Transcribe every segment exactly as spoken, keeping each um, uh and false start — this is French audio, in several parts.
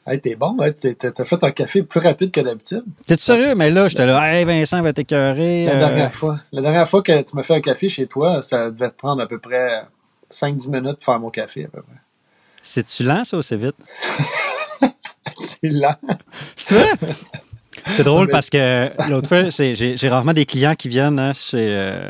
Hey, t'es bon, hein? T'as, t'as fait un café plus rapide que d'habitude. T'es-tu sérieux? Mais là, j'étais là, hey, Vincent va t'écœurer. La euh... dernière fois. La dernière fois que tu m'as fait un café chez toi, ça devait te prendre à peu près cinq dix minutes pour faire mon café, à peu près. C'est-tu lent, ça, ou c'est vite? C'est lent. C'est vrai? C'est drôle mais... parce que l'autre fois, c'est, j'ai, j'ai rarement des clients qui viennent hein, chez, euh,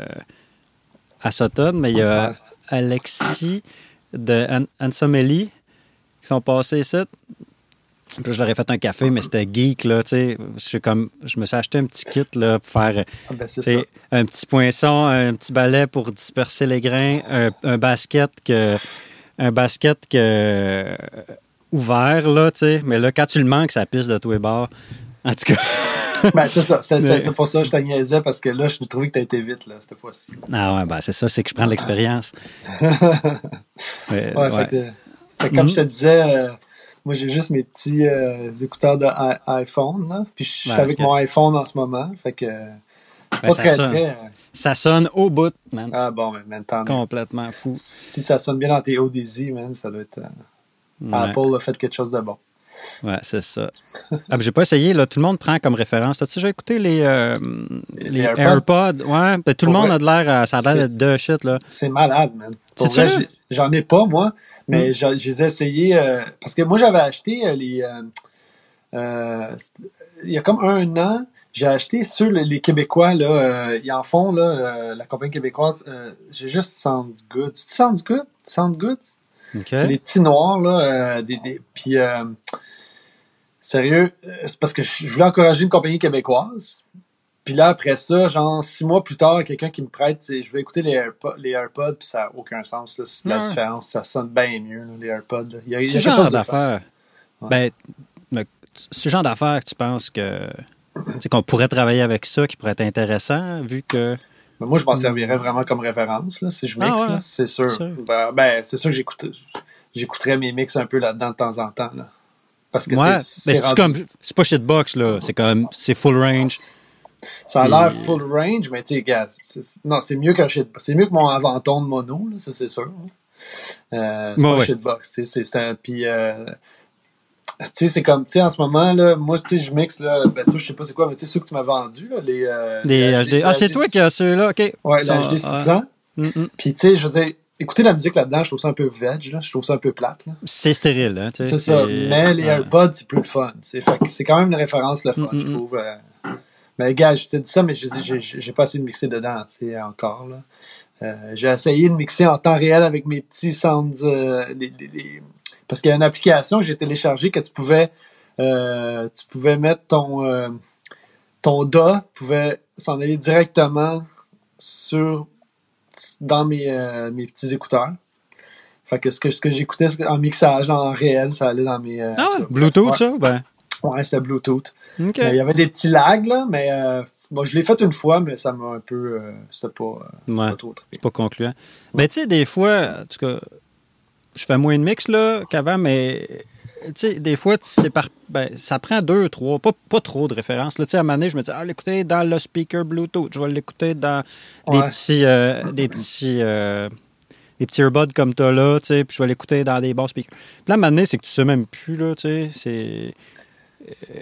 à Sutton, mais il y a Alexis de An- Ansomelli qui sont passés ici. Puis je leur ai fait un café, mais c'était geek, là, tu sais. Je, comme, je me suis acheté un petit kit, là, pour faire ah ben c'est ça. un petit poinçon, un petit balai pour disperser les grains, un, un basket que... Un basket que... ouvert, là, tu sais. Mais là, quand tu le manques, ça pisse de tous les bords. En tout cas... ben, c'est ça. C'est, c'est, c'est pour ça que je te niaisais, parce que là, je trouvais que tu as été vite, là, cette fois-ci. Ah ouais, ben c'est ça, c'est que je prends de l'expérience. ouais, ouais, ouais. Fait que, fait que comme mm-hmm. je te disais... Euh, moi, j'ai juste mes petits euh, écouteurs d'iPhone, là. Puis je suis ouais, avec que... mon iPhone en ce moment. Fait que. C'est ben, pas très, sonne. très. Euh... Ça sonne au bout, man. Ah bon, mais man, tant complètement fou. Si ça sonne bien dans tes Odyssey, man, ça doit être. Euh... Ouais. Apple a fait quelque chose de bon. Ouais, c'est ça. Ah, j'ai pas essayé, là. Tout le monde prend comme référence. T'as-tu déjà écouté les, euh, les, les AirPods? AirPods? Ouais, ben, tout Pour le monde vrai, a de l'air. Ça a l'air d'être de shit, là. C'est malade, man. Pour vrai, j'en ai pas, moi, mais mm. je, je les ai essayés. Euh, parce que moi, j'avais acheté euh, les. Euh, euh, il y a comme un an, j'ai acheté sur les, les Québécois, là. Euh, ils en font, là, euh, la compagnie québécoise. Euh, j'ai juste Sound Good. Tu Sound Good? Sound Good? Okay. C'est des petits noirs, là. Euh, des, des, puis, euh, sérieux, c'est parce que je voulais encourager une compagnie québécoise. Puis là, après ça, genre, six mois plus tard, quelqu'un qui me prête, je vais écouter les AirPods, les AirPods puis ça n'a aucun sens. Là. C'est ouais. La différence, ça sonne bien mieux, là, les AirPods. Là. Il y a, il y a ce genre d'affaires. Ouais. Ben, ce genre d'affaires, tu penses que c'est qu'on pourrait travailler avec ça, qui pourrait être intéressant, vu que... Ben, moi, je m'en servirais vraiment comme référence, là, si je mixe, ah ouais. là, c'est sûr. C'est sûr. Ben, ben, c'est sûr que j'écoute, j'écouterais mes mix un peu là-dedans de temps en temps. Là. Parce que, ouais, c'est, c'est, rendu... comme, c'est pas shitbox, là. C'est comme, c'est full range. Ça a l'air full range, mais tu sais, gars, c'est, c'est, non, c'est mieux qu'un shitbox. C'est mieux que mon Aventon de mono, là, ça, c'est sûr. Euh, c'est ouais, pas un ouais. shitbox, tu sais. C'est, c'est un. Puis, euh, tu sais, c'est comme, tu sais, en ce moment, là, moi, tu sais, je mixe, là, ben, toi, je sais pas c'est quoi, mais tu sais, ceux que tu m'as vendus, là, les. Euh, les, les H D. Ah, c'est toi qui as ceux-là, OK. Ouais, les H D six cents. Mm-hmm. Puis, tu sais, je veux dire, écouter la musique là-dedans, je trouve ça un peu veg, là. Je trouve ça un peu plate, là. C'est stérile, hein, tu sais. C'est ça. Mais les AirPods, c'est plus le fun, tu sais. Fait que c'est quand même une référence, le fun, mm-hmm. je trouve. Euh, Mais gars, je t'ai dit ça, mais j'ai, j'ai, j'ai pas essayé de mixer dedans, tu sais, encore, là. Euh, j'ai essayé de mixer en temps réel avec mes petits sounds, euh, les, les, les... parce qu'il y a une application que j'ai téléchargée que tu pouvais, euh, tu pouvais mettre ton, euh, ton D A, pouvait s'en aller directement sur, dans mes, euh, mes petits écouteurs. Fait que ce que, ce que j'écoutais en mixage, en réel, ça allait dans mes, euh, ah ouais, Bluetooth, ouais. ça, ben. Ouais, c'était Bluetooth. Okay. Euh, il y avait des petits lags, là, mais euh, bon, je l'ai fait une fois, mais ça m'a un peu... Euh, c'était pas, euh, ouais, pas trop très. C'est pas concluant. Mais ouais. tu sais, des fois, en tout cas, je fais moins de mix là, qu'avant, mais tu sais, des fois, c'est par, ben, ça prend deux, trois, pas, pas trop de références. Tu sais, à un moment donné, je me dis, ah, l'écouter dans le speaker Bluetooth, je vais l'écouter dans ouais. des petits... Euh, des petits euh, des petits earbuds comme t'as là, tu sais, puis je vais l'écouter dans des bons speakers. Puis là, à un moment donné, c'est que tu sais même plus, là, tu sais, c'est... Euh,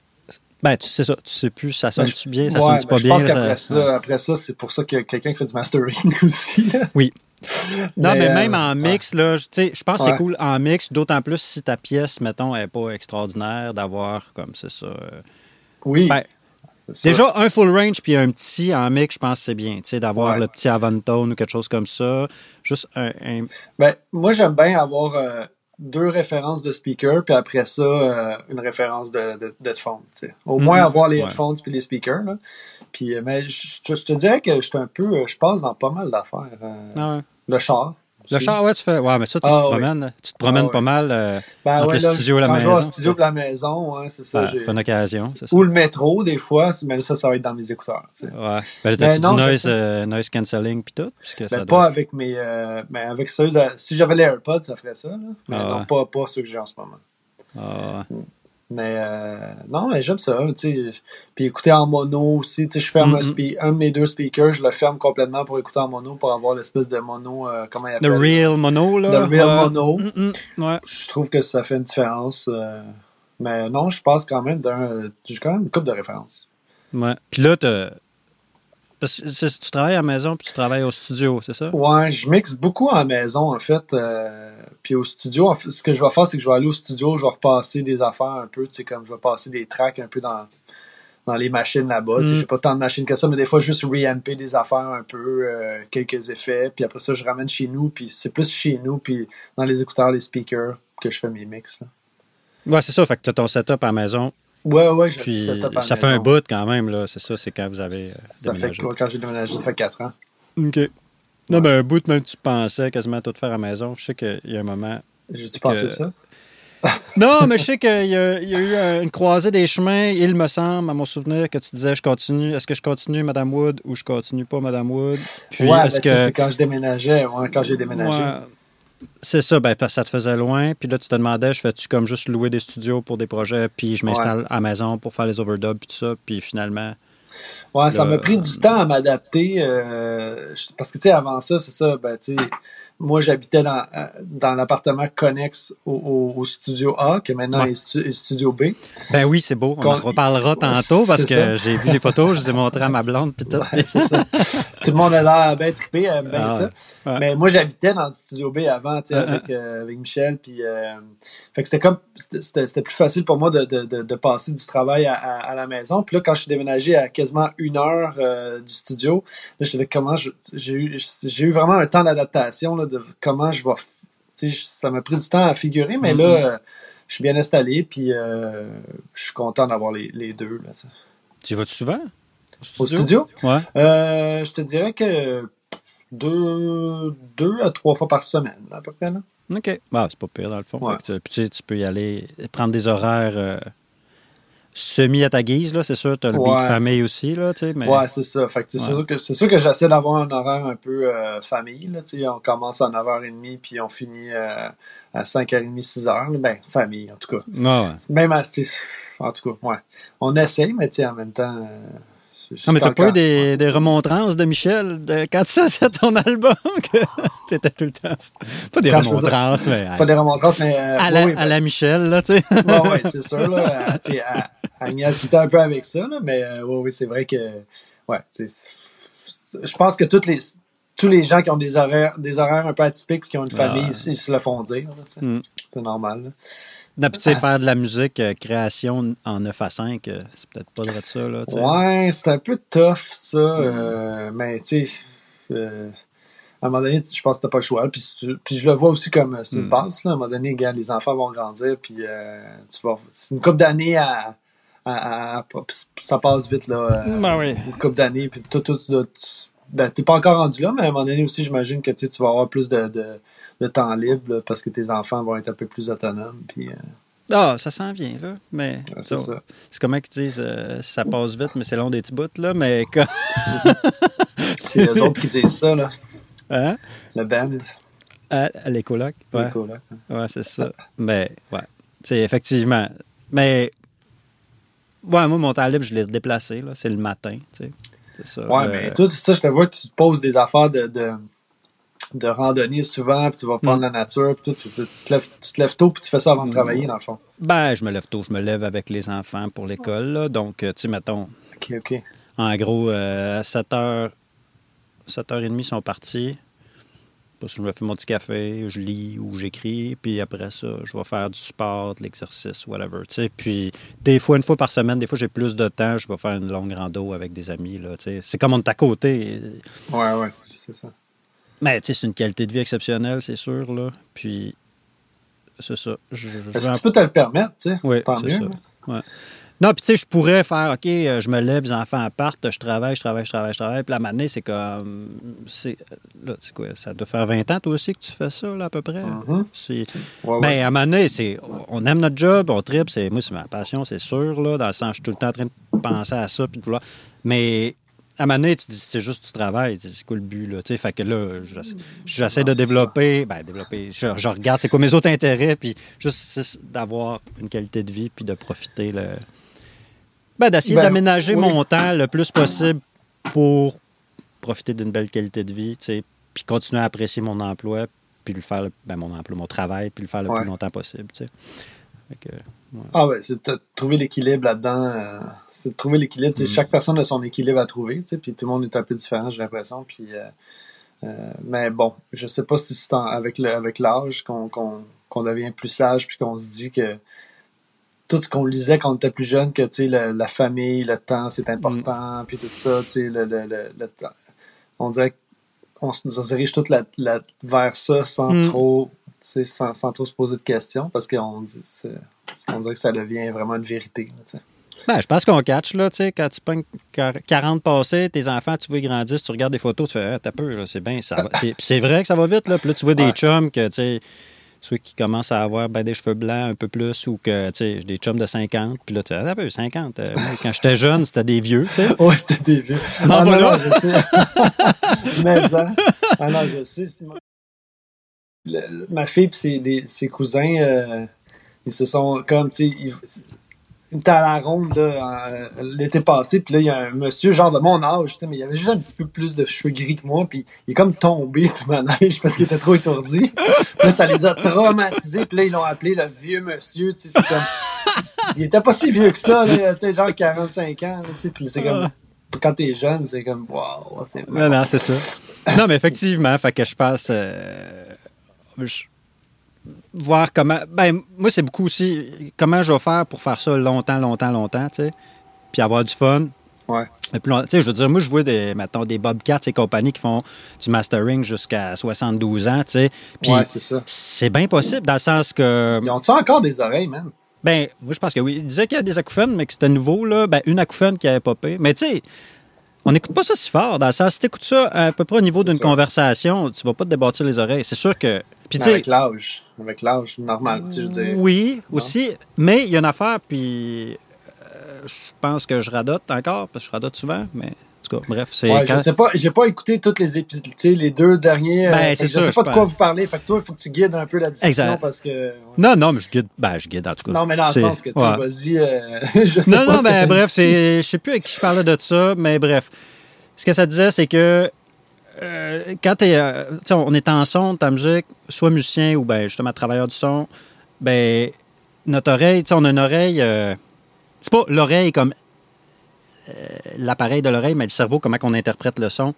ben, tu sais ça, tu sais plus, ça sonne-tu bien, ça ouais, sonne-tu pas je bien. Je pense qu'après ça, ça, après ça, c'est pour ça qu'il y a quelqu'un qui fait du mastering aussi. Là. Oui. Non, mais, mais euh, même en mix, ouais. là, tu sais, je pense que ouais. c'est cool en mix, d'autant plus si ta pièce, mettons, n'est pas extraordinaire, d'avoir comme c'est ça. Euh, oui. Ben, déjà, un full range puis un petit en mix, je pense que c'est bien, tu sais, d'avoir ouais. le petit Avantone ou quelque chose comme ça. Juste un... un... Ben, moi, j'aime bien avoir... Euh, deux références de speakers, puis après ça, euh, une référence de, de, de headphones. T'sais. Au mm-hmm. moins avoir les ouais. headphones puis les speakers. Là. Puis, mais je, je, je te dirais que je suis un peu, je passe dans pas mal d'affaires. Euh, ah ouais. Le char. Le char, ouais, tu fais. Ouais, mais ça, tu ah, te oui. promènes. Tu te promènes ah, pas oui. mal euh, ben, entre ouais, le là, studio et la quand maison. Quand je vais au studio et la maison, ouais, c'est ça. Ben, j'ai... c'est une occasion, c'est ça. Ou le métro, des fois, mais ça, ça va être dans mes écouteurs. T'sais. Ouais. Ben, t'as-tu du noise, euh, noise cancelling pis tout? Ben, ça pas doit... avec mes... Euh, ben, avec ceux de... Si j'avais les AirPods, ça ferait ça, là. Mais ah, non, ouais. pas, pas ceux que j'ai en ce moment. Ah, ouais. Mais euh, non, mais j'aime ça, tu sais. Puis écouter en mono aussi, tu sais, je ferme mm-hmm. un, spe- un de mes deux speakers, je le ferme complètement pour écouter en mono, pour avoir l'espèce de mono, euh, comment il appelle? The real mono, là. The real ouais. mono. Mm-hmm. Ouais. Je trouve que ça fait une différence. Euh, Mais non, je passe quand même d'un. J'ai quand même une couple de références. Ouais. Puis là, t'as... Parce que c'est, tu travailles à la maison puis tu travailles au studio, c'est ça? Ouais, je mixe beaucoup à la maison, en fait. Euh, puis au studio, en fait, ce que je vais faire, c'est que je vais aller au studio, je vais repasser des affaires un peu, tu sais, comme je vais passer des tracks un peu dans, dans les machines là-bas. Mm. Tu sais, j'ai pas tant de machines que ça, mais des fois, juste reamper des affaires un peu, euh, quelques effets. Puis après ça, je ramène chez nous, puis c'est plus chez nous, puis dans les écouteurs, les speakers, que je fais mes mix. Là. Ouais, c'est ça. Fait que tu as ton setup à la maison. Ouais, ouais, j'ai puis un setup à la ça maison. fait un bout quand même, là. C'est ça, c'est quand vous avez euh, ça déménagé. Fait quoi, quand j'ai déménagé, ça fait quatre ans. OK. Non, ouais. Ben un bout, même tu pensais quasiment tout faire à la maison. Je sais qu'il y a un moment... J'ai-tu que... pensé ça? Non, mais je sais qu'il y a, il y a eu une croisée des chemins. Il me semble, à mon souvenir, que tu disais, je continue. Est-ce que je continue, Madame Wood, ou je continue pas, Madame Wood? Puis, ouais, est-ce ben que... ça, c'est quand je déménageais. Ouais, quand j'ai déménagé. Ouais. C'est ça, ben, parce que ça te faisait loin. Puis là, tu te demandais, je fais-tu comme juste louer des studios pour des projets, puis je m'installe ouais. à la maison pour faire les overdubs, puis tout ça. Puis finalement... Ouais, ça m'a pris du temps à m'adapter. Euh, parce que, tu sais, avant ça, c'est ça, ben, tu sais, moi, j'habitais dans, dans l'appartement connexe au, au, au studio A, qui maintenant ouais. est, stu, est studio B. Ben oui, c'est beau. On en reparlera tantôt parce que ça. J'ai vu les photos, je les ai montrées à ma blonde, puis tout. Ouais, c'est ça. Tout le monde a l'air bien trippé, aime bien ah, ça. Ouais. Mais moi, j'habitais dans le studio B avant, tu sais, uh-huh. avec, euh, avec Michel, puis euh, fait que c'était comme, c'était, c'était plus facile pour moi de, de, de, de passer du travail à, à, à la maison. Puis là, quand je suis déménagé à quasiment une heure euh, du studio, là, je savais comment je, j'ai eu, j'ai eu vraiment un temps d'adaptation, là, de comment je vais, tu sais, ça m'a pris du temps à figurer, mais mm-hmm. là, euh, je suis bien installé, puis euh, je suis content d'avoir les, les deux, là. Ça. Tu y vas-tu souvent? Au studio? Ouais. Euh, je te dirais que deux, deux à trois fois par semaine, là, à peu près, là. OK. Bah, c'est pas pire, dans le fond. Ouais. Fait que, puis tu sais, tu peux y aller, prendre des horaires euh, semi à ta guise, là, c'est sûr. Tu as le ouais. beat famille aussi, là, tu sais. Mais... Ouais, c'est ça. Fait que, ouais. c'est, sûr que, c'est sûr que j'essaie d'avoir un horaire un peu euh, famille, là, tu sais. On commence à neuf heures trente, puis on finit euh, à cinq heures trente, six heures. Là. Ben, famille, en tout cas. Ouais, ouais. Même à, en tout cas, ouais. On essaye, mais tu sais, en même temps... Euh, non, mais t'as pas eu des, des remontrances de Michel de, quand tu faisais ton album que t'étais tout le temps. Pas des quand remontrances, mais. Pas des remontrances, mais. Euh, à, la, oui, à ben, la Michel, là, tu sais. Oui, ouais, c'est sûr, là. Tu sais, Agnès doutait un peu avec ça, là, mais euh, oui, oui, c'est vrai que. Ouais, tu sais. Je pense que toutes les, tous les gens qui ont des horaires, des horaires un peu atypiques et qui ont une famille, ah. ils, ils se le font dire, là, tu sais. Mm. C'est normal, là. Non, puis tu sais, faire de la musique, euh, création en neuf à cinq, euh, c'est peut-être pas de ça, là, tu sais. Ouais, c'est un peu tough, ça, mm. euh, mais tu sais, euh, à un moment donné, je pense que t'as pas le choix, puis, puis je le vois aussi comme c'est une mm. passe, là, à un moment donné, gars, les enfants vont grandir, puis euh, tu vas, c'est une couple d'années à, à, à, à, ça passe vite, là, euh, ben oui. Une couple d'années, puis tout, tout, tout, ben, t'es pas encore rendu là, mais à un moment donné aussi, j'imagine que tu vas avoir plus de, de, de temps libre, là, parce que tes enfants vont être un peu plus autonomes, puis... Euh, ah, ça s'en vient, là. Mais ouais, c'est, ça, ça. c'est comment ils disent euh, ça passe vite, mais c'est long des petits bouts, là. Mais quand... c'est eux autres qui disent ça, là. Hein? Le band. À, à les colocs. Ouais. Les colocs. Ouais, c'est ça. Mais, ouais. C'est effectivement. Mais, ouais, moi, mon temps libre, je l'ai déplacé, là. C'est le matin, tu sais. C'est ça. Ouais, euh... mais toi, ça, je te vois que tu te poses des affaires de. de... de randonnée souvent, puis tu vas prendre mm. la nature, puis tout, tu, tu, te lèves, tu te lèves tôt, puis tu fais ça avant de travailler, dans le fond. Ben, je me lève tôt. Je me lève avec les enfants pour l'école, là. Donc, tu sais, mettons... OK, OK. En gros, euh, à sept heures, sept heures trente, ils sont partis. Parce que je me fais mon petit café, je lis ou j'écris, puis après ça, je vais faire du sport, de l'exercice, whatever, tu sais. Puis, des fois, une fois par semaine, des fois, j'ai plus de temps, je vais faire une longue rando avec des amis, là, tu sais. C'est comme on est à côté. Ouais, ouais, c'est ça. Mais tu sais, c'est une qualité de vie exceptionnelle, c'est sûr, là. Puis, c'est ça. Je, je si tu peux te le permettre, tu sais, oui, tant c'est mieux. Ça. Ouais. Non, puis tu sais, je pourrais faire, OK, je me lève, les enfants partent, je travaille, je travaille, je travaille, je travaille. Puis la matinée, c'est comme... C'est, là, tu sais quoi, ça doit faire vingt ans, toi aussi, que tu fais ça, là, à peu près. Mm-hmm. C'est... Ouais, ben, ouais. à un moment donné, c'est... On aime notre job, on tripe, c'est... Moi, c'est ma passion, c'est sûr, là, dans le sens, je suis tout le temps en train de penser à ça, puis de vouloir... Mais... À un moment donné, tu dis, c'est juste du travail, c'est quoi le but, là, tu sais, fait que là, j'essaie, j'essaie de développer, ben, développer, je, je regarde c'est quoi mes autres intérêts, puis juste d'avoir une qualité de vie, puis de profiter, le... ben, d'essayer ben, d'aménager oui. mon temps le plus possible pour profiter d'une belle qualité de vie, tu sais, puis continuer à apprécier mon emploi, puis le faire, ben, mon emploi, mon travail, puis le faire le ouais. plus longtemps possible, tu sais. Fait que, ouais. Ah ouais, c'est de trouver l'équilibre là-dedans. Euh, c'est de trouver l'équilibre. Mm. Chaque personne a son équilibre à trouver, puis tout le monde est un peu différent, j'ai l'impression. Puis, euh, euh, mais bon, je sais pas si c'est en, avec, le, avec l'âge qu'on, qu'on, qu'on devient plus sage, puis qu'on se dit que tout ce qu'on lisait quand on était plus jeune, que le, la famille, le temps, c'est important, mm. puis tout ça, le, le, le, le temps. On dirait qu'on se, on se dirige tout la, la, vers ça sans mm. trop... Sans, sans trop se poser de questions, parce qu'on dit, c'est, on dirait que ça devient vraiment une vérité. Là, ben, je pense qu'on catch, là, tu sais, quand tu pognes quarante passés, tes enfants, tu vois, ils grandissent, tu regardes des photos, tu fais, ah, t'as peur, là, c'est bien, ça va. C'est, c'est vrai que ça va vite, là, puis là, tu vois des ouais. chums que, tu sais, ceux qui commencent à avoir ben, des cheveux blancs un peu plus, ou que, tu sais, des chums de cinquante, puis là, tu fais, ah, t'as peur, cinquante. Euh, moi, quand j'étais jeune, c'était des vieux, tu sais. Oui, c'était des vieux. Non, ah, non, non, je sais. Mais ça, ah non, je sais, c'est... Le, ma fille et ses, ses cousins, euh, ils se sont comme, tu sais, ils, ils étaient à la ronde là, en, l'été passé, puis là, il y a un monsieur, genre de mon âge, mais il avait juste un petit peu plus de cheveux gris que moi, puis il est comme tombé du manège parce qu'il était trop étourdi. Puis là, ça les a traumatisés, puis là, ils l'ont appelé le vieux monsieur, tu sais, c'est comme... Il était pas si vieux que ça, là, il était genre quarante-cinq ans, tu sais, puis c'est comme... Quand t'es jeune, c'est comme, wow, c'est vraiment... Non, non, c'est ça. Non, mais effectivement, fait que je passe... Euh... Je... voir comment... Ben, moi, c'est beaucoup aussi comment je vais faire pour faire ça longtemps, longtemps, longtemps, tu sais, puis avoir du fun. Ouais. Tu sais, je veux dire, moi, je vois des, mettons, des Bobcats et compagnie qui font du mastering jusqu'à soixante-douze ans, tu sais. Puis ouais, c'est ça. C'est bien possible, dans le sens que... Ils ont-tu encore des oreilles, man? Ben, moi, je pense que oui. Ils disaient qu'il y a des acouphènes, mais que c'était nouveau, là. Ben, une acouphène qui avait popé. Mais, tu sais... On n'écoute pas ça si fort, dans le sens, si tu écoutes ça à peu près au niveau c'est d'une ça. Conversation, tu vas pas te débattre les oreilles. C'est sûr que... Puis, avec l'âge. Avec l'âge, normal, tu veux dire. Oui, non? Aussi. Mais il y a une affaire, puis euh, je pense que je radote encore, parce que je radote souvent, mais en tout cas, bref. C'est ouais, quand... je sais pas, j'ai pas écouté tous les épisodes, les deux derniers. Ben, euh, c'est je sûr, sais pas je de quoi vous parlez. Fait que toi, il faut que tu guides un peu la discussion exact. Parce que. Ouais. Non, non, mais je guide. Ben, je guide en tout cas. Non, mais dans le c'est... sens que tu ouais. vas-y. Euh, je sais non, pas non, ben, bref, c'est... je sais plus avec qui je parlais de ça, mais bref. Ce que ça disait, c'est que euh, quand t'es, euh, on est en son de ta musique, soit musicien ou ben, justement travailleur du son, ben, notre oreille, on a une oreille, euh, c'est pas l'oreille comme euh, l'appareil de l'oreille, mais le cerveau, comment on interprète le son,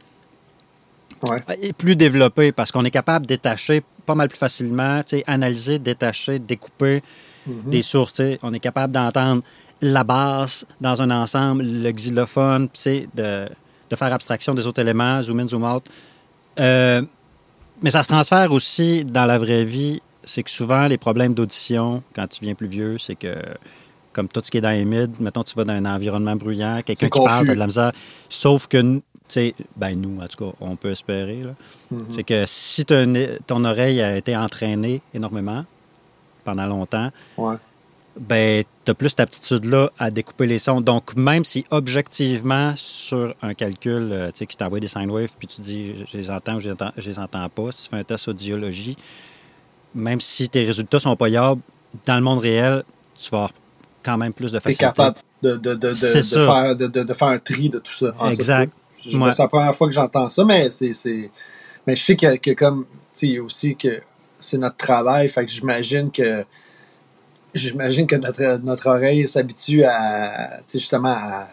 ouais. est plus développé parce qu'on est capable de détacher pas mal plus facilement, analyser, détacher, découper mm-hmm. des sources. T'sais. On est capable d'entendre la basse dans un ensemble, le xylophone, de... de faire abstraction des autres éléments, zoom in, zoom out. Euh, mais ça se transfère aussi dans la vraie vie. C'est que souvent, les problèmes d'audition, quand tu viens plus vieux, c'est que, comme tout ce qui est dans les mid, mettons, tu vas dans un environnement bruyant, quelqu'un qui parle, t'as de la misère. Sauf que, tu sais, ben nous, en tout cas, on peut espérer, là. Mm-hmm. C'est que si ton oreille a été entraînée énormément, pendant longtemps, ouais. ben, tu as plus cette aptitude-là à découper les sons. Donc, même si objectivement, sur un calcul, euh, tu sais, qui t'envoie des sine waves, puis tu dis, je les entends ou je les entends, je les entends pas, si tu fais un test audiologie, même si tes résultats sont pas yables, dans le monde réel, tu vas avoir quand même plus de facilité. Tu es capable de, de, de, de, de, faire, de, de, de faire un tri de tout ça. Ah, exact. Ça, je, ouais. C'est la première fois que j'entends ça, mais c'est... c'est... Mais je sais que, que comme, tu sais, aussi que c'est notre travail, fait que j'imagine que J'imagine que notre, notre oreille s'habitue à, tu sais, justement, à,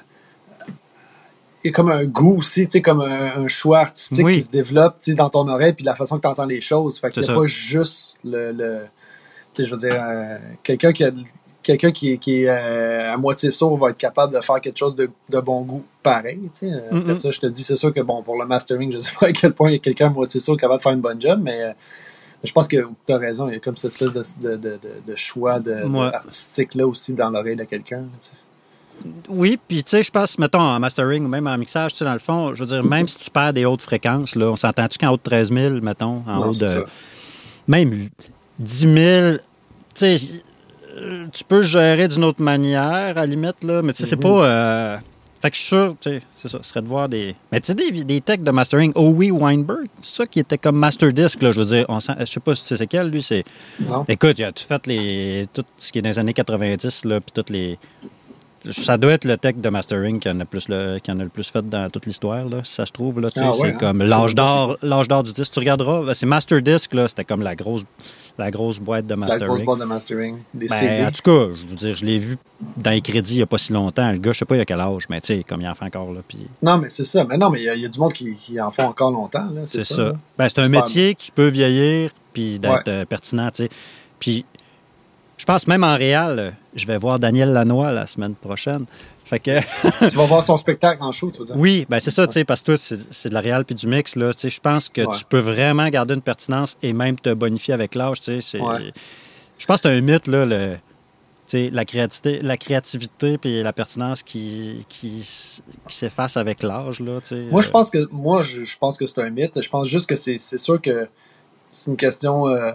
il y a comme un goût aussi, tu sais, comme un, un choix artistique oui. qui se développe, tu sais, dans ton oreille, puis la façon que tu entends les choses. Fait qu'il n'y a pas juste le, le tu sais, je veux dire, euh, quelqu'un qui a, quelqu'un qui, qui est euh, à moitié sourd va être capable de faire quelque chose de, de bon goût pareil, tu sais. Après mm-hmm. ça, je te dis, c'est sûr que, bon, pour le mastering, je sais pas à quel point il y a quelqu'un à moitié sourd capable de faire une bonne job, mais euh, je pense que tu as raison, il y a comme cette espèce de, de, de, de choix de, ouais. de artistique là aussi dans l'oreille de quelqu'un. Tu sais. Oui, puis tu sais, je pense, mettons, en mastering ou même en mixage, tu sais, dans le fond, je veux dire, même si tu perds des hautes fréquences, là, on s'entend-tu qu'en haut de treize mille, mettons, en non, haut de... Ça. Même dix mille, tu sais, tu peux gérer d'une autre manière, à la limite, là, mais tu sais, mm-hmm. c'est pas... Euh... Fait que je suis sûr, tu sais, c'est ça, ce serait de voir des... Mais tu sais, des, des techs de mastering, Howie Weinberg, c'est ça qui était comme master disc, là, je veux dire, on sent, je sais pas si tu sais c'est quel, lui, c'est... Non. Écoute, tu fait les, tout ce qui est dans les années quatre-vingt-dix, là, puis toutes les... Ça doit être le tech de mastering qui en a, plus le, qui en a le plus fait dans toute l'histoire, là, si ça se trouve. Là, ah, ouais, c'est hein? comme l'âge d'or, l'âge d'or du disque. Tu regarderas, c'est Master Disc, là, c'était comme la grosse, la grosse boîte de mastering. La grosse boîte de mastering. Des ben, C D. En tout cas, je veux dire, je l'ai vu dans les crédits il n'y a pas si longtemps. Le gars, je sais pas il a quel âge, mais tu sais, comme il en fait encore. Là, puis... Non, mais c'est ça. Mais non, mais il y, y a du monde qui, qui en font encore longtemps. Là, c'est, c'est ça. ça. Ben, c'est un Super métier que tu peux vieillir puis d'être ouais. euh, pertinent, tu sais. Puis je pense même en réel, je vais voir Daniel Lanois la semaine prochaine. Fait que... tu vas voir son spectacle en show, tu veux dire? Oui, ben c'est ça, tu sais, parce que toi, c'est, c'est de la réal puis du mix, là. Tu sais, je pense que ouais. tu peux vraiment garder une pertinence et même te bonifier avec l'âge, tu sais. C'est... Ouais. Je pense que c'est un mythe, là, le... Tu sais, la créativité, la créativité puis la pertinence qui, qui, qui s'efface avec l'âge, là, tu sais. Moi, je pense que, moi, je, je pense que c'est un mythe. Je pense juste que c'est, c'est sûr que c'est une question... Euh...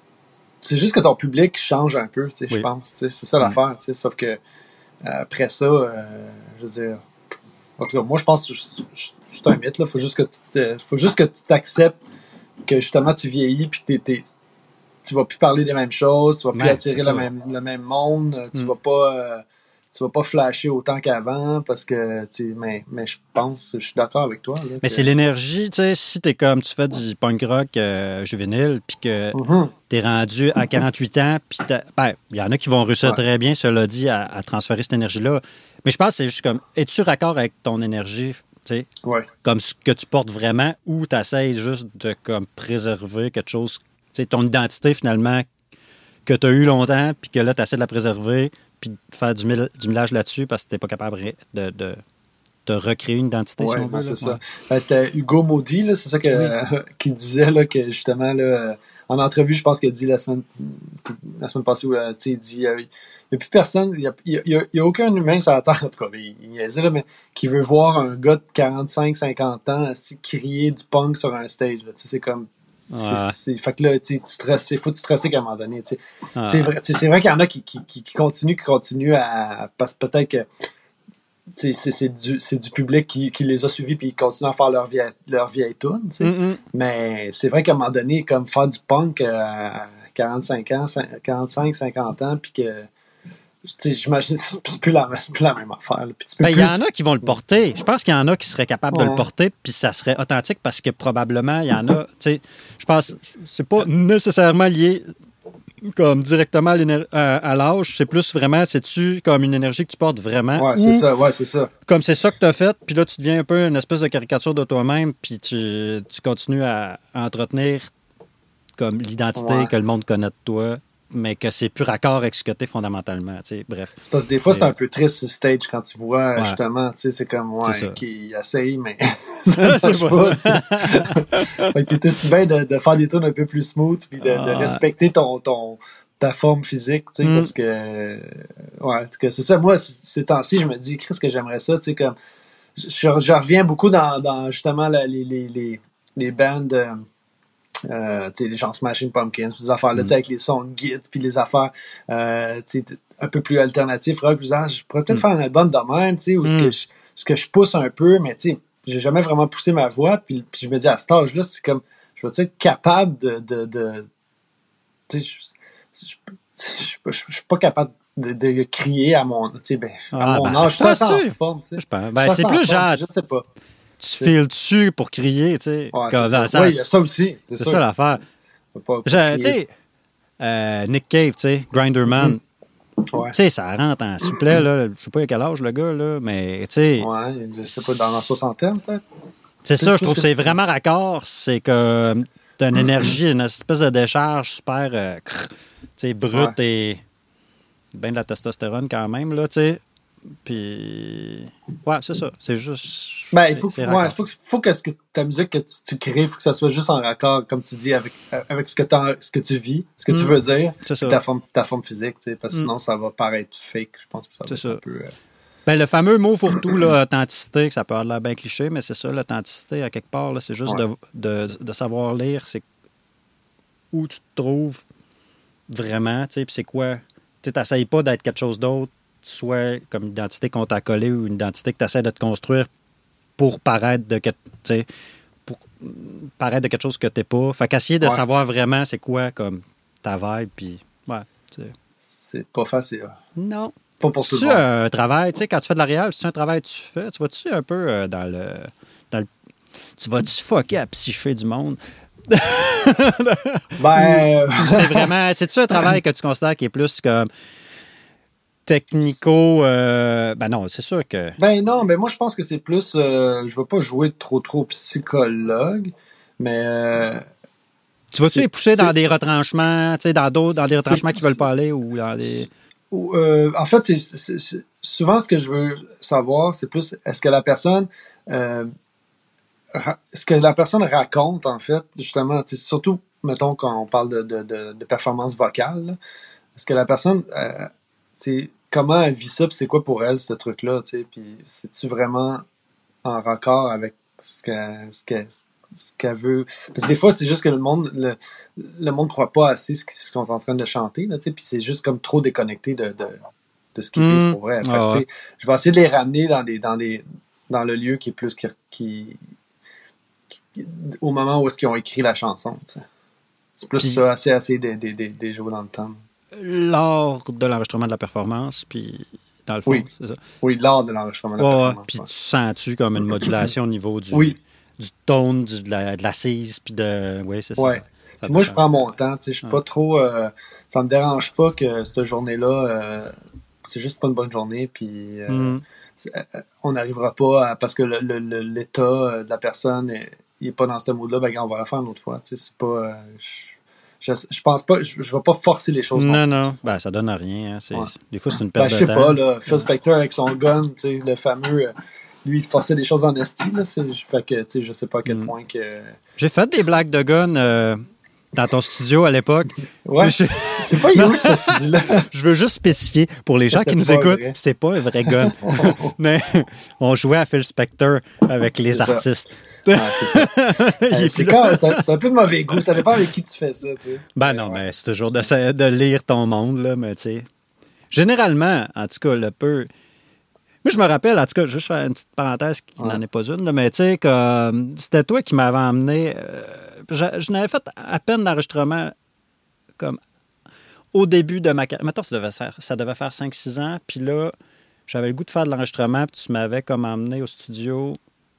C'est juste que ton public change un peu, tu sais, oui. je pense. Tu sais, c'est ça l'affaire, tu sais. Sauf que après ça, euh, je veux dire... En tout cas, moi, je pense que c'est un mythe, là. Faut juste que tu faut juste que tu t'acceptes que, justement, tu vieillis puis que t'es, t'es, tu vas plus parler des mêmes choses, tu vas plus ouais, attirer le même, le même monde, tu mm. vas pas... Euh, tu vas pas flasher autant qu'avant parce que, tu sais, mais, mais je pense, je suis d'accord avec toi. Là, mais que... c'est l'énergie, tu sais, si t'es comme, tu fais du punk rock euh, juvénile, puis que mm-hmm. t'es rendu à quarante-huit ans, puis ben, il y en a qui vont réussir ouais. très bien, cela dit, à, à transférer cette énergie-là. Mais je pense que c'est juste comme, es-tu raccord avec ton énergie, tu sais, ouais. comme ce que tu portes vraiment, ou t'essayes juste de, comme, préserver quelque chose, tu sais, ton identité, finalement, que t'as eu longtemps, puis que là, t'essaies de la préserver, puis de faire du, mil, du millage là-dessus parce que t'es pas capable de, de, de recréer une identité. Oui, si on ben veut, c'est là. ça. Ouais. Ben, c'était Hugo Maudit, là, c'est ça que, oui. euh, qu'il disait, là, que justement, là, en entrevue, je pense qu'il a dit la semaine, la semaine passée, où, il dit, il n'y a plus personne, il n'y a, il y a, il y a aucun humain sur la Terre, en tout cas, il, il niaisait, là, mais qui veut voir un gars de quarante-cinq cinquante ans crier du punk sur un stage. Là, c'est comme... Ouais. C'est, c'est, fait que là, tu sais, faut te stresser qu'à un moment donné. Ouais. C'est vrai, c'est vrai qu'il y en a qui, qui, qui, qui continuent, qui continuent à. Parce que peut-être que c'est, c'est, du, c'est du public qui, qui les a suivis puis ils continuent à faire leur vieille, leur vieille tune. Mm-hmm. Mais c'est vrai qu'à un moment donné, comme faire du punk à quarante-cinq ans, quarante-cinq, cinquante ans, puis que. J'imagine que c'est plus la, c'est plus la même affaire. Il ben, y en a qui vont le porter. Je pense qu'il y en a qui seraient capables ouais. de le porter, puis ça serait authentique parce que probablement, il y en a. Je pense que c'est pas nécessairement lié comme directement à, à, à l'âge. C'est plus vraiment, c'est-tu comme une énergie que tu portes vraiment? Ouais, c'est ça. Ouais, c'est ça. Comme c'est ça que tu as fait, puis là, tu deviens un peu une espèce de caricature de toi-même, puis tu, tu continues à, à entretenir comme l'identité ouais. que le monde connaît de toi, mais que c'est plus raccord avec ce que t'es fondamentalement, tu sais, bref. C'est parce que des fois, c'est un peu triste sur stage quand tu vois, ouais. justement, tu sais, c'est comme, ouais, c'est qui essaye, mais ça c'est pas ça. Fait que t'es aussi bien de, de faire des tours un peu plus smooth, puis de, ah. de respecter ton, ton, ta forme physique, tu sais, mm. parce que, ouais, en tout cas, c'est ça, moi, ces temps-ci, je me dis, Chris, que j'aimerais ça, tu sais, comme, je, je reviens beaucoup dans, dans justement, la, les, les, les, les bands, euh, Euh, les gens Smashing Pumpkins, ces affaires-là, mm. avec les sons de Git, puis les affaires euh, un peu plus alternatives, rock, plus, ah, je pourrais peut-être mm. faire un album de même, où mm. ce, que je, ce que je pousse un peu, mais j'ai jamais vraiment poussé ma voix, puis, puis je me dis, à cet âge-là, c'est comme, je vais être capable de... de, de je je suis pas capable de, de crier à mon, ben, à ah, mon ben, âge, ça en forme, ben, c'est plus genre... Je sais pas. Tu files dessus pour crier, tu sais. Ouais, ça. Ça, oui, il y a ça aussi. C'est, c'est ça l'affaire. Tu sais, euh, Nick Cave, tu sais, Grinderman. Mm-hmm. Ouais. Tu sais, ça rentre en soufflet, là. Je sais pas à quel âge, le gars, là, mais tu sais. Ouais, je sais pas, dans la soixantaine, peut-être. C'est ça, je trouve que c'est vraiment raccord. C'est que t'as une énergie, une espèce de décharge super, euh, tu sais, brute ouais. et bien de la testostérone quand même, là, tu sais. Puis, ouais, c'est ça. C'est juste. Ben, il faut, ouais, faut, faut que, ce que ta musique que tu, tu crées, il faut que ça soit juste en raccord, comme tu dis, avec, avec ce, que ce que tu vis, ce que mmh. tu veux dire, puis ta forme, ta forme physique, tu sais, parce que mmh. sinon, ça va paraître fake, je pense. Que ça va c'est être ça. Un peu, euh... Ben, le fameux mot fourre-tout, là, authenticité, que ça peut avoir l'air bien cliché, mais c'est ça, l'authenticité, à quelque part, là, c'est juste ouais. de, de, de savoir lire, c'est où tu te trouves vraiment, tu sais, puis c'est quoi. Tu n'essayes pas d'être quelque chose d'autre, soit comme une identité qu'on t'a collée ou une identité que tu essaies de te construire pour paraître de, pour paraître de quelque chose que t'es pas. Fait qu'essayer de ouais. savoir vraiment c'est quoi comme ta vibe, puis ouais. T'sais. C'est pas facile. Non. pas pour tout le C'est monde. un travail, tu sais, quand tu fais de la réal, c'est un travail que tu fais. Tu vas-tu un peu euh, dans le. Dans le tu vas-tu fucker à psyché du monde? Ben. Ou c'est vraiment. C'est-tu un travail que tu considères qui est plus comme technico. Euh, ben non, c'est sûr que. Ben non, mais moi je pense que c'est plus. Euh, je veux pas jouer trop trop psychologue, mais. Euh, tu vas-tu les pousser c'est, dans des retranchements, tu sais, dans d'autres, dans des retranchements qui veulent pas aller ou dans des. Euh, en fait, c'est, c'est, c'est, souvent ce que je veux savoir, c'est plus est-ce que la personne. Euh, ra- ce que la personne raconte, en fait, justement, surtout, mettons, quand on parle de, de, de, de performance vocale, là, est-ce que la personne. Euh, comment elle vit ça, puis c'est quoi pour elle, ce truc-là, tu sais, puis c'est-tu vraiment en raccord avec ce qu'elle, ce qu'elle, ce qu'elle veut. Parce que des fois, c'est juste que le monde le, le monde croit pas assez ce qu'ils sont en train de chanter, là, tu sais, puis c'est juste comme trop déconnecté de, de, de ce qu'ils mmh. vivent pour vrai. Fait, Ah, ouais. Je vais essayer de les ramener dans des dans des dans le lieu qui est plus qui, qui, qui au moment où est-ce qu'ils ont écrit la chanson, tu sais. C'est plus puis, ça, assez assez des, des, des, des jours dans le temps. L'art de l'enregistrement de la performance, puis dans le fond, oui. c'est ça. Oui, l'art de l'enregistrement de la ouais, performance. Puis ouais. tu sens-tu comme une modulation au niveau du, oui. du tone, du, de, la, de l'assise, puis de... Oui, c'est ouais. ça. ça moi, je prends mon temps, tu sais, je suis ouais. pas trop... Euh, ça me dérange pas que cette journée-là, euh, c'est juste pas une bonne journée, puis euh, mm. on n'arrivera pas à... Parce que le, le, le, l'état de la personne, est, il est pas dans ce mood-là, ben on va la faire une autre fois, tu sais, c'est pas... Euh, je, Je, je pense pas, je, je vais pas forcer les choses. Non, non, non. Ben, ça donne à rien. Hein. C'est, ouais. Des fois, c'est une perte ben, de temps. Je sais pas, là, Phil Spector avec son gun, tu sais, le fameux, lui, il forçait des choses en esti, là, c'est, fait que, tu sais, je sais pas à quel mm. point que... J'ai fait des blagues de gun euh, dans ton studio à l'époque. Ouais, je sais pas, il est où, ce fusil-là? Je veux juste spécifier, pour les gens c'était qui nous écoutent, vrai. C'était pas un vrai gun. Mais on jouait à Phil Spector avec les c'est artistes. Ça. Ah, c'est ça. euh, c'est, quand, c'est, un, c'est un peu de mauvais goût. Ça dépend avec qui tu fais ça, tu sais. Ben non, mais c'est toujours de, de lire ton monde, là, mais tu sais. Généralement, en tout cas, le peu... Moi, je me rappelle, en tout cas, juste faire une petite parenthèse qui ouais. n'en est pas une, là, mais tu sais, que c'était toi qui m'avais emmené... Euh, je, je n'avais fait à peine d'enregistrement comme au début de ma carrière. Mettons, ça devait faire, ça devait faire cinq six ans, puis là, j'avais le goût de faire de l'enregistrement, puis tu m'avais comme emmené au studio...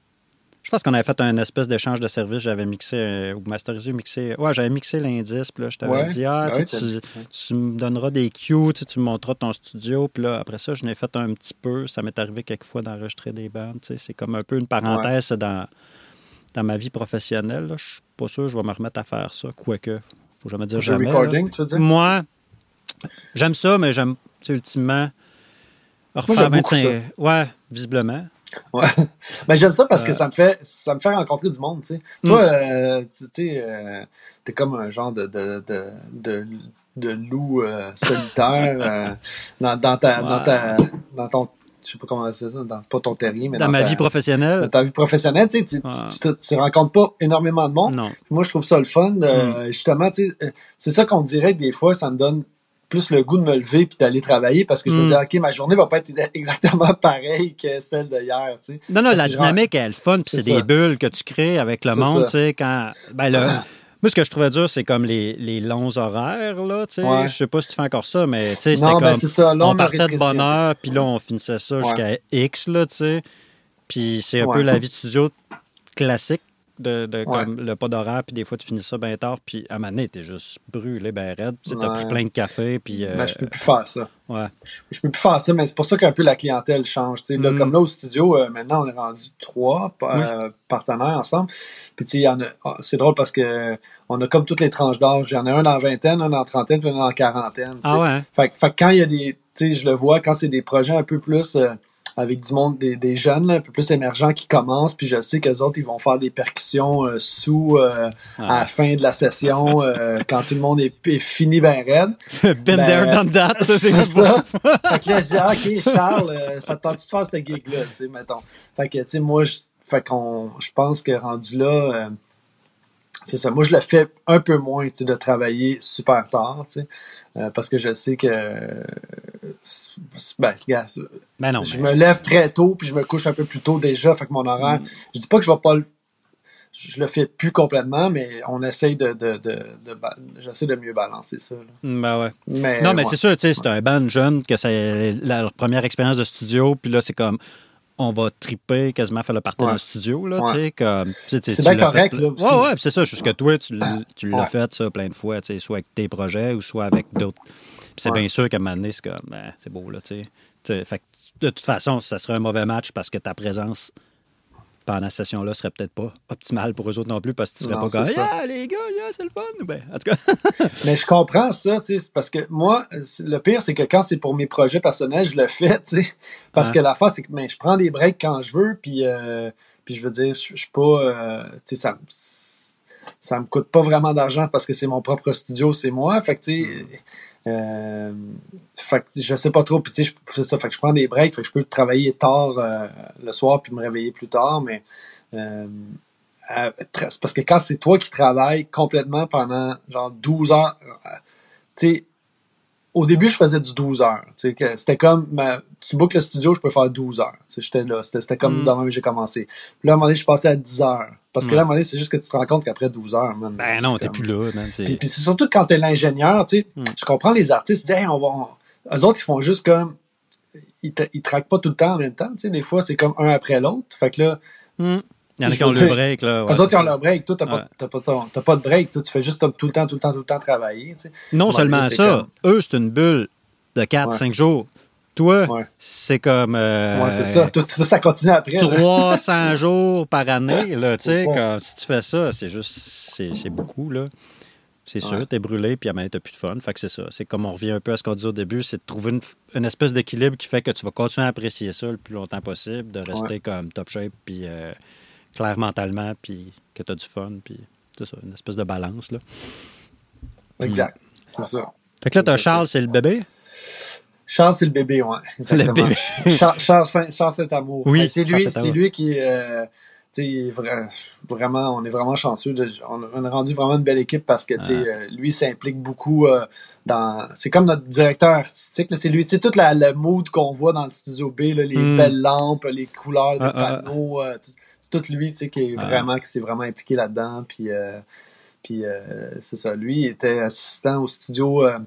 Je pense qu'on avait fait un espèce d'échange de services. J'avais mixé, euh, ou masterisé, ou mixé... Ouais, j'avais mixé l'indice, puis là, je t'avais ouais. dit, ah, ouais, tu, tu, tu me donneras des cues, tu me montreras ton studio, puis là, après ça, je n'ai fait un petit peu. Ça m'est arrivé quelquefois d'enregistrer des bandes, tu sais. C'est comme un peu une parenthèse ouais. dans, dans ma vie professionnelle, là. Je suis pas sûr que je vais me remettre à faire ça, quoique. Faut jamais dire jamais. Le recording, là. Tu veux dire? Moi, j'aime ça, mais j'aime, tu sais, ultimement, refaire Moi, j'aime vingt-cinq... Ouais, visiblement. Ouais. Ben, j'aime ça parce euh... que ça me fait ça me fait rencontrer du monde, tu sais. Mm. Toi, euh, tu sais, euh, t'es comme un genre de de de de, de loup euh, solitaire euh, dans, dans ta ouais. dans ta dans ton je sais pas comment c'est ça, dans pas ton terrier, mais dans, dans ma ta, vie professionnelle. Dans ta vie professionnelle, tu sais, tu, ouais. tu, tu, tu rencontres pas énormément de monde. Non. Moi, je trouve ça le fun. Euh, mm. Justement, tu sais, c'est ça qu'on dirait que des fois, ça me donne plus le goût de me lever puis d'aller travailler parce que je me mm. dis OK, ma journée va pas être exactement pareille que celle d'hier, tu sais. Non non, parce la dynamique genre, elle est le fun puis c'est, c'est des bulles que tu crées avec le c'est monde, tu sais, quand ben là moi, ce que je trouvais dur, c'est comme les, les longs horaires, là, tu sais. Ouais. Je sais pas si tu fais encore ça, mais tu sais, c'était non, comme... Ben c'est ça. Là, on, on partait de bonne heure, puis là, on finissait ça ouais. jusqu'à X, là, tu sais. Puis c'est un ouais. peu la vie de studio classique. De, de ouais. comme le pas d'horaire, puis des fois tu finis ça bien tard, puis à un moment donné, t'es juste brûlé, ben raide, tu sais, t'as ouais. pris plein de café, puis... Euh... Ben, je peux plus faire ça. Ouais. Je, je peux plus faire ça, mais c'est pour ça qu'un peu la clientèle change, tu sais. Là, mm. comme là, au studio, euh, maintenant, on est rendu trois euh, oui. partenaires ensemble, puis tu sais, il y en a... Oh, c'est drôle parce que on a comme toutes les tranches d'âge. Il y en a un en vingtaine, un en trentaine, puis un en quarantaine, ah ouais. Fait, fait que quand il y a des... Tu sais, je le vois, quand c'est des projets un peu plus... Euh, avec du monde, des, des jeunes, là, un peu plus émergents qui commencent, puis je sais qu'eux autres, ils vont faire des percussions euh, sous euh, ah. à la fin de la session, euh, quand tout le monde est, est fini ben raide. Been ben, there, done that, ça, c'est, c'est ça. Fait que là, je dis, ah, OK, Charles, euh, ça te tente de faire cette gig-là, tu sais, mettons. Fait que, tu sais, moi, je, fait qu'on, je pense que rendu là, euh, c'est ça. Moi, je le fais un peu moins, tu sais, de travailler super tard, tu sais, euh, parce que je sais que, euh, ben, gars, ben non, je mais... me lève très tôt, puis je me couche un peu plus tôt déjà, fait que mon horaire, mm. je dis pas que je vais pas le, je le fais plus complètement, mais on essaye de, de, de, de, de j'essaie de mieux balancer ça. Là. Ben ouais. Mais, non, mais ouais. c'est sûr, tu sais, c'est un band jeune que c'est leur première expérience de studio, puis là, c'est comme, on va triper quasiment faire le party ouais. dans le studio, là, ouais. tu sais, comme... Tu sais, c'est bien correct, fait, là, aussi. Ouais, ouais, c'est ça, jusque ouais. toi, tu, tu l'as ouais. fait, ça, plein de fois, tu sais, soit avec tes projets ou soit avec d'autres. Puis c'est ouais. bien sûr qu'à un moment donné, c'est comme, ben, c'est beau, là, tu sais. Fait que, de toute façon, ça serait un mauvais match parce que ta présence pendant cette session-là serait peut-être pas optimale pour eux autres non plus parce que tu serais non, pas comme ah les gars, yeah, c'est le fun. Ben, en tout cas. Mais je comprends ça, tu sais, parce que moi, le pire, c'est que quand c'est pour mes projets personnels, je le fais, tu sais. Parce ah. que la fois, c'est que ben, je prends des breaks quand je veux, puis, euh, puis je veux dire, je suis pas. Euh, tu sais, ça, ça me coûte pas vraiment d'argent parce que c'est mon propre studio, c'est moi. Fait que tu sais. Euh, fait que je sais pas trop, puis tu sais, c'est ça, fait que je prends des breaks, fait que je peux travailler tard euh, le soir puis me réveiller plus tard, mais euh, euh, parce que quand c'est toi qui travailles complètement pendant genre douze heures, euh, tu sais, au début je faisais du douze heures, tu sais, c'était comme, ma, tu bookes le studio, je peux faire douze heures, tu sais, j'étais là, c'était, c'était comme mm. dans le moment où j'ai commencé. Puis là, à un moment donné, je passais à dix heures. Parce que là, à un moment donné, c'est juste que tu te rends compte qu'après douze heures, man, ben non, t'es comme... plus là, man. C'est... Puis, puis c'est surtout quand t'es l'ingénieur, tu sais, mm. je comprends les artistes, ils disent, hey, on va, on... eux autres, ils font juste comme, ils, te... ils traquent pas tout le temps en même temps, tu sais, des fois, c'est comme un après l'autre. Fait que là, mm. il y en a qui ont le break, là. Ouais, eux autres, ils ont leur break. Toi, t'as, ouais. pas, t'as, pas, ton... t'as pas de break. Toi, tu fais juste tout le temps, tout le temps, tout le temps travailler, tu sais. Non seulement donné, ça, comme... eux, c'est une bulle de quatre cinq ouais. jours. Toi, ouais. c'est comme... Euh, ouais, c'est ça. Tout, tout ça continue après. trois cents jours par année, là, tu sais. Si tu fais ça, c'est juste... C'est, c'est beaucoup, là. C'est sûr, ouais. t'es brûlé, puis à maintenant, t'as plus de fun. Fait que c'est ça. C'est comme on revient un peu à ce qu'on disait au début, c'est de trouver une, une espèce d'équilibre qui fait que tu vas continuer à apprécier ça le plus longtemps possible, de rester ouais. comme top shape, puis euh, clair mentalement, puis que t'as du fun, puis c'est ça, une espèce de balance, là. Exact. Mm. C'est ça. Fait que là, t'as Charles, c'est le bébé? Charles, c'est le bébé, ouais. Le bébé. Charles, Charles, Charles Saint-Amour. Oui, ben, c'est lui, c'est lui qui, euh, tu sais, vraiment, on est vraiment chanceux. De, on a rendu vraiment une belle équipe parce que, tu sais, ah. lui s'implique beaucoup euh, dans. C'est comme notre directeur artistique. Là, c'est lui, tu sais, toute la, le mood qu'on voit dans le studio B, là, les mm. belles lampes, les couleurs des ah, panneaux, ah. Euh, tout, c'est tout lui, tu sais, qui est ah. vraiment, qui s'est vraiment impliqué là-dedans. Puis, euh, puis euh, c'est ça. Lui, il était assistant au studio. Euh,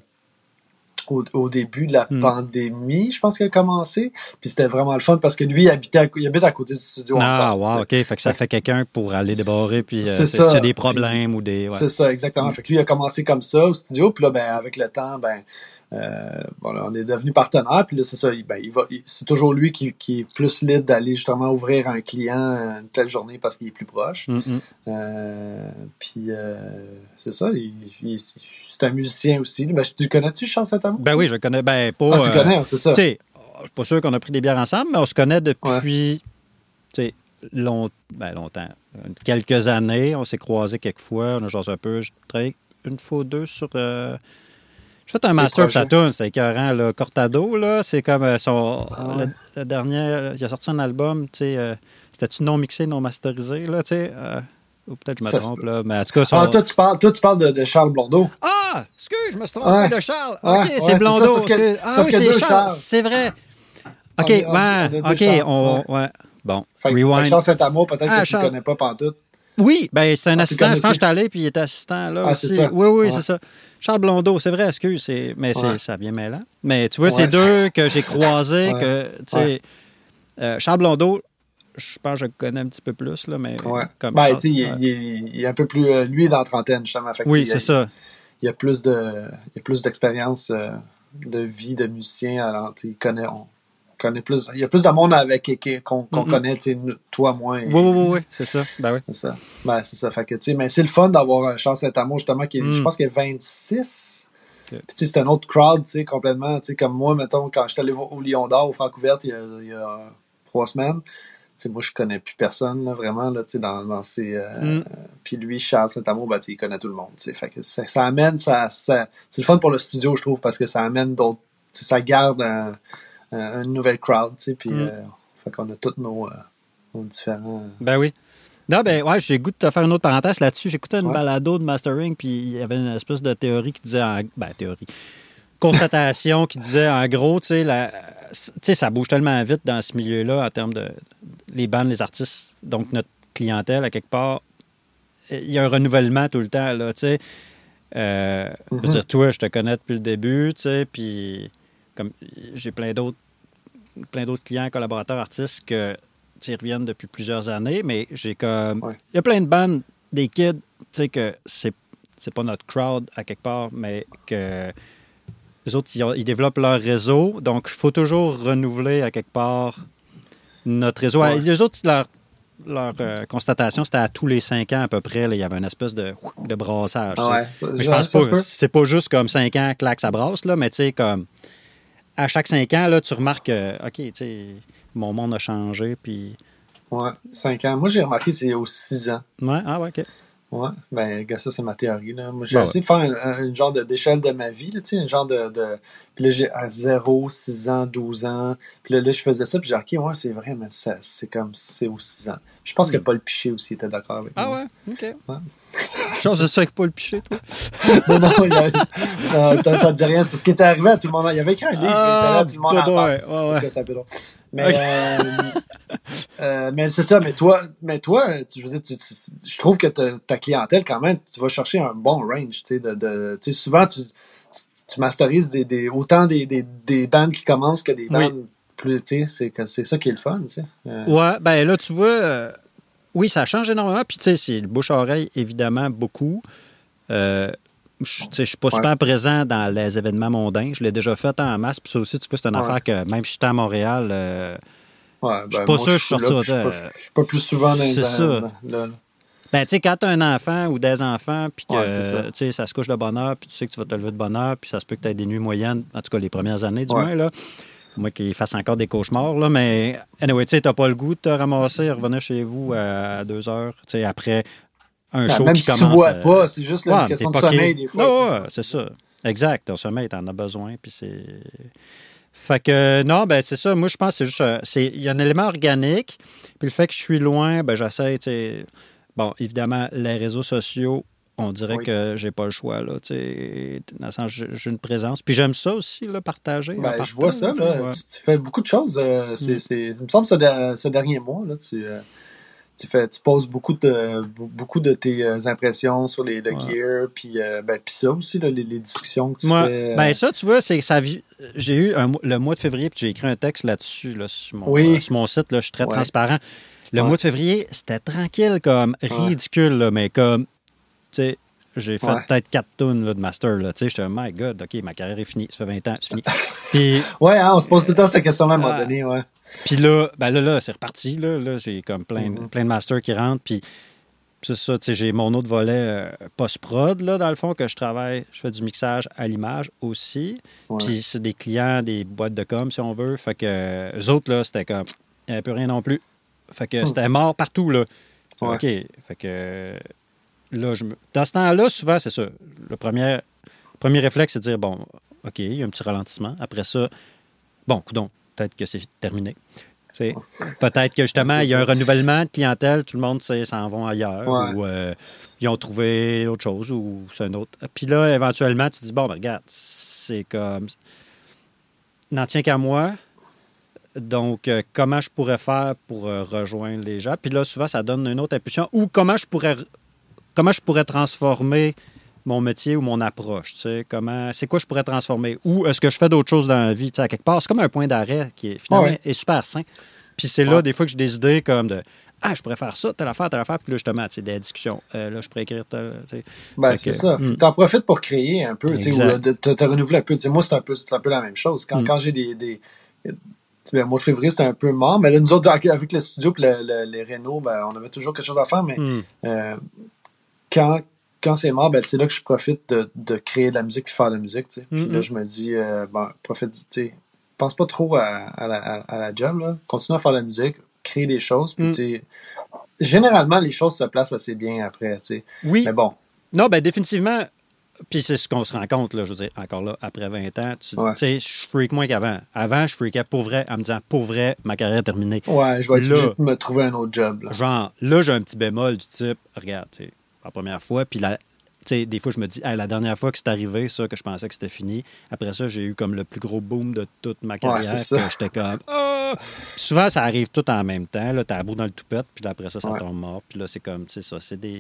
Au, au début de la mm. pandémie, je pense qu'il a commencé. Puis c'était vraiment le fun parce que lui, il, habitait à, il habite à côté du studio. Ah, encore, wow, OK. Fait que ça fait, fait quelqu'un pour aller débarrer puis euh, s'il y a des problèmes puis, ou des... Ouais. C'est ça, exactement. Mm. Fait que lui, il a commencé comme ça au studio. Puis là, ben, avec le temps, ben, euh, bon, là, on est devenu partenaire. Puis là, c'est ça. Il, ben, il va, il, c'est toujours lui qui, qui est plus libre d'aller justement ouvrir un client une telle journée parce qu'il est plus proche. Mm-hmm. Euh, puis euh, c'est ça. Il, il, c'est un musicien aussi. Ben, tu connais-tu Charles Saint-Amour? Ben oui, je le connais. Ben, pas. Ah, tu euh, connais, c'est ça. Tu sais, je suis pas sûr qu'on a pris des bières ensemble, mais on se connaît depuis, ouais. tu sais, long, ben, longtemps. Quelques années. On s'est croisés quelques fois. On a joué un peu. Je travaillé une fois ou deux sur. Euh, J'ai fait un master de Saturn, c'est écœurant, là. Cortado, là, c'est comme euh, son. Ah ouais. le, le dernier. Euh, il a sorti un album, tu sais. Euh, c'était-tu non mixé, non masterisé, là, tu sais? Euh, ou peut-être que je me ça trompe, là. Mais en tout cas, son... Ah, toi, tu parles, toi, tu parles de, de Charles Blondeau. Ah! Excuse, je me suis trompé ouais. de Charles. OK, ouais, c'est ouais, Blondeau. C'est, ça, c'est, ah, oui, c'est Charles. Charles. C'est vrai. OK, on est, on ouais. OK, Charles. on. Ouais. ouais. Bon. Fait, Rewind. Charles Saint-Amour, peut-être ah, que Charles... tu ne connais pas pantoute. Oui, ben c'est un ah, assistant. Je pense que j'étais allé puis il était assistant là ah, aussi. C'est ça. Oui, oui, ouais. c'est ça. Charles Blondeau, c'est vrai, excuse, c'est... mais c'est... Ouais. ça vient mêlant. Mais tu vois, ouais, c'est deux que j'ai croisés, ouais. que, tu sais... Ouais. Euh, Charles Blondeau, je pense que je le connais un petit peu plus, là, mais... Ouais. Comme ben, Charles, tu sais, ouais. il, il, il est un peu plus... Euh, lui, il est dans la trentaine, justement. Fait oui, il, c'est il, ça. Il y a plus de... Il y a plus d'expérience euh, de vie de musicien, alors, tu sais, il connaît... On, connaît plus, il y a plus de monde avec qu'on, qu'on mm-hmm. connaît, tu sais, toi, moi. Et, oui, oui, oui, oui, c'est ça. Ben oui. C'est ça. Ben, c'est ça. Fait que, tu sais, mais c'est le fun d'avoir Charles Saint-Amour, justement, qui est, mm. je pense qu'il est vingt-six. Okay. Puis, tu sais, c'est un autre crowd, tu sais, complètement. Tu sais, comme moi, mettons, quand je suis allé au Lion d'Or, au Francouverte, il y a, il y a trois semaines, tu sais, moi, je connais plus personne, là, vraiment, là, tu sais, dans, dans ces. Euh, mm. Puis lui, Charles Saint-Amour, ben, tu sais, il connaît tout le monde, tu sais. Fait que ça, ça amène, ça, ça. C'est le fun pour le studio, je trouve, parce que ça amène d'autres. Tu sais, ça garde un. Euh, une nouvelle crowd, tu sais, puis mm. euh, fait qu'on a tous nos, euh, nos différents... Euh... Ben oui. Non, ben ouais, j'ai goût de te faire une autre parenthèse là-dessus. J'écoutais une ouais. balado de mastering, puis il y avait une espèce de théorie qui disait... En... Ben, théorie. Constatation qui disait, en gros, tu sais, la... tu sais, ça bouge tellement vite dans ce milieu-là en termes de... Les bandes, les artistes, donc notre clientèle, à quelque part, il y a un renouvellement tout le temps, là, tu sais. Euh, mm-hmm. Je veux dire, toi, je te connais depuis le début, tu sais, puis comme j'ai plein d'autres plein d'autres clients, collaborateurs, artistes que, tu sais, ils reviennent depuis plusieurs années, mais j'ai comme... Ouais. Il y a plein de bandes, des kids, tu sais, que c'est, c'est pas notre crowd, à quelque part, mais que les autres, ils, ont, ils développent leur réseau, donc il faut toujours renouveler, à quelque part, notre réseau. Ouais. Les autres, leur, leur euh, constatation, c'était à tous les cinq ans, à peu près, là, il y avait une espèce de, de brassage. Ah ouais, ça, mais je pense pas, c'est pas juste comme cinq ans, clac, ça brasse, là, mais tu sais, comme... À chaque cinq ans, là, tu remarques que, OK, tu sais, mon monde a changé, puis... Ouais, cinq ans. Moi, j'ai remarqué c'est aux six ans. Ouais, ah ouais, OK. Ouais, ben, gars, ça, c'est ma théorie, là. Moi, j'ai bah, essayé ouais. de faire un, un, un genre de, d'échelle de ma vie, là, tu sais, un genre de, de... Puis là, j'ai à zéro, six ans, douze ans. Puis là, là, je faisais ça, puis j'ai dit, OK, ouais, c'est vrai, mais ça, c'est comme, c'est aux six ans. Puis je pense mm. que Paul Piché aussi était d'accord avec ah moi. Ah ouais, OK. Ouais. Chose de ça avec Paul Piché, toi? non, non, il a, euh, ça te dit rien, c'est parce qu'il était arrivé à tout le monde. Il y avait écrit un livre, ah, il était là, tout le monde en parle. Ouais, ouais. Parce que c'est un peu drôle. Mais, okay. euh, euh, mais c'est ça, mais toi, mais toi, tu, je veux dire, tu, tu, je trouve que ta, ta clientèle, quand même, tu vas chercher un bon range, tu sais, de, de, tu sais, souvent, tu, tu, tu masterises des, des, autant des, des, des bandes qui commencent que des bandes oui. plus, tu sais, c'est, c'est ça qui est le fun, tu sais. Euh, ouais, ben là, tu vois, euh, oui, ça change énormément, puis tu sais, c'est le bouche-oreille, évidemment, beaucoup. Euh, Je ne suis pas super ouais. présent dans les événements mondains. Je l'ai déjà fait en masse. Puis ça aussi, tu vois, c'est une ouais. affaire que même si j'étais à Montréal, euh, ouais, ben, je suis pas moi, sûr que je suis sorti. Je ne suis pas plus souvent dans les C'est ça. Là, là. Ben, tu sais, quand tu as un enfant ou des enfants, puis que ouais, ça. ça se couche de bonne heure, puis tu sais que tu vas te lever de bonne heure, puis ça se peut que tu aies des nuits moyennes, en tout cas les premières années du ouais. moins, là. Moi qui fasse encore des cauchemars, là, mais anyway, tu sais, tu n'as pas le goût de te ramasser et revenir chez vous à deux heures, tu sais, après. Un ben, show même qui si commence, tu ne bois euh... pas, c'est juste là, ouais, une question de sommeil des fois. Non, ouais, c'est ça. Exact. Ton sommeil, tu en as besoin. Puis c'est... Fait que, non, ben c'est ça. Moi, je pense que c'est juste... C'est... Il y a un élément organique. Puis le fait que je suis loin, ben j'essaie, tu sais... Bon, évidemment, les réseaux sociaux, on dirait oui. que j'ai pas le choix, là, tu sais. Dans le sens, j'ai une présence. Puis j'aime ça aussi, là, partager. Ben, partant, je vois ça, là. Ouais. Tu, tu fais beaucoup de choses. Euh, c'est, mm. c'est... Il me semble que ce, ce dernier mois, là, tu... Euh... Tu, fais, tu poses beaucoup de, beaucoup de tes impressions sur les, le ouais. gear, puis euh, ben, ça aussi, là, les, les discussions que tu Moi, fais. Euh... Ben ça, tu vois, c'est ça. J'ai eu un, le mois de février, puis j'ai écrit un texte là-dessus, là, sur, mon, oui. euh, sur mon site, là, je suis très ouais. transparent. Le ouais. mois de février, c'était tranquille, comme ridicule, là, mais comme, tu sais, j'ai fait ouais. peut-être quatre tonnes là, de master, là, tu sais, j'étais, my God, OK, ma carrière est finie, ça fait vingt ans, c'est fini. Puis, ouais, hein, on se pose tout le temps cette question-là à un moment euh, donné, ouais. Puis là, ben là, là, c'est reparti. Là, là j'ai comme plein, mm-hmm. plein de masters qui rentrent. Puis c'est ça, tu sais, j'ai mon autre volet euh, post-prod, là, dans le fond, que je travaille. Je fais du mixage à l'image aussi. Ouais. Puis c'est des clients, des boîtes de com, si on veut. Fait que euh, eux autres, là, c'était comme, il n'y avait plus rien non plus. Fait que mm. c'était mort partout, là. Ouais. OK. Fait que là, je me... dans ce temps-là, souvent, c'est ça. Le premier, le premier réflexe, c'est de dire, bon, OK, il y a un petit ralentissement. Après ça, bon, coudonc. Peut-être que c'est terminé. T'sais, peut-être que justement, il y a un renouvellement de clientèle, tout le monde s'en va ailleurs, ouais. ou euh, ils ont trouvé autre chose, ou c'est un autre. Puis là, éventuellement, tu te dis, bon, ben, regarde, c'est comme. N'en tient qu'à moi. Donc, euh, comment je pourrais faire pour euh, rejoindre les gens? Puis là, souvent, ça donne une autre impulsion. Ou comment je pourrais, comment je pourrais transformer mon métier ou mon approche, tu sais, comment, c'est quoi je pourrais transformer, ou est-ce que je fais d'autres choses dans la vie, tu sais, à quelque part, c'est comme un point d'arrêt qui est finalement ouais. est super sain. Puis c'est là, ouais. des fois, que j'ai des idées comme de, ah, je pourrais faire ça, telle affaire, telle affaire, puis là, justement, tu sais, des discussions, euh, là, je pourrais écrire tel, tu sais. Ben, c'est que, ça. Mm. T'en profites pour créer un peu, tu sais, ou de te renouveler un peu. Tu sais, moi, c'est un peu, c'est un peu la même chose. Quand, mm. quand j'ai des, des ben, mois de février, c'était un peu mort, mais là, nous autres, avec le studio et le, le, les rénaux, ben, on avait toujours quelque chose à faire, mais mm. euh, quand Quand c'est mort, ben, c'est là que je profite de, de créer de la musique et faire de la musique. Puis mm-hmm. là, je me dis, euh, bon, profite, tu sais, pense pas trop à, à, la, à, à la job, là. Continue à faire de la musique, créer des choses. Puis, mm. tu sais, généralement, les choses se placent assez bien après, tu sais. Oui. Mais bon. Non, ben, définitivement. Puis c'est ce qu'on se rend compte, là. Je veux dire, encore là, après vingt ans, tu ouais. sais, je freak moins qu'avant. Avant, je freakais pour vrai en me disant, pour vrai, ma carrière est terminée. Ouais, je vais être là, obligé de me trouver un autre job, là. Genre, là, j'ai un petit bémol du type, regarde, tu sais, la première fois, puis la, tu sais, des fois, je me dis, hey, la dernière fois que c'est arrivé, ça, que je pensais que c'était fini, après ça, j'ai eu comme le plus gros boom de toute ma carrière, ouais, que j'étais comme, oh! Souvent, ça arrive tout en même temps, là, t'as la boue dans le toupette, puis après ça, ça ouais. tombe mort, puis là, c'est comme, tu sais, ça, c'est des...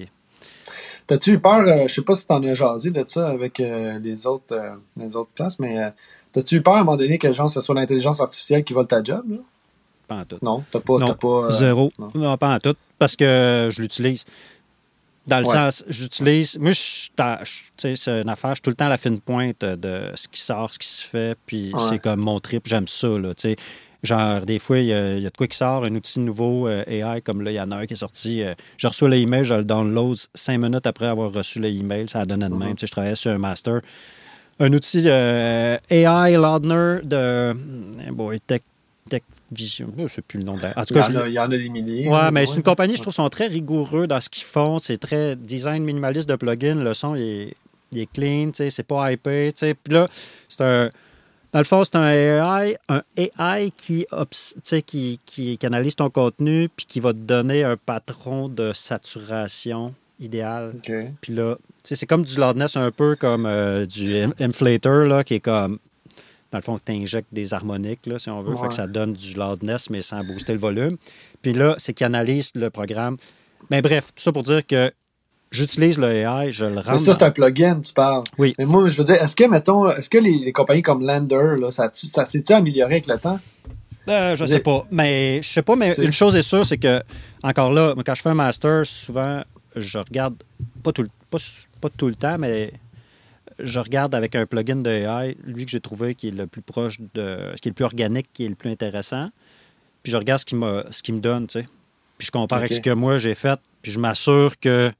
T'as-tu eu peur, euh, je sais pas si t'en as jasé de ça avec euh, les autres euh, les autres places, mais euh, t'as-tu eu peur à un moment donné que genre, ce soit l'intelligence artificielle qui vole ta job, là? Pas en tout. Non, t'as pas... Non, t'as pas euh, zéro. Non. Non, pas en tout, parce que je l'utilise. Dans le Ouais. sens, j'utilise... Moi, je, tu sais, c'est une affaire, je suis tout le temps à la fine pointe de ce qui sort, ce qui se fait, puis Ouais. c'est comme mon trip, j'aime ça, là, tu sais. Genre, des fois, il y, a, il y a de quoi qui sort, un outil nouveau, euh, A I, comme là, il y en a un qui est sorti. Euh, je reçois l'email, je le download cinq minutes après avoir reçu l'email, ça a donné de même. Mm-hmm. Tu sais, je travaillais sur un master. Un outil euh, A I Lardner de eh boy, Tech, Tech Vision. Je ne sais plus le nom de la... En tout cas, il, y en a, il y en a des milliers. Ouais, mais c'est une compagnie, je trouve, sont très rigoureux dans ce qu'ils font. C'est très design minimaliste de plugin. Le son, il est, il est clean, tu sais, c'est pas hypé. Tu sais. Puis là, c'est un... Dans le fond, c'est un A I, un A I qui, qui, qui, qui analyse ton contenu puis qui va te donner un patron de saturation idéal. Okay. Puis là, c'est comme du loudness un peu comme euh, du inflator, là, qui est comme, dans le fond, tu injectes des harmoniques, là, si on veut. Ouais. Fait que ça donne du loudness, mais sans booster le volume. Puis là, c'est qu'il analyse le programme. Mais bref, tout ça pour dire que j'utilise le A I, je le rends. Mais ça, c'est un plugin, tu parles. Oui. Mais moi, je veux dire, est-ce que, mettons, est-ce que les, les compagnies comme Lander, là, ça, ça s'est-tu amélioré avec le temps? Euh, je sais pas. Mais je sais pas, mais t'sais. Une chose est sûre, c'est que, encore là, quand je fais un master, souvent, je regarde, pas tout, pas, pas tout le temps, mais je regarde avec un plugin de A I, lui que j'ai trouvé qui est le plus proche de. Ce qui est le plus organique, qui est le plus intéressant. Puis je regarde ce qu'il me, ce qu'il me donne, tu sais. Puis je compare okay. avec ce que moi j'ai fait, puis je m'assure que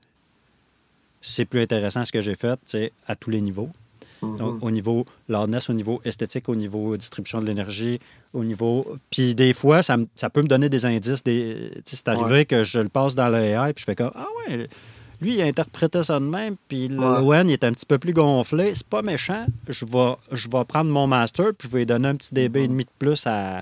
c'est plus intéressant ce que j'ai fait, tu sais, à tous les niveaux. Mm-hmm. Donc, au niveau loudness, au niveau esthétique, au niveau distribution de l'énergie, au niveau... Puis des fois, ça, me, ça peut me donner des indices. Des... Tu sais, c'est arrivé ouais. que je le passe dans le A I, puis je fais comme, ah ouais, lui, il a interprété ça de même, puis le ouais. O N, il est un petit peu plus gonflé. C'est pas méchant. Je vais, je vais prendre mon master, puis je vais lui donner un petit dB mm-hmm. et demi de plus à,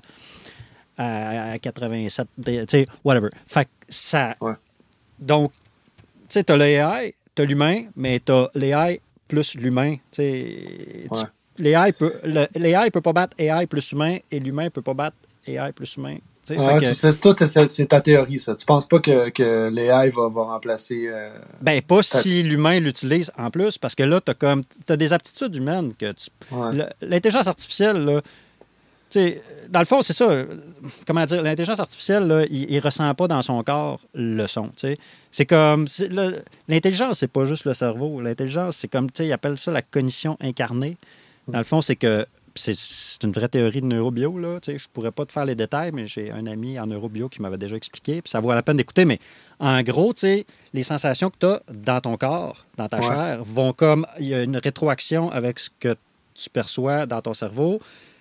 à, à quatre-vingt-sept, tu sais, whatever. Fait que ça... Ouais. Donc, tu sais, t'as le A I, t'as l'humain, mais t'as l'A I plus l'humain. Ouais. L'A I peut, l'A I peut pas battre A I plus humain et l'humain peut pas battre A I plus humain. Ah, que... c'est, toi, c'est, c'est ta théorie, ça. Tu penses pas que, que l'A I va, va remplacer... Euh, ben, pas ta... si l'humain l'utilise en plus, parce que là, t'as comme t'as des aptitudes humaines que tu... Ouais. L'intelligence artificielle, là, t'sais, dans le fond, c'est ça. Comment dire? L'intelligence artificielle, là, il ne ressent pas dans son corps le son. T'sais. C'est comme... C'est, là, l'intelligence, c'est pas juste le cerveau. L'intelligence, c'est comme... Ils appellent ça la cognition incarnée. Dans le fond, c'est que... C'est, c'est une vraie théorie de neurobio. Là, je ne pourrais pas te faire les détails, mais j'ai un ami en neurobio qui m'avait déjà expliqué. Puis ça vaut la peine d'écouter. Mais en gros, les sensations que tu as dans ton corps, dans ta ouais. chair, vont comme... Il y a une rétroaction avec ce que tu perçois dans ton cerveau.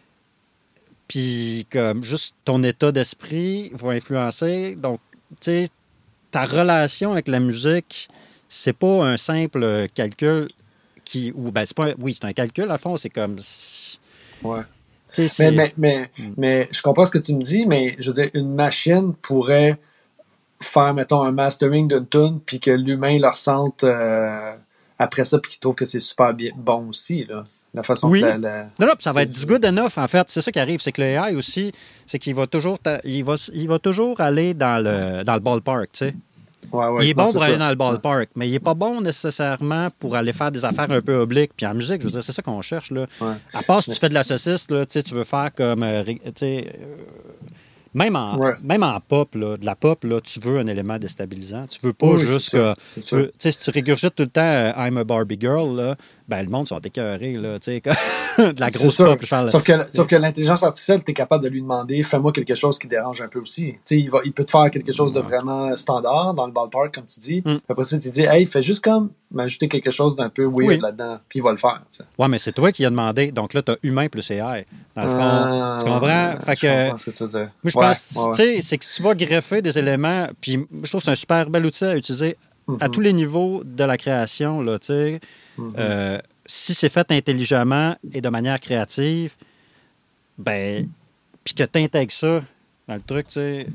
Puis, comme juste ton état d'esprit va influencer. Donc, tu sais, ta relation avec la musique, c'est pas un simple calcul qui. Ou, ben, c'est pas. Oui, c'est un calcul, à fond, c'est comme. Ouais. Mais, mais, mais, mm. mais, je comprends ce que tu me dis, mais je veux dire, une machine pourrait faire, mettons, un mastering d'une tune, puis que l'humain le ressente euh, après ça, puis qu'il trouve que c'est super bien, bon aussi, là. La façon oui. que la, la... Non, non, ça va être du good enough, en fait. C'est ça qui arrive. C'est que le A I aussi, c'est qu'il va toujours, ta... il va, il va toujours aller dans le, dans le ballpark, tu sais. Ouais, ouais, il est non, bon pour ça. aller dans le ballpark, ouais. mais il n'est pas bon nécessairement pour aller faire des affaires un peu obliques. Puis en musique, je veux dire, c'est ça qu'on cherche, là. Ouais. À part si mais tu fais de la saucisse, là, tu veux faire comme... Euh, tu sais... Euh, Même en, ouais. même en pop, là, de la pop, là, tu veux un élément déstabilisant. Tu veux pas oui, juste que... Tu veux, si tu régurgites tout le temps euh, « I'm a Barbie girl », là, ben, le monde sont écœurés, là, tu sais, de la grosse pop. Je parle, sauf, que, sauf que l'intelligence artificielle, tu es capable de lui demander « Fais-moi quelque chose qui dérange un peu aussi. » Tu sais, il, va, il peut te faire quelque chose de vraiment standard dans le ballpark, comme tu dis. Mm. Après ça, tu dis « Hey, fais juste comme m'ajouter quelque chose d'un peu weird oui. là-dedans. » Puis il va le faire, tu sais. Ouais, mais c'est toi qui as demandé. Donc là, tu as humain plus A I. Dans le fond, ah, tu comprends? Fait que, comprends ce que tu veux dire. Moi, je ouais, pense, ouais, tu sais, c'est que si tu vas greffer des éléments, puis je trouve que c'est un super bel outil à utiliser mm-hmm. à tous les niveaux de la création, là, tu sais. Mm-hmm. Euh, si c'est fait intelligemment et de manière créative, ben, puis que tu intègres ça dans le truc, tu sais, euh,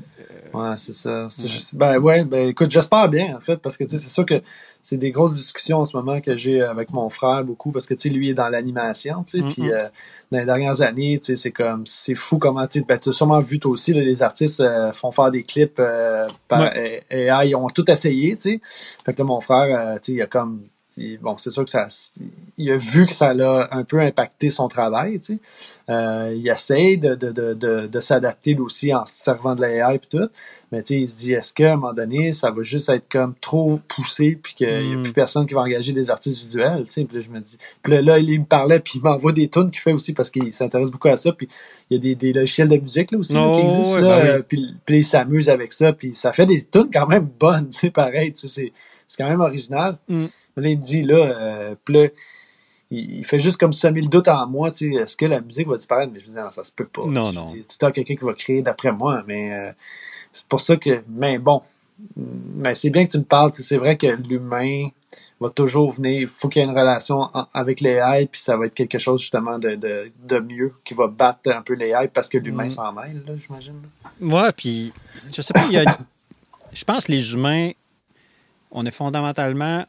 Ouais, c'est ça. C'est ouais. Juste, ben ouais, ben écoute, j'espère bien, en fait, parce que tu sais, c'est sûr que c'est des grosses discussions en ce moment que j'ai avec mon frère beaucoup, parce que tu sais, lui est dans l'animation, tu sais, mm-hmm. puis euh, dans les dernières années, tu sais, c'est comme, c'est fou comment, tu sais, ben, tu as sûrement vu toi aussi, là, les artistes euh, font faire des clips euh, par ouais. et, et ah, ils ont tout essayé, tu sais. Fait que là, mon frère, euh, tu sais, il a comme, bon, c'est sûr que ça, il a vu que ça l'a un peu impacté son travail, tu sais. Euh, il essaie de, de, de, de, de s'adapter lui aussi en se servant de l'A I et tout. Mais tu sais, il se dit, est-ce qu'à un moment donné, ça va juste être comme trop poussé puis qu'il n'y a mm. plus personne qui va engager des artistes visuels, tu sais. Puis là, je me dis, puis là, là, il me parlait puis il m'envoie des tunes qu'il fait aussi parce qu'il s'intéresse beaucoup à ça. Puis il y a des, des logiciels de musique là aussi oh, là, qui existent ouais, là. Ben oui. euh, puis, puis il s'amuse avec ça. Puis ça fait des tunes quand même bonnes, tu sais, pareil. Tu sais, c'est, c'est quand même original. Mm. Là, il me dit, là, euh, puis là, il, il fait juste comme semer le doute en moi, tu sais, est-ce que la musique va disparaître? Mais je me dis, non, ça se peut pas. Non, non. Il y a tout le temps quelqu'un qui va créer d'après moi, mais euh, c'est pour ça que, mais bon, mais c'est bien que tu me parles, c'est vrai que l'humain va toujours venir, il faut qu'il y ait une relation en, avec l'A I, puis ça va être quelque chose justement de, de, de mieux, qui va battre un peu l'A I parce que l'humain mm. s'en mêle, là, j'imagine. Ouais, puis, je sais pas, il y a, je pense que les humains, on est fondamentalement,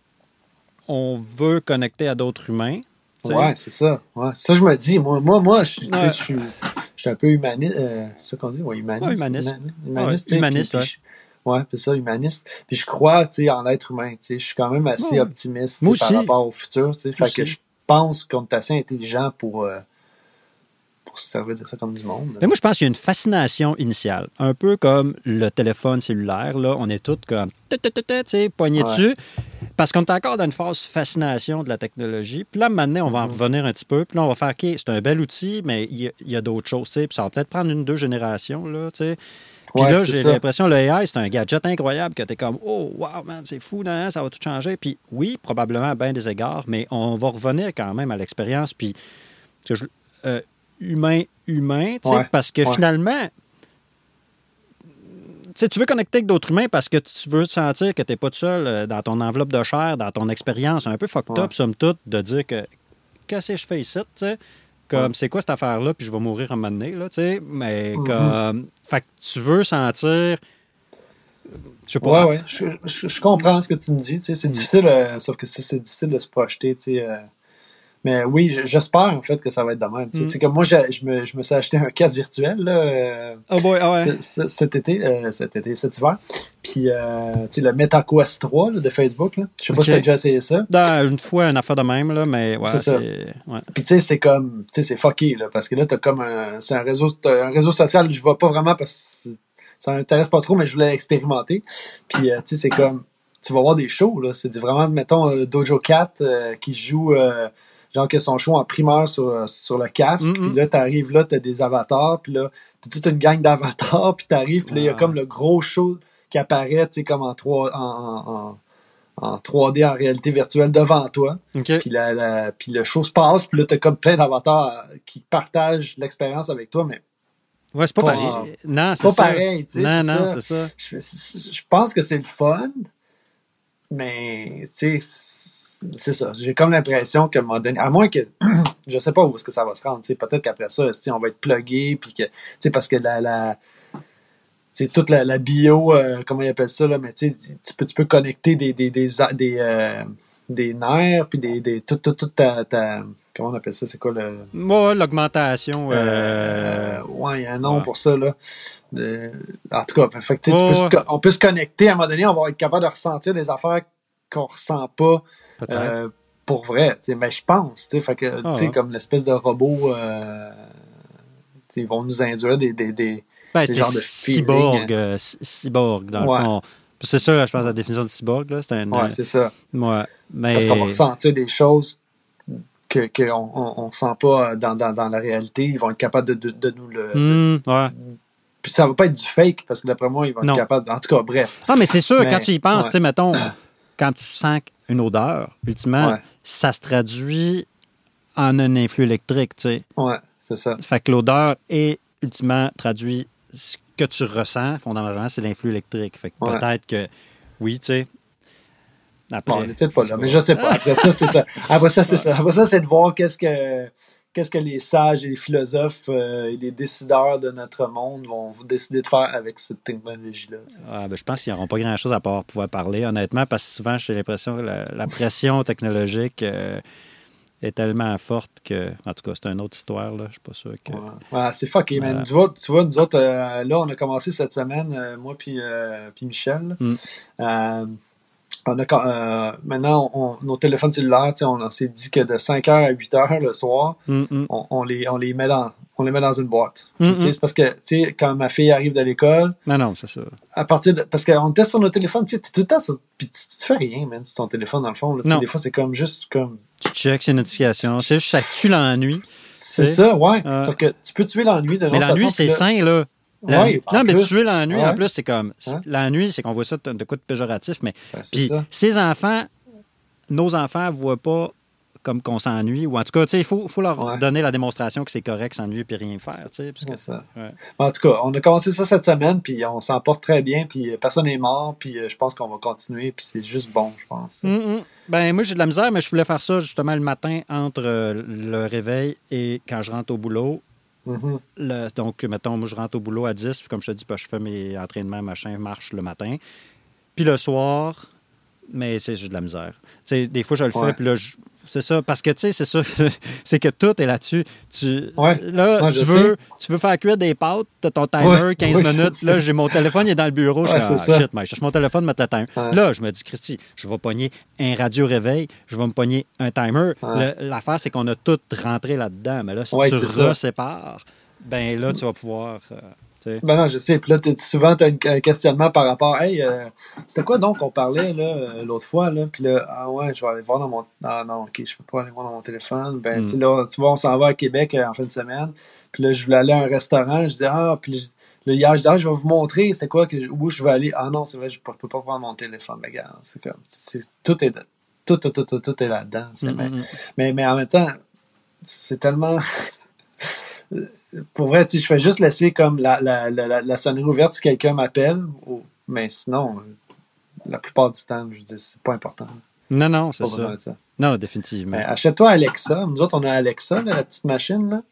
on veut connecter à d'autres humains. T'sais. Ouais, c'est ça. Ouais, ça, je me dis. Moi, moi, moi je, ouais. je suis je suis un peu humaniste. Euh, c'est ça qu'on dit? Ouais, humaniste. Ouais, humaniste. Humaniste. Ouais, humaniste, puis, ouais. Puis, ouais, c'est ça, humaniste. Puis je crois, tu sais, en l'être humain. Tu sais, je suis quand même assez ouais. optimiste par rapport au futur. Tu sais, fait que je pense qu'on est assez intelligent pour, euh, pour se servir de ça comme du monde. Mais moi, je pense qu'il y a une fascination initiale. Un peu comme le téléphone cellulaire. Là, on est tous comme, tu sais, poignés ouais. dessus. Parce qu'on est encore dans une phase fascination de la technologie. Puis là, maintenant, on va en revenir un petit peu. Puis là, on va faire, OK, c'est un bel outil, mais il y a, il y a d'autres choses. T'sais. Puis ça va peut-être prendre une, deux générations. Là, t'sais. Puis ouais, là, j'ai ça. l'impression que le A I, c'est un gadget incroyable que tu es comme, oh, wow, man, c'est fou, non, ça va tout changer. Puis oui, probablement à bien des égards, mais on va revenir quand même à l'expérience. Puis, je, euh, humain, humain, ouais. parce que ouais. finalement, tu sais, tu veux connecter avec d'autres humains parce que tu veux te sentir que tu n'es pas tout seul dans ton enveloppe de chair, dans ton expérience un peu fucked up, ouais. somme toute, de dire que qu'est-ce que je fais ici, tu sais, comme ouais. c'est quoi cette affaire-là, puis je vais mourir un moment donné, là, tu sais, mais mm-hmm. comme, fait que tu veux sentir, je sais pas. Ouais, ouais, je, je, je comprends ce que tu me dis, tu sais, c'est mm. difficile, euh, sauf que c'est, c'est difficile de se projeter, tu sais. Euh... Mais oui, j'espère en fait que ça va être de même. Tu sais, comme moi, je, je, me, je me suis acheté un casque virtuel là, euh, oh boy, oh ouais. c- cet été, euh, cet été, cet hiver. Puis, euh, tu sais, le MetaQuest trois là, de Facebook. Là. Je sais pas okay. si t'as déjà essayé ça. Dans une fois, une affaire de même, là, mais ouais. C'est ça. C'est... Ouais. Puis, tu sais, c'est comme, tu sais, c'est fucké, là, parce que là, t'as comme un, c'est un réseau, un réseau social que je vois pas vraiment parce que ça m'intéresse pas trop, mais je voulais expérimenter. Puis, euh, tu sais, c'est comme, tu vas voir des shows, là. C'est vraiment, mettons, euh, Dojo Cat euh, qui joue. Euh, genre que son show en primeur sur, sur le casque, mm-hmm. puis là, t'arrives là, t'as des avatars, puis là, t'as toute une gang d'avatars, puis t'arrives, puis là, il y a comme le gros show qui apparaît, tu sais, comme en, trois, en, en, en trois D, en réalité virtuelle, devant toi. Okay. Puis, la, la, puis le show se passe, puis là, t'as comme plein d'avatars qui partagent l'expérience avec toi, mais ouais, c'est pas, pas pareil. Non, c'est pas ça. pareil, tu sais. Non, c'est non, ça. c'est ça. Je, je pense que c'est le fun, mais, tu sais, c'est ça. J'ai comme l'impression qu'à un moment donné, à moins que je sais pas où est-ce que ça va se rendre, tu sais, peut-être qu'après ça, on va être plugué, puis que, tu sais, parce que la, la tu sais, toute la, la bio, euh, comment ils appellent ça, là, mais tu sais, tu peux, tu peux connecter des, des, des, des, euh, des nerfs, puis des, des, toute, toute, toute ta, ta, comment on appelle ça, c'est quoi le... Ouais, l'augmentation. Euh... Euh, ouais, il y a un nom ouais. pour ça, là. De, en tout cas, fait que, tu sais, oh, tu peux, ouais. on peut se connecter, à un moment donné, on va être capable de ressentir des affaires qu'on ressent pas. Euh, pour vrai, mais je pense, tu sais, fait que, ah, ouais. comme l'espèce de robot, euh, ils vont nous induire des, des, des, ben, des genres de cyborg, euh, cyborg, dans ouais. le fond. C'est ça, je pense, la définition de cyborg, là, c'est un... Ouais, c'est ça. Ouais, mais... Parce qu'on va ressentir des choses que, qu'on on, on sent pas dans, dans, dans la réalité, ils vont être capables de, de, de nous le... Mmh, de, ouais. Puis ça va pas être du fake, parce que d'après moi, ils vont non. être capables... En tout cas, bref. Ah, mais c'est sûr, mais, quand tu y penses, ouais. tu sais, mettons, quand tu sens une odeur, ultimement, ouais. ça se traduit en un influx électrique, tu sais. Ouais, c'est ça. Fait que l'odeur est, ultimement, traduit ce que tu ressens, fondamentalement, c'est l'influx électrique. Fait que ouais. peut-être que, oui, tu sais. Après, bon, on n'est peut-être pas là, mais je sais pas. Après ça, c'est ça. Après ça, c'est ça. Après ça, c'est de voir qu'est-ce que qu'est-ce que les sages et les philosophes euh, et les décideurs de notre monde vont décider de faire avec cette technologie-là. Ah, ben, je pense qu'ils n'auront pas grand-chose à pouvoir, pouvoir parler, honnêtement, parce que souvent, j'ai l'impression que la, la pression technologique euh, est tellement forte que... En tout cas, c'est une autre histoire, là. Je suis pas sûr que... Ouais, ouais c'est fucké, man. Euh... Tu vois, tu vois, nous autres, euh, là, on a commencé cette semaine, euh, moi puis euh, Michel. Mm. Euh, on a, euh, maintenant, on, nos téléphones cellulaires, on, on s'est dit que de cinq heures à huit heures le soir, mm-hmm. on, on, les, on, les met dans, on les met dans une boîte. Mm-hmm. C'est parce que, tu sais, quand ma fille arrive de l'école... Non, non, c'est ça. À partir de... Parce qu'on était sur nos téléphones, tu sais, t'es tout le temps sur... Puis tu, tu fais rien, man, sur ton téléphone, dans le fond. Là, des fois, c'est comme juste comme... Tu checks ces notifications. C'est juste ça tue l'ennui. C'est ça, ouais. Euh... Sauf que tu peux tuer l'ennui de l'autre façon. Mais l'ennui, c'est sain, là. La... Ouais, non, mais plus, tuer l'ennui, ouais. en plus, c'est comme... Hein? L'ennui, c'est qu'on voit ça de quoi de péjoratif, mais... Ben, puis ces enfants, nos enfants ne voient pas comme qu'on s'ennuie, ou en tout cas, tu sais, il faut, faut leur ouais. donner la démonstration que c'est correct s'ennuyer puis rien faire, tu sais. C'est ça. Ouais. En tout cas, on a commencé ça cette semaine, puis on s'en porte très bien, puis personne n'est mort, puis je pense qu'on va continuer, puis c'est juste bon, je pense. Mm-hmm. Ben moi, j'ai de la misère, mais je voulais faire ça justement le matin entre le réveil et quand je rentre au boulot. Mm-hmm. Le, donc, mettons, moi, je rentre au boulot à dix, puis comme je te dis, ben, je fais mes entraînements, machin, marche le matin. Puis le soir, mais c'est j'ai de la misère. Tu sais, des fois, je le ouais. fais, puis là, je, c'est ça, parce que, tu sais, c'est ça, c'est que tout est là-dessus. Tu, ouais. Là, ouais, tu, veux, tu veux faire cuire des pâtes, tu as ton timer, ouais. quinze ouais, minutes, là, j'ai mon téléphone, il est dans le bureau, je ouais, suis ah, shit, mais je cherche mon téléphone, mettre le timer. Ouais. Là, je me dis, Christy, je vais pogner un radio-réveil, je vais me pogner un timer. Ouais. Le, l'affaire, c'est qu'on a tout rentré là-dedans, mais là, si ouais, tu resépares, ben là, tu vas pouvoir... Euh, Ben non, je sais. Puis là, t'es, souvent, tu as un questionnement par rapport à hey, euh, c'était quoi donc qu'on parlait là, l'autre fois? Là? Puis là, ah ouais, je vais aller voir dans mon. Ah non, ok, je peux pas aller voir dans mon téléphone. Ben, mm. tu sais, là, tu vois, on s'en va à Québec euh, en fin de semaine. Puis là, je voulais aller à un restaurant. Je dis, ah, puis je, là, hier, je dis, ah, je vais vous montrer c'était quoi que, où je vais aller. Ah non, c'est vrai, je peux, peux pas prendre mon téléphone. Ben, regarde, c'est comme. C'est, tout, est, tout, tout, tout, tout, tout est là-dedans. Mm-hmm. Mais, mais, mais en même temps, c'est tellement. Pour vrai, tu sais, je fais juste laisser comme la, la, la, la sonnerie ouverte si quelqu'un m'appelle, ou, mais sinon, la plupart du temps, je dis, c'est pas important. Non, non, c'est ça. ça. Non, définitivement. Ben, achète-toi Alexa. Nous autres, on a Alexa, là, la petite machine, là.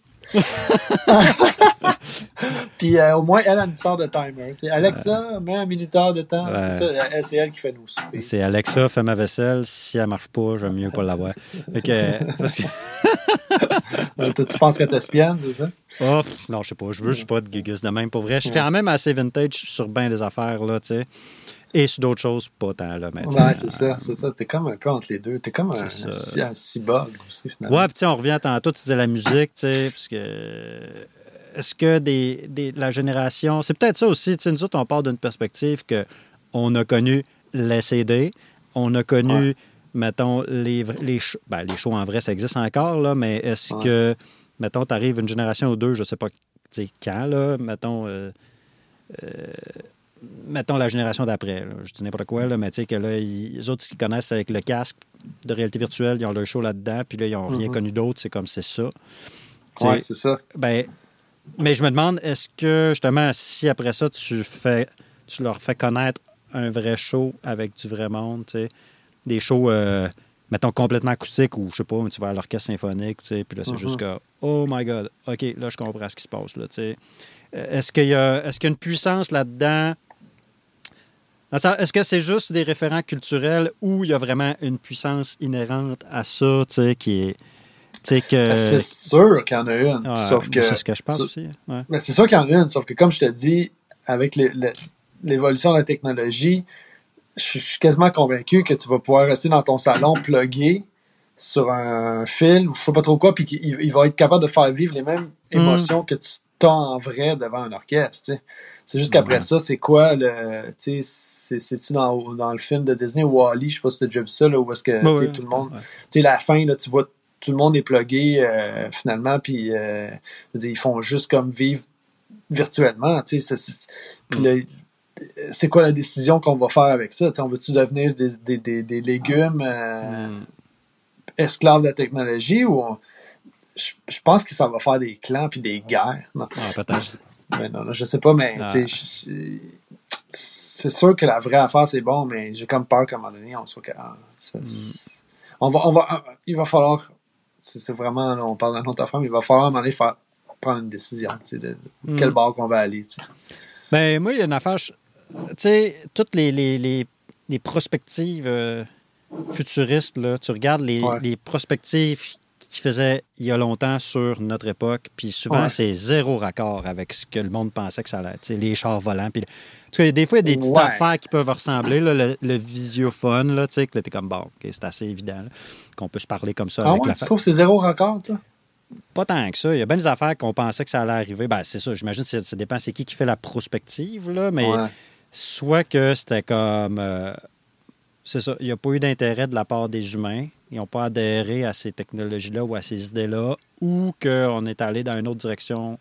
Puis euh, au moins, elle a une sorte de timer. Tu sais, Alexa, ouais. met un minuteur de temps. Ouais. C'est ça, elle, c'est elle qui fait nos soupers. C'est Alexa, fais ma vaisselle. Si elle marche pas, j'aime mieux pas l'avoir. Okay, parce que... Tu penses qu'elle t'espionne, c'est ça? Oh, non, je sais pas. Je veux, je suis pas de gugus de même. Pour vrai, je suis quand même assez vintage sur bien des affaires, là, tu sais. Et sur d'autres choses, pas tant, là. Mais, ouais, c'est ça, c'est ça. T'es comme un peu entre les deux. T'es comme un, un, un cyborg aussi, finalement. Ouais, puis tu sais, on revient tantôt, tu disais la musique, tu sais, parce que... Est-ce que des, des, la génération... C'est peut-être ça aussi, tu sais, nous autres, on part d'une perspective qu'on a connu les C D, on a connu, ouais. mettons, les, les, shows, ben, les shows en vrai, ça existe encore, là, mais est-ce ouais. que, mettons, t'arrives une génération ou deux, je sais pas, tu sais, quand, là, mettons... Euh, euh, mettons la génération d'après, là. Je dis n'importe quoi, là, mais tu sais que là, ils, les autres qui connaissent avec le casque de réalité virtuelle, ils ont leur show là-dedans, puis là, ils n'ont rien mm-hmm. connu d'autre, c'est comme c'est ça. Oui, c'est ça. Ben, mais je me demande, est-ce que, justement, si après ça, tu fais, tu leur fais connaître un vrai show avec du vrai monde, tu sais, des shows, euh, mettons, complètement acoustiques, ou je sais pas, tu vas à l'orchestre symphonique, tu sais, puis là, c'est mm-hmm. juste que, oh my God, OK, là, je comprends ce qui se passe, là, tu sais. Est-ce qu'il y a, est-ce qu'il y a une puissance là-dedans? Est-ce que c'est juste des référents culturels ou il y a vraiment une puissance inhérente à ça, tu sais, qui est... Que... C'est sûr qu'il y en a une. Ouais, sauf que, c'est ce que je pense aussi. Ouais. Mais c'est sûr qu'il y en a une, sauf que comme je te dis, avec les, les, l'évolution de la technologie, je suis quasiment convaincu que tu vas pouvoir rester dans ton salon plugué sur un fil ou je sais pas trop quoi, puis qu'il il va être capable de faire vivre les mêmes émotions mm. que tu t'as en vrai devant un orchestre. T'sais. C'est juste qu'après ouais. ça, c'est quoi le... Tu sais, c'est, c'est-tu dans, dans le film de Disney Wall-E, je sais pas si tu as déjà vu ça, là, où est-ce que ouais, ouais, tout le monde... Ouais. Tu sais, la fin, là, tu vois... Tout le monde est plugué euh, finalement, puis euh, ils font juste comme vivre virtuellement. C'est, c'est, puis mm. là, c'est quoi la décision qu'on va faire avec ça? T'sais, on veut-tu devenir des, des, des, des légumes euh, mm. esclaves de la technologie ou on, je, je pense que ça va faire des clans puis des guerres. Non. Ah, peut-être. Ben non, je sais pas, mais ah. je, je, c'est sûr que la vraie affaire c'est bon, mais j'ai comme peur qu'à un moment donné on soit. Ah, ça, mm. on va, on va, il va falloir c'est, c'est vraiment, là, on parle d'un autre affaire, mais il va falloir à un moment donné faire, prendre une décision, tu sais, de Mm. quel bord qu'on va aller, tu sais. Ben, moi, il y a une affaire. je- Tu sais, toutes les, les, les, les prospectives euh, futuristes, là, tu regardes les, Ouais. les prospectives qui faisaient il y a longtemps sur notre époque, puis souvent, Ouais. c'est zéro raccord avec ce que le monde pensait que ça allait être. Tu sais, les chars volants. Puis, en tout cas, des fois, il y a des petites Ouais. affaires qui peuvent ressembler. Là, le, le visiophone, là, tu sais, que là, t'es comme, bon, OK, c'est assez évident là, qu'on peut se parler comme ça Ah avec ouais, la tu fa- trouves que c'est zéro raccord, toi? Pas tant que ça. Il y a bien des affaires qu'on pensait que ça allait arriver. Ben, c'est ça. J'imagine que ça, ça dépend c'est qui qui fait la prospective, là, mais Ouais. soit que c'était comme... euh, c'est ça. Il n'y a pas eu d'intérêt de la part des humains. Ils n'ont pas adhéré à ces technologies-là ou à ces idées-là, ou qu'on est allé dans une autre direction.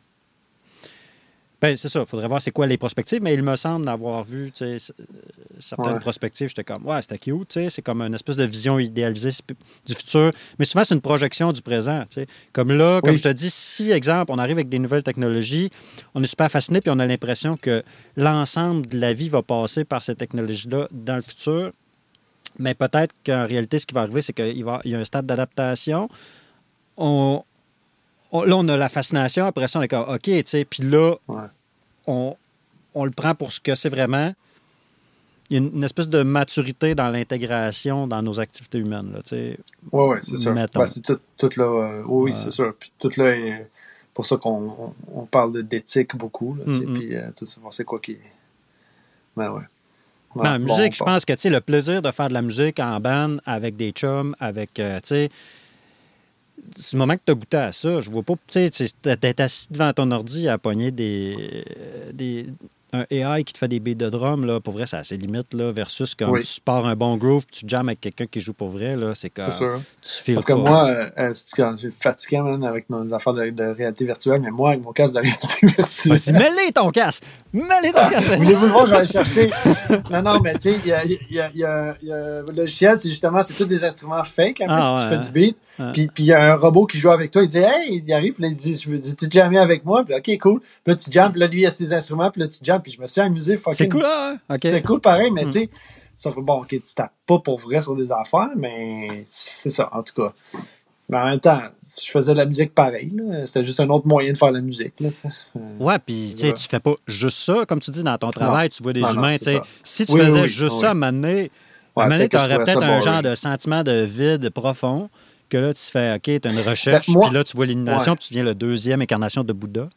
Ben, c'est ça. Il faudrait voir c'est quoi les prospectives, mais il me semble d'avoir vu, tu sais, c- certaines Ouais. prospectives. J'étais comme, ouais, c'était cute, tu sais. C'est comme une espèce de vision idéalisée sp- du futur. Mais souvent, c'est une projection du présent, tu sais. Comme là, comme Oui. je te dis, si, exemple, on arrive avec des nouvelles technologies, on est super fasciné, puis on a l'impression que l'ensemble de la vie va passer par ces technologies-là dans le futur. Mais peut-être qu'en réalité, ce qui va arriver, c'est qu'il va, il y a un stade d'adaptation. On, on- là, on a la fascination. Après ça, on est comme, OK, tu sais. Puis là, Ouais. on, on le prend pour ce que c'est vraiment. Il y a une, une espèce de maturité dans l'intégration dans nos activités humaines, là, tu sais. Ouais, ouais, c'est sûr. Mettons. Ben, c'est tout, tout là. euh, oui, Ouais. c'est sûr. Puis tout là est pour ça qu'on on, on parle de- d'éthique beaucoup. Là, tu sais, Mm-mm. puis euh, tout ça, c'est quoi qui. Ben ouais. Ouais, Dans la bon, musique, je bon. pense que, tu sais, le plaisir de faire de la musique en band avec des chums, avec, euh, tu sais, c'est le moment que tu as goûté à ça. Je vois pas, tu sais, tu- d'être assis devant ton ordi à pogner des, des, un A I qui te fait des beats de drum, là, pour vrai, c'est assez limite, là, versus quand Oui. tu pars un bon groove, tu jammes avec quelqu'un qui joue pour vrai, là, c'est comme, C'est sûr. tu files Sauf que pas. moi, euh, euh, c'est quand j'ai fatigué man, avec nos affaires de, de réalité virtuelle, mais moi, avec mon casque de réalité virtuelle. Vas-y, mets-les ton casque! Mets-les ton casque! vas-y. Voulez-vous le voir, je vais aller chercher. Non, non, mais tu sais, il y a, il y, a, il y, a, il y a le logiciel, c'est justement, c'est tous des instruments fake, un peu, Ah, que tu ouais, fais du beat. ouais. Puis, puis il y a un robot qui joue avec toi, il dit, hey, il arrive, puis là, il dit, je veux dire, tu jammé avec moi, puis là, ok, cool. Puis là, tu jammes, puis là, lui, il a ses instruments, puis là, tu jammes, puis je me suis amusé, fucking. C'est cool, hein? OK. C'était cool pareil, mais Mm. tu sais, ça fait bon, ok, tu tapes pas pour vrai sur des affaires, mais c'est ça, en tout cas. Mais en même temps, je faisais de la musique pareil, là. C'était juste un autre moyen de faire la musique, là, ça. Euh, Ouais, puis tu sais, Ouais. tu fais pas juste ça. Comme tu dis, dans ton travail, tu vois des Non, non, humains. c'est tu sais. ça. Si tu Oui, faisais oui, juste oui. ça, à un moment donné, à un Ouais, moment donné, peut-être que je t'aurais trouvais peut-être ça un boring. genre de sentiment de vide profond que là, tu fais, OK, tu as une recherche, Ben, moi- puis là, tu vois l'illumination, Ouais. puis tu deviens le deuxième incarnation de Bouddha.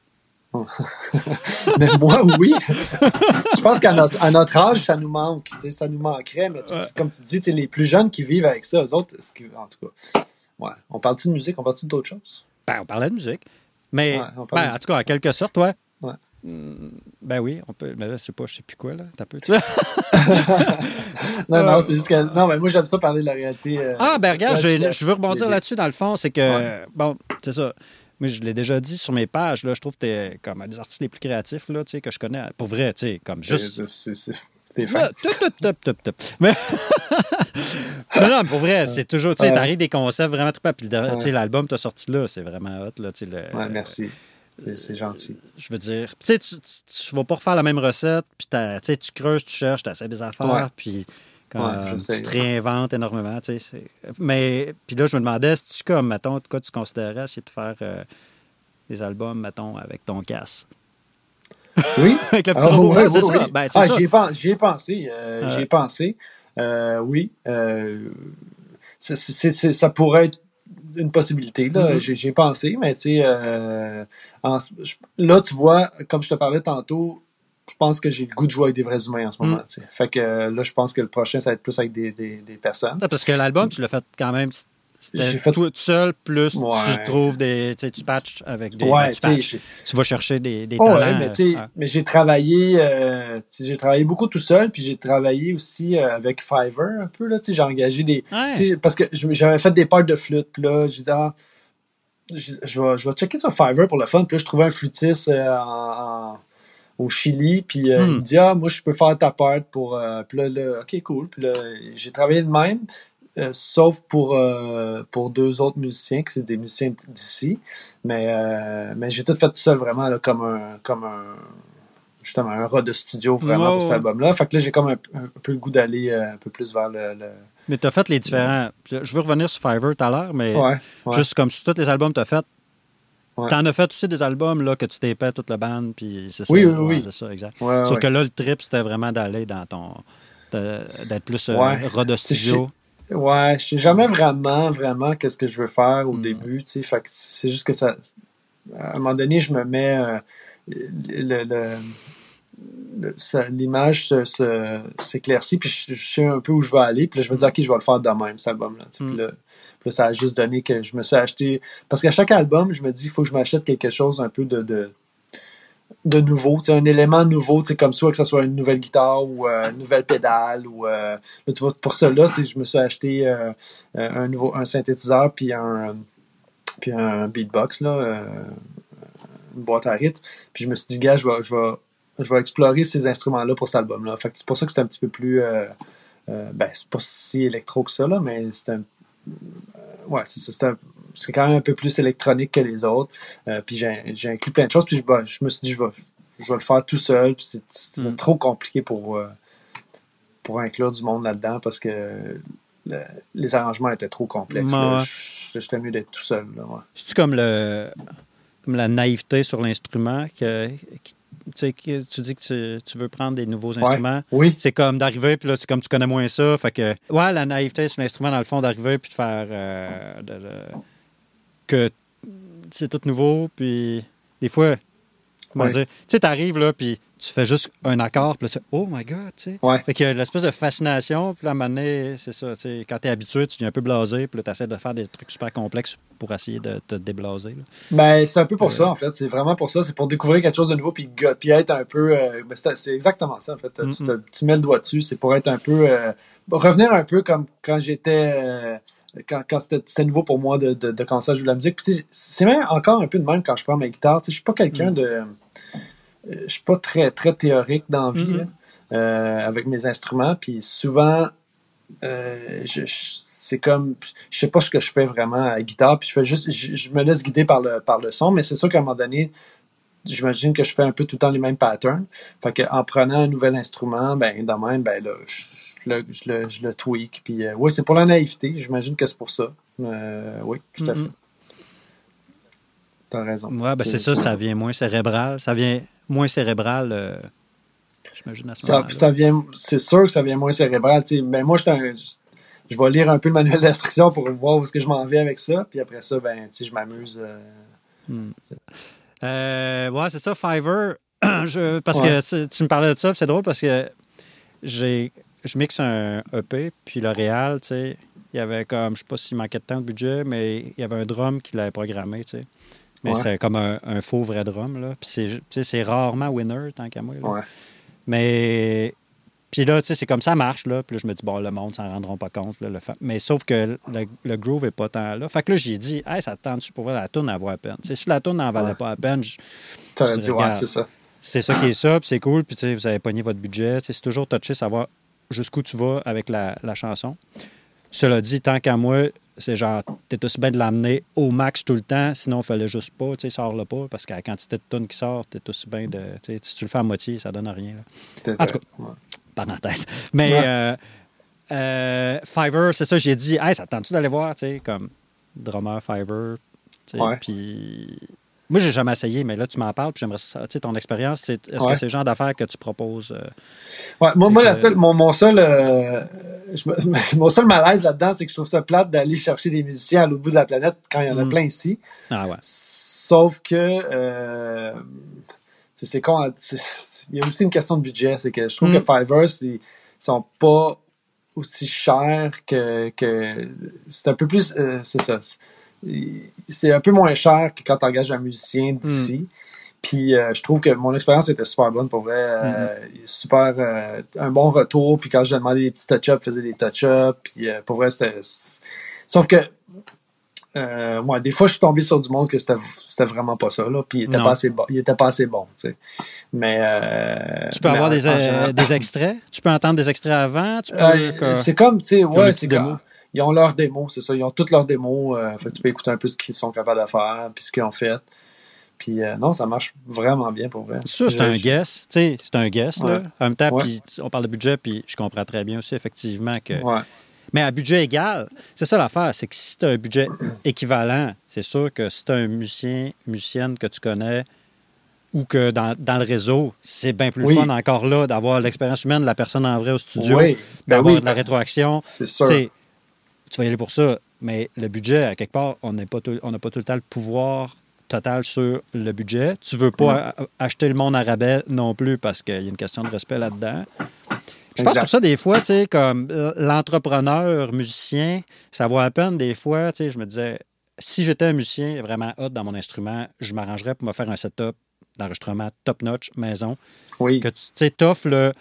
Mais moi, oui. Je pense qu'à notre, à notre âge, ça nous manque. Tu sais, ça nous manquerait. Mais tu sais, Ouais. comme tu dis, tu sais, les plus jeunes qui vivent avec ça, eux autres, est-ce que, en tout cas. Ouais. On parle-tu de musique? On parle-tu d'autres choses? Ben, on parlait de musique. Mais, Ouais, on parlait ben, de en tout cas, en quelque sorte, ouais. Ouais. Hmm, Ben oui, on peut. Mais là, c'est pas, je sais plus quoi, là. T'as peu, tu vois. Non, Euh, non, c'est juste que. Non, mais moi, j'aime ça parler de la réalité. euh, Ah, ben regarde, virtuelle, j'ai- puis je veux rebondir les- là-dessus, dans le fond, c'est que, Ouais. bon, c'est ça. Mais je l'ai déjà dit sur mes pages, là, je trouve que t'es comme un des artistes les plus créatifs, là, tu sais, que je connais. Pour vrai, tu sais, comme juste. C'est- c'est- c'est- T'es fin. Ouais, top, top, top, top, top. Mais... non, non, pour vrai, c'est toujours, tu sais, Ouais. t'arrives des concepts vraiment trippants. Puis le dernier- Ouais. tu sais, l'album que t'as sorti là, c'est vraiment hot, là, tu sais. le- Ouais, merci. C'est c'est gentil. Je veux dire, tu sais, tu, tu, tu vas pas refaire la même recette, puis t'as- tu sais, tu creuses, tu cherches, tu essaies des affaires, Ouais. puis quand Ouais, j'essaie. tu te réinventes énormément, tu sais. c'est- Mais, puis là, je me demandais, si tu comme, mettons, quoi tu considérais essayer de faire euh, des albums, mettons, avec ton casque? Oui. Avec le petit Ah, robot, oui, ouais, c'est oui, ça. oui. Ben, c'est Ah, ça. j'y ai, pen- j'y ai pensé. euh, Ouais. J'y ai pensé. Euh, oui. euh, c'est- c'est- c'est- ça pourrait être une possibilité. Là. Mhm. J'ai, j'ai pensé, mais tu sais, euh, en ce- je- là, tu vois, comme je te parlais tantôt, je pense que j'ai le goût de jouer avec des vrais humains en ce moment. Mhm. tu sais. Fait que euh, là, je pense que le prochain, ça va être plus avec des, des, des personnes. Ah, parce que l'album, tu l'as fait quand même. C'était J'ai fait- toi tout seul, plus Ouais. tu trouves des. Tu sais, tu patches avec des. Ouais, ben, tu tu sais, patches. j'ai- Tu vas chercher des, des Oh, talents. ouais, mais tu sais, euh, mais j'ai travaillé, euh, tu sais, j'ai travaillé beaucoup tout seul, puis j'ai travaillé aussi euh, avec Fiverr un peu là, tu sais, j'ai engagé des, Ouais. tu sais, parce que je- j'avais fait des parts de flûte, puis là, j'ai dit ah, je, je vais, je vais checker sur Fiverr pour le fun, puis là, je trouvais un flûtiste euh, en, en- au Chili, puis euh, Hmm. il me dit ah, moi je peux faire ta part pour, euh, puis là, là, ok cool, puis là, j'ai travaillé de même. Euh, sauf pour euh, pour deux autres musiciens, qui c'est des musiciens d'ici. Mais, euh, mais j'ai tout fait tout seul, vraiment, là, comme un, comme un, justement un rat de studio vraiment oh, pour cet album-là. Fait que là, j'ai comme un, un peu le goût d'aller euh, un peu plus vers le... le... Mais tu as fait les différents... Je veux revenir sur Fiverr tout à l'heure, mais ouais, ouais. juste comme sur tous les albums que tu as fait, ouais. tu en as fait aussi des albums là, que tu t'épais toute la bande, puis c'est ça. Oui, oui, ouais, oui. C'est ça, exact. Ouais, Sauf ouais. que là, le trip, c'était vraiment d'aller dans ton... De, d'être plus euh, ouais. rat de studio. Ouais, je sais jamais vraiment, vraiment qu'est-ce que je veux faire au mm. début, tu sais. Fait que c'est juste que ça... À un moment donné, je me mets... Euh, le... le Le, ça, l'image se, se, s'éclaircit, puis je, je sais un peu où je vais aller, puis là, je me dis, OK, je vais le faire de même, cet album-là. Mm. Puis, là puis là, ça a juste donné que je me suis acheté... Parce qu'à chaque album, je me dis, il faut que je m'achète quelque chose un peu de, de, de nouveau, un élément nouveau, comme soit que ce soit une nouvelle guitare ou euh, une nouvelle pédale. Ou, euh, là, tu vois, pour cela, c'est, je me suis acheté euh, un, nouveau, un synthétiseur, puis un, puis un beatbox, là, euh, une boîte à rythme. Puis je me suis dit, gars, je vais... Je vais je vais explorer ces instruments-là pour cet album-là. Fait que c'est pour ça que c'est un petit peu plus... Euh, euh, ben, c'est pas si électro que ça, là, mais c'est un... Euh, ouais, c'est ça. C'est, un, c'est quand même un peu plus électronique que les autres. Euh, puis j'ai, j'ai inclus plein de choses, puis je, ben, je me suis dit, je vais, je vais le faire tout seul, puis c'est, c'est mm. trop compliqué pour, euh, pour inclure du monde là-dedans, parce que le, les arrangements étaient trop complexes. Là. Je, j'étais mieux d'être tout seul. Là, ouais. C'est-tu comme, le, comme la naïveté sur l'instrument que, qui tu sais, tu dis que tu, tu veux prendre des nouveaux instruments. Ouais, oui. C'est comme d'arriver, puis là, c'est comme tu connais moins ça. Fait que, ouais, la naïveté sur l'instrument, dans le fond, d'arriver, puis de faire. Euh, de, de, que c'est tout nouveau, puis des fois, comment ouais. dire, tu sais, t'arrives, là, puis tu fais juste un accord, puis là, tu sais, oh my God, tu sais. Ouais. Fait qu'il y a l'espèce de fascination, puis là, à un moment donné, c'est ça, tu sais, quand t'es habitué, tu deviens un peu blasé, puis là, t'essaies de faire des trucs super complexes pour essayer de te déblaser. Là. Ben, c'est un peu pour euh, ça, en fait. C'est vraiment pour ça. C'est pour découvrir quelque chose de nouveau, puis, puis être un peu... Euh, ben c'est, c'est exactement ça, en fait. Mm-hmm. Tu, te, tu mets le doigt dessus. C'est pour être un peu... Euh, revenir un peu comme quand j'étais... Euh, quand, quand c'était, c'était nouveau pour moi de, de, de commencer à jouer de la musique. Puis, c'est même encore un peu de même quand je prends ma guitare. Je suis pas quelqu'un mm-hmm. de... Je suis pas très, très théorique dans la vie, mm-hmm. là, euh, avec mes instruments. Puis souvent, euh, je... je c'est comme, je sais pas ce que je fais vraiment à la guitare, puis je fais juste, je, je me laisse guider par le, par le son, mais c'est sûr qu'à un moment donné, j'imagine que je fais un peu tout le temps les mêmes patterns. Fait que en prenant un nouvel instrument, ben, de même, ben là, je, je, le, je, le, je le tweak. Puis euh, oui, c'est pour la naïveté, j'imagine que c'est pour ça. Euh, oui, tout à fait. Mm-hmm. T'as raison. Ouais, ben c'est, c'est ça, ça vient moins cérébral. Ça vient moins cérébral, euh, j'imagine à ce ça, moment-là. Ça vient, c'est sûr que ça vient moins cérébral. T'sais, ben moi, j'étais un... Je vais lire un peu le manuel d'instruction pour voir où est-ce que je m'en vais avec ça. Puis après ça, ben, tu sais, je m'amuse. Euh... Hmm. Euh, ouais, c'est ça, Fiverr. je, parce ouais. que tu me parlais de ça, puis c'est drôle parce que j'ai, je mixe un E P, puis le Réal, tu sais, il y avait comme, je sais pas s'il manquait de temps de budget, mais il y avait un drum qui l'avait programmé, tu sais. Mais ouais. c'est comme un, un faux vrai drum, là. Puis c'est, tu sais, c'est rarement winner, tant qu'à moi. Là. Ouais. Mais... Puis là, tu sais, c'est comme ça marche, là. Puis là, je me dis, bon, le monde s'en rendront pas compte. Là, le fa... Mais sauf que le, le groove est pas tant là. Fait que là, j'ai dit, hey, ça te tente-tu pour voir la tourne en vaut à peine? Tu sais, si la tourne n'en valait ouais. pas à peine, je. T'aurais dit, ouais, c'est ça. C'est ça qui est ça, puis c'est cool. Puis, tu sais, vous avez pogné votre budget. T'sais, c'est toujours touché savoir jusqu'où tu vas avec la, la chanson. Cela dit, tant qu'à moi, c'est genre, t'es aussi bien de l'amener au max tout le temps, sinon il fallait juste pas, tu sais, sors-le pas, parce que la quantité de tonnes qui sort, t'es aussi bien de. Tu sais, si tu le fais à moitié, ça donne rien. Là. En tout cas. Ouais. Parenthèse. Mais ouais. euh, euh, Fiverr, c'est ça, j'ai dit, hey, ça te tente-tu d'aller voir, tu sais, comme drummer Fiverr, tu sais, ouais. puis moi, j'ai jamais essayé, mais là, tu m'en parles, puis j'aimerais ça, tu sais, ton expérience, c'est, est-ce ouais. que c'est le genre d'affaires que tu proposes? Euh, ouais, moi, moi que... la seule, mon, mon seul, euh, je, mon seul malaise là-dedans, c'est que je trouve ça plate d'aller chercher des musiciens à l'autre bout de la planète quand il y en a mm. plein ici. Ah ouais. Sauf que, euh, c'est con, c'est, il y a aussi une question de budget, c'est que je trouve mm. que Fiverr, ils sont pas aussi chers que, que c'est un peu plus, euh, c'est ça, c'est, c'est un peu moins cher que quand tu engages un musicien d'ici. Mm. Puis euh, je trouve que mon expérience était super bonne pour vrai, euh, mm. super, euh, un bon retour. Puis quand je demandais des petits touch-ups, je faisais des touch-ups. Puis euh, pour vrai, c'était, sauf que Euh, moi, des fois, je suis tombé sur du monde que c'était, c'était vraiment pas ça, là. Puis il était non. pas assez bon. Il était pas assez bon, tu sais. Mais. Euh, tu peux mais avoir en, des, en euh, des extraits? Tu peux entendre des extraits avant? Tu peux, euh, que... C'est comme, tu sais, ouais, c'est comme. Ils ont leurs démos, c'est ça. Ils ont toutes leurs démos. Euh, fait, tu peux écouter un peu ce qu'ils sont capables de faire, puis ce qu'ils ont fait. Puis euh, non, ça marche vraiment bien pour vrai. Ça, c'est je, un je... guess. Tu sais, c'est un guess, ouais. là. En même temps, ouais. puis on parle de budget, puis je comprends très bien aussi, effectivement, que... Ouais. Mais à budget égal, c'est ça l'affaire, c'est que si tu as un budget équivalent, c'est sûr que si tu as un musicien, musicienne que tu connais ou que dans, dans le réseau, c'est bien plus oui. fun encore là d'avoir l'expérience humaine de la personne en vrai au studio, oui. ben d'avoir oui, de la ben, rétroaction. C'est sûr. T'sais, tu vas y aller pour ça, mais le budget, à quelque part, on n'a pas, tout, pas tout le temps le pouvoir total sur le budget. Tu veux pas a- acheter le monde à rabais non plus parce qu'il y a une question de respect là-dedans. Je pense exact. Pour ça, des fois, tu sais, comme l'entrepreneur, musicien, ça vaut la peine, des fois, tu sais, je me disais, si j'étais un musicien vraiment hot dans mon instrument, je m'arrangerais pour me faire un setup d'enregistrement top-notch, maison. Oui. Que tu sais, t'offres le,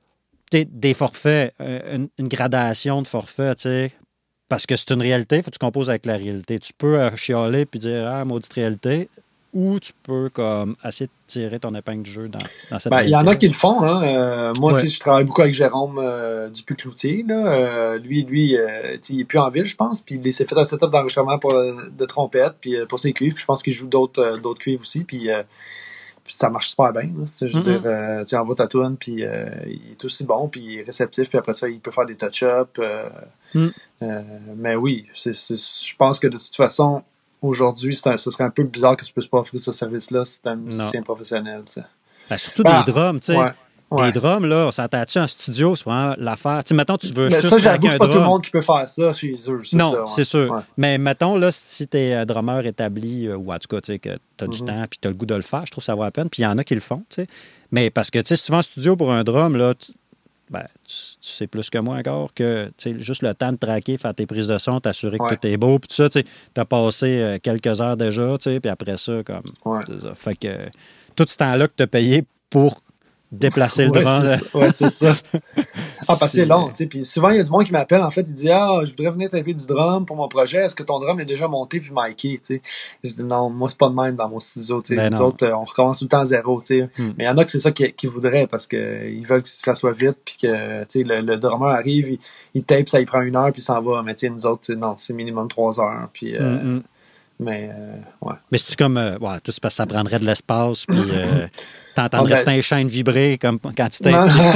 des forfaits, une, une gradation de forfaits, tu sais, parce que c'est une réalité, il faut que tu composes avec la réalité. Tu peux euh, chialer puis dire, ah, maudite réalité, ou tu peux comme essayer de tirer ton épingle du jeu dans, dans cette ben, réalité. Il y en a qui le font. Hein. Euh, moi, ouais. je travaille beaucoup avec Jérôme euh, Dupuis-Cloutier. Là. Euh, lui, lui euh, il n'est plus en ville, je pense. Puis il s'est fait un setup d'enregistrement pour, de trompette puis pour ses cuivres. Puis je pense qu'il joue d'autres, euh, d'autres cuivres aussi. Puis, euh, puis ça marche super bien. Là. Je veux mm-hmm. dire, euh, tu envoies ta tune, puis euh, il est aussi bon, puis il est réceptif. Puis après ça, il peut faire des touch-ups. Euh, mm. euh, mais oui, c'est, c'est, je pense que de toute façon, aujourd'hui, c'est un, ce serait un peu bizarre que tu ne puisses pas offrir ce service-là si tu es un musicien non. professionnel. Ben, surtout ben, des drums, tu sais. Ouais, ouais. Des drums, là, on s'entend-tu en studio, c'est vraiment l'affaire. Tu sais, mettons, tu veux mais juste ça, j'avoue, un c'est pas drum. tout le monde qui peut faire ça chez eux. C'est non, ça, ouais. c'est sûr. Ouais. Mais mettons, là, si tu es un drummer établi, euh, ou en tout cas, tu sais, que tu as mm-hmm. du temps puis tu as le goût de le faire, je trouve que ça vaut la peine. Puis il y en a qui le font, tu sais. Mais parce que, tu sais, si tu vas en studio pour un drum, là, tu... Ben, tu, tu sais plus que moi encore que juste le temps de traquer, faire tes prises de son, t'assurer que ouais. tout est beau, puis tout ça, tu as passé euh, quelques heures déjà, puis après ça, comme. Ouais. Ça. Fait que euh, tout ce temps-là que tu as payé pour déplacer ouais, le drum. C'est ouais, c'est ça. Ah, parce que c'est long, tu sais. Puis souvent, il y a du monde qui m'appelle, en fait, il dit, ah, je voudrais venir taper du drum pour mon projet. Est-ce que ton drum est déjà monté puis miké, tu sais? Je dis, non, moi, c'est pas de même dans mon studio, tu sais. Ben Nous non. autres, on recommence tout le temps à zéro, tu sais. Hmm. Mais il y en a que c'est ça qu'ils qui voudraient parce qu'ils veulent que ça soit vite puis que, tu sais, le, le drummer arrive, il, il tape, ça il prend une heure puis il s'en va. Mais tu sais, nous autres, non, c'est minimum trois heures. Puis, euh, mm-hmm. Mais, euh, ouais. Mais c'est-tu comme, euh, ouais, tout c'est parce que ça prendrait de l'espace, puis euh, t'entendrais ah ben... tes chaînes vibrer comme quand tu t'es.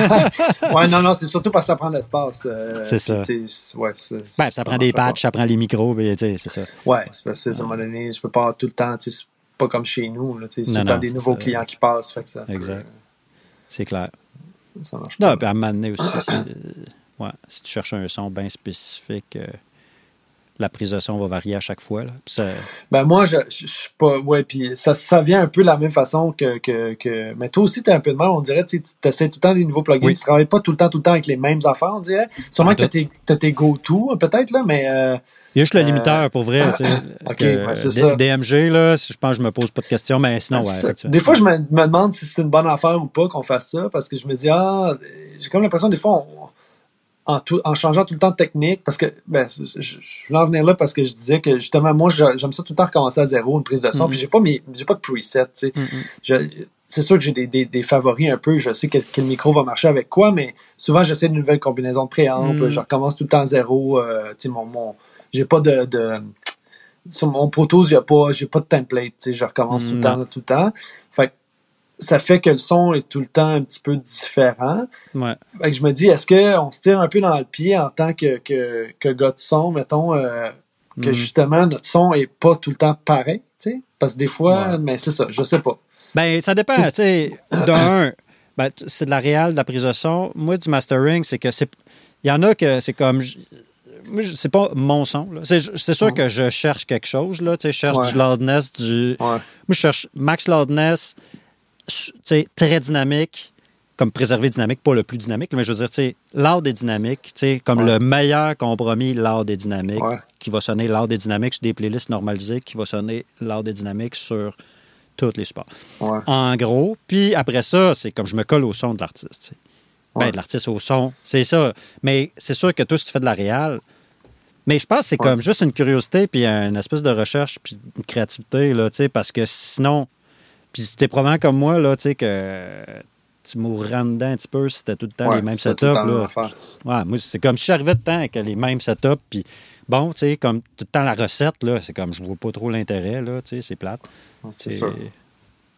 ouais, non, non, c'est surtout parce que ça prend de l'espace. Euh, c'est ça. Puis, ouais, c'est, ben, ça, ça prend des patchs, ça prend les micros, puis, c'est ça. Ouais, c'est parce que, à un moment donné, je peux pas tout le temps, c'est pas comme chez nous, là, c'est tout le temps des nouveaux ça. clients qui passent. Fait que ça exact. Peut, c'est clair. Ça marche non, pas. Puis à un moment donné aussi, ouais, si tu cherches un son bien spécifique. Euh, la prise de son va varier à chaque fois. Là. Ça... Ben moi, je je suis pas. Ouais, puis ça, ça vient un peu de la même façon que. que, que... Mais toi aussi, t'es un peu de même, on dirait, tu essaies tout le temps des nouveaux plugins. Oui. Tu travailles pas tout le temps, tout le temps avec les mêmes affaires, on dirait. Sûrement que t'as tes, t'as tes go-to, peut-être, là, mais. Euh, Il y a juste le limiteur, euh... pour vrai. OK, que, ouais, c'est D- ça. D M G, là, je pense que je me pose pas de questions, mais sinon, ouais. Effectivement. Des fois, je me, me demande si c'est une bonne affaire ou pas qu'on fasse ça, parce que je me dis, ah, j'ai comme l'impression, des fois, on. En, tout, en changeant tout le temps de technique, parce que ben, je, je voulais en venir là parce que je disais que justement, moi, je, j'aime ça tout le temps recommencer à zéro, une prise de son, mm-hmm. puis j'ai pas mes, j'ai pas de preset, tu sais. Mm-hmm. Je, c'est sûr que j'ai des, des, des favoris un peu, je sais quel, quel micro va marcher avec quoi, mais souvent, j'essaie une nouvelle combinaison de préamp, mm-hmm. je recommence tout le temps à zéro, euh, tu sais, mon, mon, j'ai pas de, de sur mon Pro Tools, j'ai pas, j'ai pas de template, tu sais, je recommence mm-hmm. tout le temps, tout le temps. Fait que ça fait que le son est tout le temps un petit peu différent. Ouais. Fait que je me dis, est-ce qu'on se tire un peu dans le pied en tant que, que, que gars de son, mettons, euh, que mm. justement notre son est pas tout le temps pareil, tu sais? Parce que des fois, ouais. mais c'est ça, je sais pas. Ben, ça dépend, tu sais. D'un, ben, c'est de la réal, de la prise de son. Moi, du mastering, c'est que c'est. Il y en a que c'est comme. Moi, c'est pas mon son. Là. C'est, c'est sûr ouais. que je cherche quelque chose, là. Tu sais, je cherche ouais. du loudness, du. Ouais. Moi, je cherche max loudness. T'sais, très dynamique, comme préservé dynamique, pas le plus dynamique, mais je veux dire, t'sais, loud et dynamique, comme ouais. le meilleur compromis loud et dynamique, ouais. qui va sonner loud et dynamique sur des playlists normalisées, qui va sonner loud et dynamique sur tous les supports. Ouais. En gros, puis après ça, c'est comme je me colle au son de l'artiste. Ouais. Ben, de l'artiste au son, c'est ça. Mais c'est sûr que toi, si tu fais de la réal, mais je pense que c'est ouais. comme juste une curiosité, puis une espèce de recherche, puis une créativité, là, parce que sinon... Puis c'était probablement comme moi, là, tu sais, que tu mourrais dedans un petit peu si c'était tout le temps ouais, les mêmes setups. Là. Ouais, moi, c'est comme si j'arrivais de temps avec les mêmes setups, puis bon, tu sais, comme tout le temps la recette, là, c'est comme je vois pas trop l'intérêt, là, tu sais, c'est plate. C'est, c'est sûr.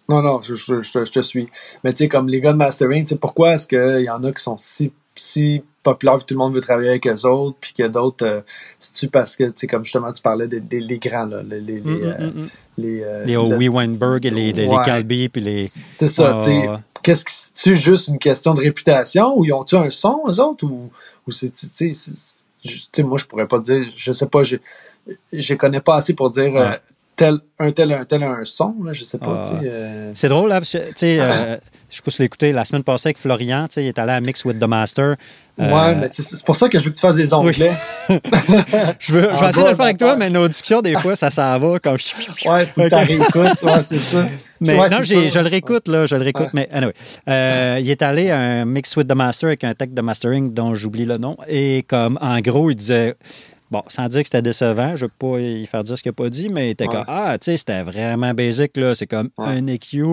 Non, non, je, je, je, te- je te suis. Mais tu sais, comme les gars de mastering, tu sais, pourquoi est-ce qu'il y en a qui sont si, si populaires que tout le monde veut travailler avec eux autres, puis que d'autres, euh, c'est-tu parce que, tu sais, comme justement, tu parlais des, des les grands, là, les, les, Mm, les, mm, euh, mm, mm. les, euh, Les le- Howie Weinberg, et les, les, les ouais, Calbi, puis les... c'est ça, tu sais. Ah, Qu'est-ce que c'est-tu juste une question de réputation, ou ils ont-tu un son, eux autres, ou, ou c'est, tu sais, c'est- c'est- tu sais, moi, je pourrais pas dire, je sais pas, je, je connais pas assez pour dire, euh, ouais. tel, un tel, un tel, un son, là, je sais pas, Ah. tu sais. euh, C'est drôle, là, parce que, tu sais, euh, je sais pas si tu l'as écouté la semaine passée avec Florian, tu sais, il est allé à Mix with the Master. Ouais, Euh, mais c'est c'est pour ça que je veux que tu fasses des onglets. je veux, je En vais essayer de bas, le faire avec mon toi, père. mais nos discussions, des fois, ça s'en va comme... Ouais, faut que Ok. tu réécoutes. Ouais, c'est ça. Mais Ouais, non, c'est j'ai, ça. je le réécoute, là, je le réécoute, Ouais. mais anyway. Euh, il est allé à un Mix with the Master avec un tech de mastering dont j'oublie le nom, et comme, en gros, il disait... Bon, sans dire que c'était décevant, je ne veux pas y faire dire ce qu'il n'a pas dit, mais il était Ouais. comme, ah, tu sais, c'était vraiment basic, là. C'est comme Ouais. un E Q,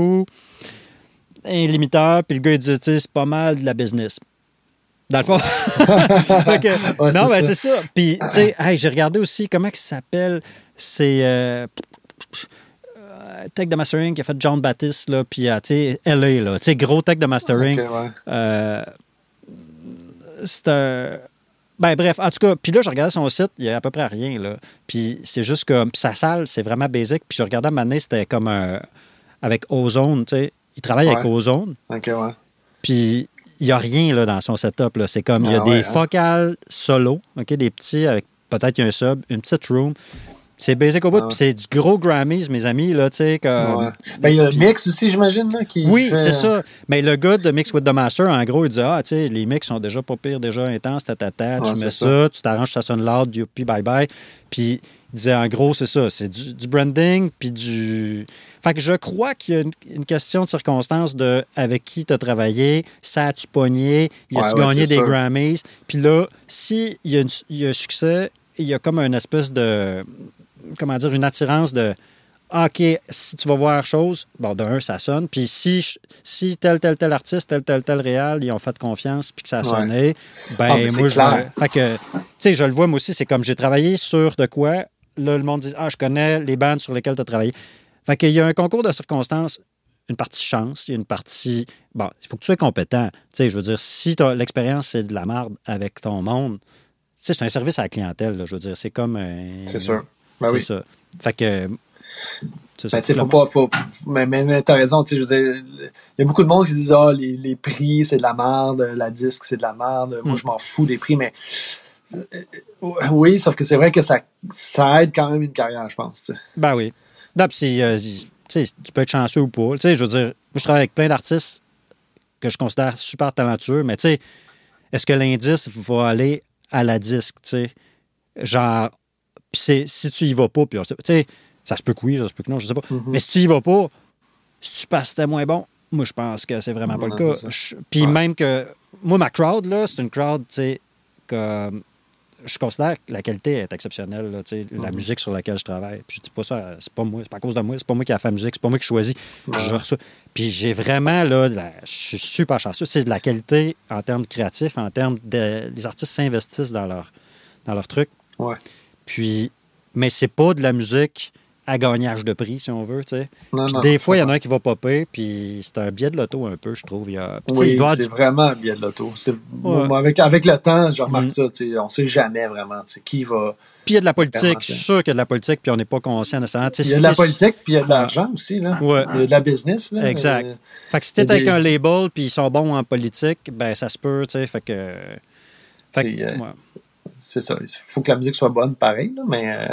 un limiteur, puis le gars, il disait, tu sais, c'est pas mal de la business. Dans le fond. Fait que- Ouais, non, c'est mais ça. c'est ça. Puis, tu sais, hey, j'ai regardé aussi, comment il s'appelle? C'est euh, euh, Tech de Mastering qui a fait John Baptiste, là, puis, euh, tu sais, L A, là. Tu sais, gros Tech de Mastering. Ok, ouais. Euh, c'est un. Ben, bref, en tout cas, puis là, je regardais son site, il n'y a à peu près rien, là. Puis c'est juste que puis sa salle, c'est vraiment basic. Puis je regardais à un moment donné, c'était comme un. Avec Ozone, tu sais. Il travaille Ouais. avec Ozone. Ok, ouais. Puis il n'y a rien là, dans son setup. Là. C'est comme, il y a Ah des ouais, hein? focales solo, ok, des petits avec peut-être il y a un sub, une petite room. C'est basic au bout, Ah ouais. puis c'est du gros Grammys, mes amis, là, tu sais. Comme... Ouais. Ben, il y a le puis- mix aussi, j'imagine, là, qui Oui, fait- c'est ça. Mais le gars de Mix with the Master, en gros, il disait, ah, tu sais, les mix sont déjà pas pires, déjà intenses, tatata, Ouais, tu mets c'est ça, tu t'arranges, ça sonne loud, youpi, bye bye. Puis il disait, en gros, c'est ça, c'est du, du branding, puis du... Fait que je crois qu'il y a une, une question de circonstance de avec qui tu as travaillé, ça a-tu pogné, y a-tu Ouais, ouais, gagné c'est des sûr. Grammys. Puis là, s'il y, a une- il y a un succès, il y a comme une espèce de... Comment dire, une attirance de... Ah, OK, si tu vas voir chose, bon, d'un, ça sonne. Puis si, je- si tel, tel, tel artiste, tel, tel, tel réal, ils ont fait confiance puis que ça a Ouais. sonné, ben, Ah, mais c'est moi, je clair. vais- Fait que, tu sais, je le vois, moi aussi, c'est comme j'ai travaillé sur de quoi, là, le monde dit, ah, je connais les bandes sur lesquelles tu as travaillé. Fait qu'il y a un concours de circonstances, une partie chance, il y a une partie... Bon, il faut que tu sois compétent. Tu sais, je veux dire, si t'as- l'expérience, c'est de la merde avec ton monde, tu sais, c'est un service à la clientèle, là, je veux dire, c'est comme un... C'est sûr. Ben c'est oui. ça. Fait que... c'est ça. Ben, tu sais, faut pas, faut, mais, mais, mais t'as raison, tu sais, je veux dire, il y a beaucoup de monde qui disent, ah, les, les prix, c'est de la merde, la disque, c'est de la merde, moi, Mm. je m'en fous des prix, mais, euh, oui, sauf que c'est vrai que ça, ça aide quand même une carrière, je pense, tu sais. Ben oui. Non, puis c'est, euh, tu sais, tu peux être chanceux ou pas. Tu sais, je veux dire, moi, je travaille avec plein d'artistes que je considère super talentueux, mais tu sais, est-ce que l'indice va aller à la disque, tu sais? Genre, puis c'est, si tu y vas pas, puis on sait- tu sais, ça se peut que oui, ça se peut que non, je sais pas. Mhm. Mais si tu y vas pas, si tu passes c'était moins bon, moi, je pense que c'est vraiment pas Non, le cas. c'est ça. Je- Puis Ouais. même que, moi, ma crowd, là, c'est une crowd, tu sais, que je considère que la qualité est exceptionnelle, là, tu sais, la Mhm. musique sur laquelle je travaille. Puis je dis pas ça, c'est pas moi, c'est pas à cause de moi, c'est pas moi qui a fait la musique, c'est pas moi qui choisis. Ouais. Je reçois. Puis j'ai vraiment, là, de la- je suis super chanceux. C'est de la qualité en termes créatifs, en termes de. Les artistes s'investissent dans leur, dans leur truc. Ouais. Puis, mais c'est pas de la musique à gagnage de prix, si on veut, tu sais. Non, Puis non, des fois, il y en a je un qui va popper, puis c'est un biais de l'auto un peu, je trouve. Il y a, puis tu sais, Oui, il doit y avoir c'est du- vraiment bien de l'auto. C'est- Ouais. moi, avec, avec le temps, je remarque Mhm. ça, tu sais, on sait jamais vraiment, tu sais, qui va... Puis il y a de la politique, Vraiment, je suis sûr qu'il y a de la politique, puis on n'est pas conscient nécessairement. Tu sais, Il y a si de la t'es- politique, puis il y a de l'argent aussi, là. Ouais. Il y a de la business, là. Exact. Euh, Fait que si il y a t'es avec des- un label, puis ils sont bons en politique, ben ça se peut, tu sais, fait que... Fait que, C'est, euh, ouais. c'est ça. Il faut que la musique soit bonne, pareil, là, mais... euh,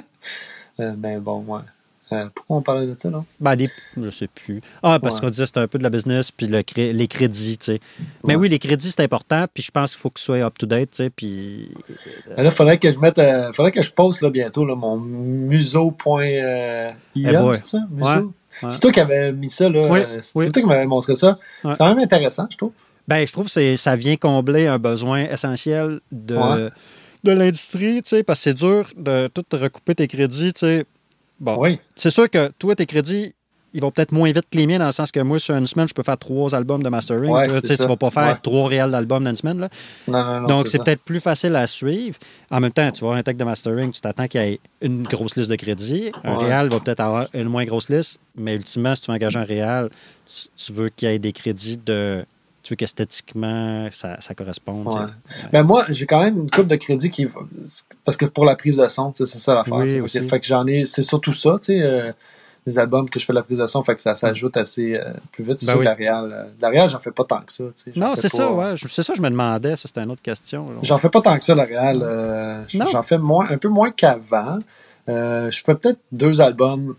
euh, mais bon, ouais. Euh, pourquoi on parlait de ça, là? Ben, des... je sais plus. Ah, parce Ouais. qu'on disait que c'était un peu de la business, puis le cré- les crédits, tu sais. Mais Ouais. oui, les crédits, c'est important, puis je pense qu'il faut qu'ils soient up-to-date, tu sais, puis... Là, il faudrait que je mette... euh, faudrait que je poste, là, bientôt, là, mon muso point i a, Eh boy. c'est ça? Muso? Ouais, ouais. C'est toi qui avais mis ça, là. Oui, euh, c'est oui. toi qui m'avais montré ça. Ouais. C'est quand même intéressant, je trouve. Ben, je trouve que c'est- ça vient combler un besoin essentiel de, Ouais. de l'industrie, tu sais, parce que c'est dur de tout recouper tes crédits, tu sais. Bon, Oui. c'est sûr que toi, tes crédits, ils vont peut-être moins vite que les miens, dans le sens que moi, sur une semaine, je peux faire trois albums de mastering. Ouais, tu sais, tu vas pas faire ouais. trois réels d'albums dans une semaine. Là. Non, non, non. Donc, c'est, c'est ça. peut-être plus facile à suivre. En même temps, tu vas avoir un tech de mastering, tu t'attends qu'il y ait une grosse liste de crédits. Un ouais. réel va peut-être avoir une moins grosse liste, mais ultimement, si tu veux engager un réel, tu, tu veux qu'il y ait des crédits de... Tu veux qu'esthétiquement, ça, ça corresponde. Ouais. Ouais. Ben moi, j'ai quand même une coupe de crédits qui... Parce que pour la prise de son, c'est ça l'affaire. Oui, okay. Fait que j'en ai... C'est surtout ça, tu sais... Euh, les albums que je fais de la prise de son, fait que ça s'ajoute assez euh, plus vite. C'est ben sûr oui. que la réal, euh, la réal, j'en fais pas tant que ça. Non, c'est pas, ça, ouais. C'est ça, je me demandais. Ça, c'était une autre question. Là. J'en fais pas tant que ça, la réal. Euh, j'en fais moins, un peu moins qu'avant. Euh, je fais peut-être deux albums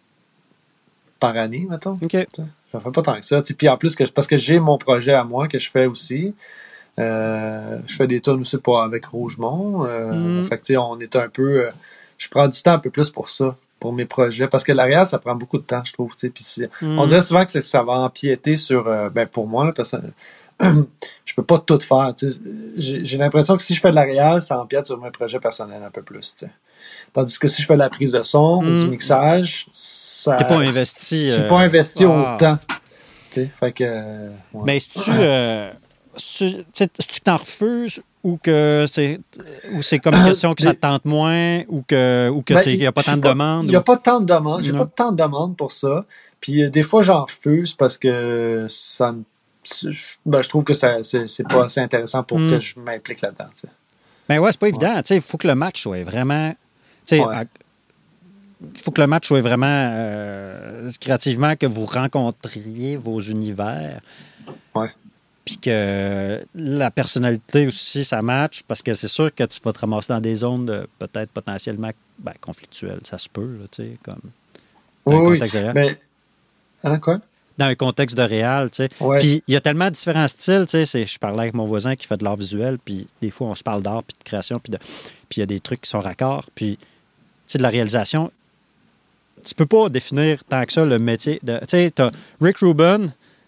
par année, mettons. OK. J'en fais pas tant que ça. Puis en plus, que, parce que j'ai mon projet à moi que je fais aussi. Euh, je fais des tonnes aussi pour, avec Rougemont. Euh, mm. Fait que, tu sais, on est un peu... Euh, je prends du temps un peu plus pour ça. Pour mes projets, parce que l'arrière, ça prend beaucoup de temps, je trouve. Puis mm. On dirait souvent que ça va empiéter sur... Euh, ben pour moi, là, parce que je peux pas tout faire. J'ai, j'ai l'impression que si je fais de l'arrière, ça empiète sur mes projets personnels un peu plus. T'sais. Tandis que si je fais de la prise de son mm. ou du mixage, ça... T'es pas investi... Je suis euh... pas investi ah. autant. T'sais, fait que... Euh, ouais. Mais si tu... Euh... Si tu t'en refuses ou que c'est ou c'est comme une question que ça te tente moins ou que ou que ben, c'est qu'il n'y a pas tant de demandes? Il n'y a ou... pas tant de demandes. J'ai non. pas tant de demandes pour ça. Puis euh, des fois, j'en refuse parce que ça ben, je trouve que ça c'est, c'est pas assez intéressant pour mm. que je m'implique là-dedans. T'sais. Ben ouais, c'est pas évident. Il faut que le match soit vraiment. Il ouais. faut que le match soit vraiment euh, créativement que vous rencontriez vos univers. Ouais. Puis que la personnalité aussi, ça match, parce que c'est sûr que tu vas te ramasser dans des zones de, peut-être potentiellement ben, conflictuelles. Ça se peut, là, tu sais, comme dans oui, un contexte oui. de réel. Mais, hein, quoi? Dans un contexte de réel, tu sais. Ouais. Puis il y a tellement de différents styles, tu sais. Je parlais avec mon voisin qui fait de l'art visuel, puis des fois, on se parle d'art, puis de création, puis de... puis il y a des trucs qui sont raccords, puis, tu sais, de la réalisation. Tu peux pas définir tant que ça le métier de... Tu sais, t'as Rick Rubin...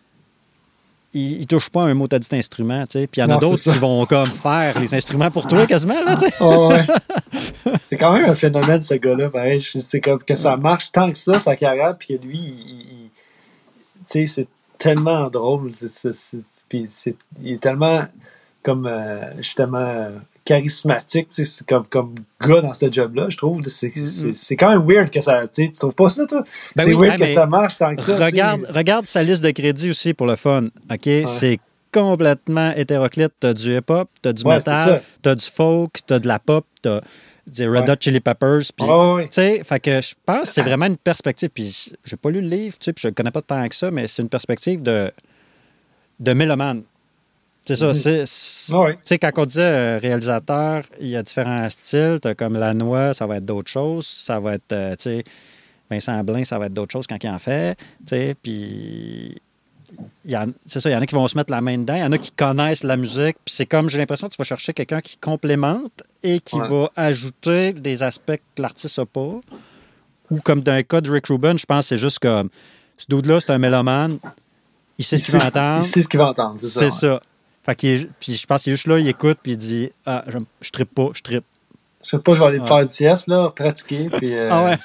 Il, il touche pas un mot à dit instrument, tu sais. Puis il y en a non, d'autres qui vont comme faire les instruments pour toi quasiment, là, tu sais. Oh, ouais. C'est quand même un phénomène, ce gars-là, pareil. C'est comme que ça marche tant que ça, sa carrière, puis que lui, il, il, tu sais, c'est tellement drôle. C'est, c'est, c'est, puis c'est, il est tellement comme, euh, justement, charismatique, tu sais, c'est comme, comme gars dans ce job-là, je trouve. C'est, mm-hmm. c'est, c'est quand même weird que ça, tu sais, tu trouves pas ça, toi? Ben c'est oui, weird hein, que ça marche tant que ça. Regarde, regarde sa liste de crédits aussi pour le fun, OK? Ouais. C'est complètement hétéroclite. T'as du hip-hop, t'as du ouais, metal, t'as du folk, t'as de la pop, t'as des Red Hot ouais. Chili Peppers. Puis, oh, oui. tu sais, fait que je pense que c'est vraiment une perspective. Puis, j'ai pas lu le livre, tu sais, puis je le connais pas tant que ça, mais c'est une perspective de, de mélomane. C'est ça. C'est, c'est, oh, oui. Tu sais, quand on disait euh, réalisateur, il y a différents styles. T'as comme Lanois, ça va être d'autres choses. Ça va être, euh, tu sais, Vincent Blain, ça va être d'autres choses quand il en fait. Tu sais, puis... Y en, c'est ça, il y en a qui vont se mettre la main dedans, il y en a qui connaissent la musique, puis c'est comme, j'ai l'impression que tu vas chercher quelqu'un qui complémente et qui ouais. va ajouter des aspects que l'artiste n'a pas. Ou comme dans le cas de Rick Rubin, je pense que c'est juste comme, ce dude-là, c'est un mélomane, il sait il ce qu'il va entendre. Il sait ce qu'il va entendre, c'est ça. C'est ouais. ça. Fait qu'il est, puis je pense qu'il est juste là, il écoute, puis il dit, ah, je, je trippe pas, je trippe. Je sais pas, je vais aller me ouais. faire du sieste, là, pratiquer, puis... Euh... Ah ouais?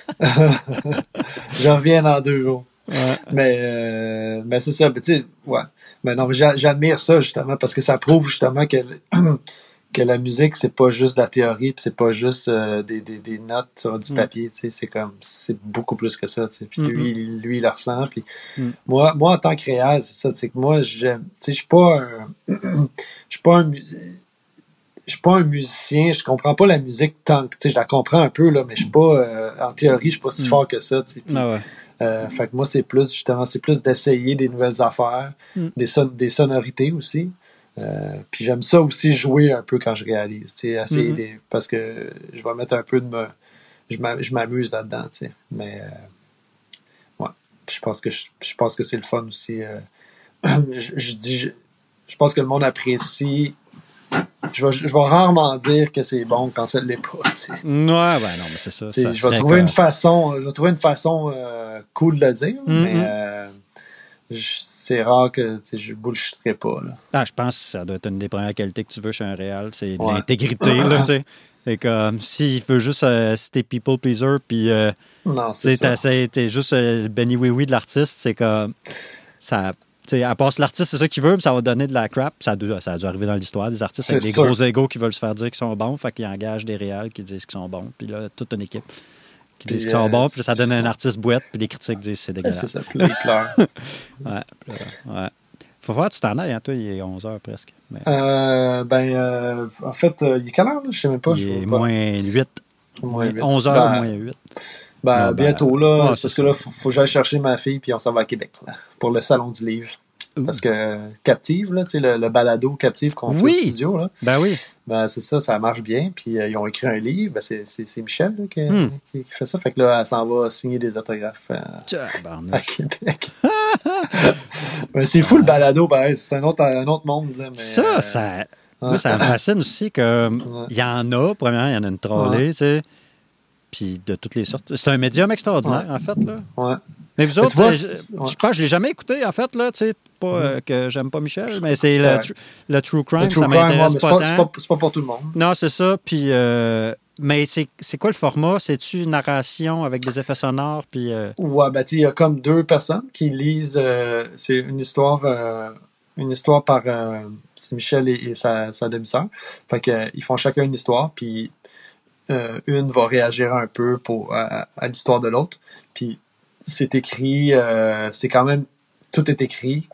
je reviens dans deux jours. Ouais. Mais, euh, mais c'est ça, tu sais, ouais. Mais non, mais j'admire ça, justement, parce que ça prouve, justement, que, que la musique, c'est pas juste de la théorie, puis c'est pas juste euh, des, des, des notes sur du papier, tu sais, c'est comme, c'est beaucoup plus que ça, tu sais. Puis mm-hmm. lui, lui, il le ressent, puis mm. moi, moi, en tant que réal, c'est ça, tu sais, que moi, j'aime, tu sais, je suis pas un, je suis pas un musicien, je suis pas un musicien, je comprends pas la musique tant que, tu sais, je la comprends un peu, là, mais je suis pas, euh, en théorie, je suis pas si mm. fort que ça, tu sais. Ah ouais. Euh, fait que moi, c'est plus, justement, c'est plus d'essayer des nouvelles affaires, mm. des, son- des sonorités aussi. Euh, puis j'aime ça aussi jouer un peu quand je réalise, tu sais, essayer mm-hmm. des, parce que je vais mettre un peu de me, je, m'a, je m'amuse là-dedans, tu sais. Mais, euh, ouais. Puis je pense que je, je pense que c'est le fun aussi. Euh, je, je dis, je, je pense que le monde apprécie. Je vais, je vais rarement dire que c'est bon quand ça ne l'est pas. T'sais. Ouais, ben non, mais c'est ça. ça je vais trouver une façon, je vais trouver une façon euh, cool de le dire, mm-hmm. mais euh, je, c'est rare que je bullshitterai pas. Là. Ah, je pense que ça doit être une des premières qualités que tu veux chez un réal, c'est ouais. l'intégrité. Là, tu sais. C'est comme s'il veut juste euh, si t'es people pleaser, puis euh, non, c'est ça. T'es, t'es juste euh, le Benny Oui Oui de l'artiste, c'est comme ça. T'sais, à part si l'artiste, c'est ça qu'il veut, puis ça va donner de la crap. Ça a dû, ça a dû arriver dans l'histoire. Des artistes c'est avec sûr. Des gros égos qui veulent se faire dire qu'ils sont bons, fait qu'ils engagent des réals qui disent qu'ils sont bons. Puis là, toute une équipe qui puis disent qu'ils euh, sont bons, puis ça donne un artiste bouette, puis les critiques disent c'est dégueulasse. C'est ça, puis là, ils pleurent. ouais, ouais. Faut voir, tu t'en ailles, hein, toi, il est onze heures presque. Mais... Euh, ben, euh, en fait, euh, il est quelle heure, là? Je sais même pas. Il je est pas. moins huit. Moins huit. onze heures, ben, moins huit. Ben, non, bientôt, là, ben, c'est parce que là, faut, faut que j'aille chercher ma fille, puis on s'en va à Québec, là, pour le Salon du Livre. Ouh. Parce que Captive, là, tu sais, le, le balado Captive qu'on oui. fait au studio, là. Ben oui. Ben, c'est ça, ça marche bien. Puis euh, ils ont écrit un livre. Ben, c'est, c'est, c'est Michel là, qui, hmm. qui, qui fait ça. Fait que là, elle s'en va signer des autographes euh, à Québec. Ben, c'est fou le balado, ben, c'est un autre, un autre monde. Là, mais, ça, euh, ça, ouais. Moi, ça me fascine aussi que ouais. il y en a, premièrement, il y en a une trollée, ouais. tu sais. Puis de toutes les sortes. C'est un médium extraordinaire, ouais. en fait, là. Ouais. Mais vous autres, vois, je, ouais. je pense que je ne l'ai jamais écouté, en fait, là, tu sais, pas euh, que j'aime pas Michel, mais c'est le, tr- le True Crime, le true ça crime, m'intéresse ouais, pas, pas tant. C'est pas, c'est pas pour tout le monde. Non, c'est ça, puis... Euh, mais c'est, c'est quoi le format? C'est-tu une narration avec des effets sonores, puis... Euh... Ouais, ben, tu il y a comme deux personnes qui lisent, euh, c'est une histoire... Euh, une histoire par... Euh, c'est Michel et, et sa, sa demi-sœur. Fait qu'ils euh, font chacun une histoire, puis euh, une va réagir un peu pour, à, à l'histoire de l'autre, puis c'est écrit, euh, c'est quand même, tout est écrit,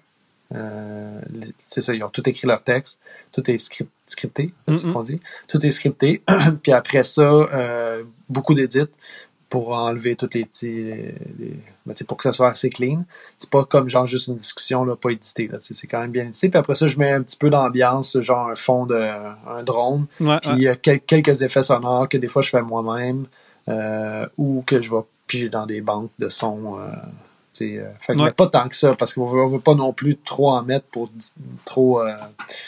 euh, c'est ça, ils ont tout écrit leur texte, tout est script, scripté, c'est ce qu'on dit, tout est scripté, puis après ça, euh, beaucoup d'édits pour enlever tous les petits, les, les, ben, pour que ça soit assez clean. C'est pas comme genre juste une discussion, là, pas édité, là, c'est quand même bien édité, puis après ça, je mets un petit peu d'ambiance, genre un fond de, un drone, ouais, puis ouais. quel, quelques effets sonores que des fois je fais moi-même, euh, ou que je vais piger dans des banques de sons. Euh, euh, fait que ouais. pas tant que ça, parce qu'on ne veut pas non plus trop en mettre pour di- trop euh,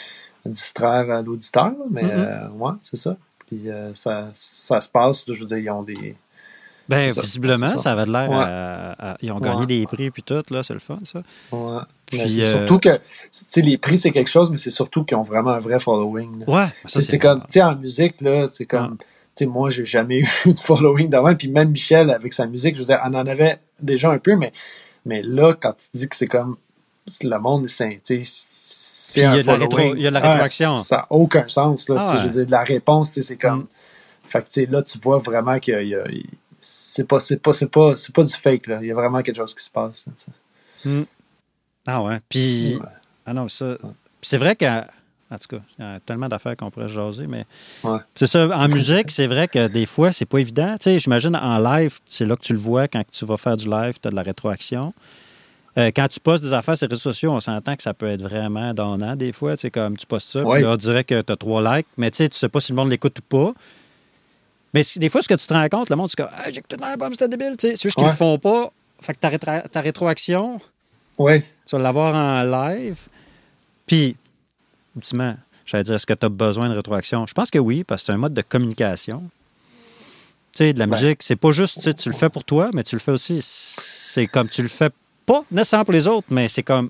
distraire l'auditeur, mais mm-hmm. euh, ouais, c'est ça. Puis euh, ça, ça se passe, je veux dire, ils ont des... Ben, ça, visiblement, ça. ça avait l'air ouais. à, à, ils ont gagné ouais. des prix puis tout, là, c'est le fun, ça. Ouais. Puis, mais c'est euh... surtout que, tu sais, les prix, c'est quelque chose, mais c'est surtout qu'ils ont vraiment un vrai following. Là. Ouais. Ça, c'est, c'est comme, tu sais, en musique, là, c'est comme... Ouais. Tu sais, moi, j'ai jamais eu de following d'avant. Puis même Michel, avec sa musique, je veux dire, on en avait déjà un peu, mais, mais là, quand tu dis que c'est comme le monde, c'est, tu sais, c'est un following. Il y a de la rétroaction. Ah, ça n'a aucun sens, là. Ah, ouais. Je veux dire, de la réponse, tu sais, c'est comme... Mm. Fait que, tu sais, là, tu vois vraiment qu'il y a... Il y a il... C'est pas, c'est pas, c'est pas, c'est pas du fake, là. Il y a vraiment quelque chose qui se passe, là, mm. Ah ouais. Puis... Ouais. Ah non, ça... Ouais. Puis c'est vrai que... En tout cas, il y a tellement d'affaires qu'on pourrait jaser, mais ouais. c'est ça. En musique, c'est vrai que des fois, c'est pas évident. Tu sais, j'imagine en live, c'est là que tu le vois quand tu vas faire du live, tu as de la rétroaction. Euh, quand tu postes des affaires sur les réseaux sociaux, on s'entend que ça peut être vraiment donnant des fois. Tu sais, comme tu postes ça, ouais. puis on dirait que tu as trois likes, mais tu sais, tu sais pas si le monde l'écoute ou pas. Mais des fois, ce que tu te rends compte, le monde, c'est comme ah, j'ai écouté dans l'album, c'était débile. Tu sais, c'est juste qu'ils ouais. le font pas. Fait que ta, rétro- ta rétroaction, ouais. tu vas l'avoir en live. Puis, ultimement, j'allais dire, est-ce que tu as besoin de rétroaction? Je pense que oui, parce que c'est un mode de communication. Tu sais, de la ben, musique, c'est pas juste, tu sais, tu le fais pour toi, mais tu le fais aussi, c'est comme, tu le fais pas nécessairement pour les autres, mais c'est comme...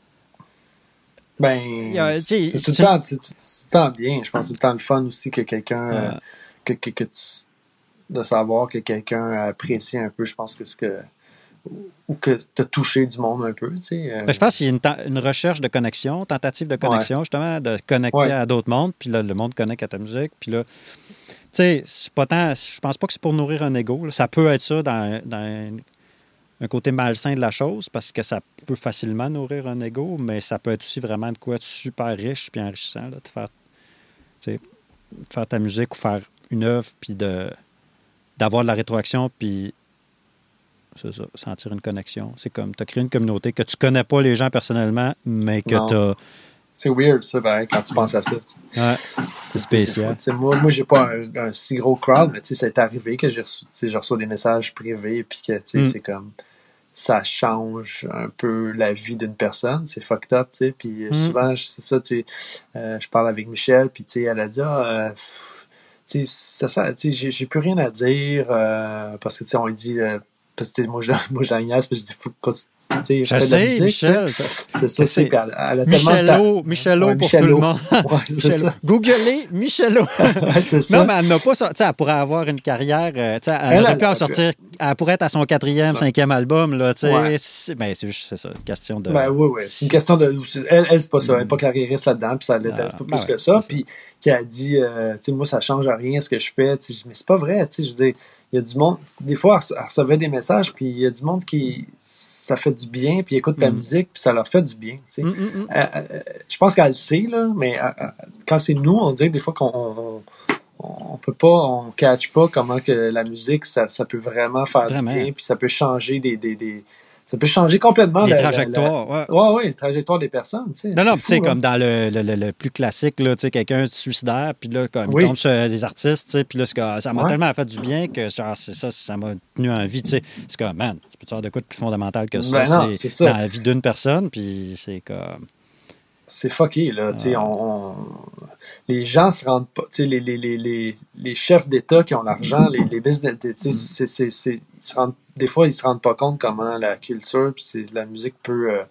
Ben, a, c'est, c'est, tout le temps, c'est tout le temps bien. Je pense que c'est tout le temps le fun aussi que quelqu'un... Euh, euh, que, que, que tu, de savoir que quelqu'un apprécie un peu, je pense que ce que... ou que tu as touché du monde un peu, tu sais. Euh... Ben, je pense qu'il y a une, ta- une recherche de connexion, tentative de connexion, ouais. justement, de connecter ouais. à d'autres mondes, puis là, le monde connecte à ta musique, puis là, tu sais, c'est pas tant, je pense pas que c'est pour nourrir un ego, là. Ça peut être ça dans, dans un côté malsain de la chose, parce que ça peut facilement nourrir un ego, mais ça peut être aussi vraiment de quoi être super riche puis enrichissant, là, de faire, tu sais, de faire ta musique ou faire une œuvre, puis de, d'avoir de la rétroaction, puis c'est ça, sentir une connexion. C'est comme, tu as créé une communauté que tu connais pas les gens personnellement, mais que tu as... C'est weird, ça, ben, quand tu penses à ça. T'sais. Ouais, c'est spécial. T'sais, moi, moi j'ai pas un, un si gros crowd, mais ça est arrivé que j'ai reçu, je reçois des messages privés, puis que mm. c'est comme... Ça change un peu la vie d'une personne. C'est fucked up, tu sais. Puis mm. souvent, c'est ça, tu sais, euh, je parle avec Michel, puis tu sais, elle a dit, ah, euh, tu sais, ça, tu sais, j'ai, j'ai plus rien à dire, euh, parce que, tu sais, on lui dit... Euh, parce que moi je, moi, je la niaise, puis je dis, faut, sais, je sais, Michel. C'est ça, c'est. Elle, elle a Michelot, Michelot ouais, pour Michelot. tout le monde. Ouais, c'est ça. Googlez Michelot. Ouais, c'est ça. Non, mais elle n'a pas ça. Elle pourrait avoir une carrière. Elle, elle, elle aurait pu en sortir. Elle pourrait être à son quatrième, ouais. cinquième album. Là, ouais. c'est, ben, c'est juste c'est ça, une question de. Ben oui, oui. C'est une question de. Elle, elle c'est pas ça. Elle n'est pas carriériste là-dedans, puis ça l'intéresse ah, pas plus ben que ouais, ça. Puis, elle dit, euh, tu sais, moi, ça change rien ce que je fais. T'sais, mais c'est pas vrai. Je veux dire, il y a du monde. Des fois, elle recevait des messages, puis il y a du monde qui. Ça fait du bien, puis écoute ta mm. musique, puis ça leur fait du bien. Mm, mm, mm. Euh, euh, je pense qu'elle le sait, là, mais euh, quand c'est nous, on dirait des fois qu'on on, on peut pas, on catch pas comment que la musique, ça, ça peut vraiment faire vraiment. du bien, puis ça peut changer des, des, des ça peut changer complètement les la trajectoires. La, la, ouais, ouais, les trajectoires des personnes. Tu sais, non, non, tu sais, comme dans le, le, le, le plus classique, là, tu sais, quelqu'un suicidaire, puis là, comme oui. il tombe sur des artistes, tu sais, puis là, c'est comme, ça m'a ouais. tellement fait du bien que genre, c'est ça, ça m'a tenu en vie, tu sais. C'est comme, man, tu peux te faire de quoi de plus fondamental que ça, ben non, c'est ça. Dans la vie d'une personne, puis c'est comme. C'est fucké, là. Ah. On, on... Les gens se rendent pas. Les, les, les, les, les chefs d'État qui ont l'argent, les, les business, mm. c'est, c'est, c'est, ils se rendent, des fois, ils se rendent pas compte comment la culture puis la musique peut, euh,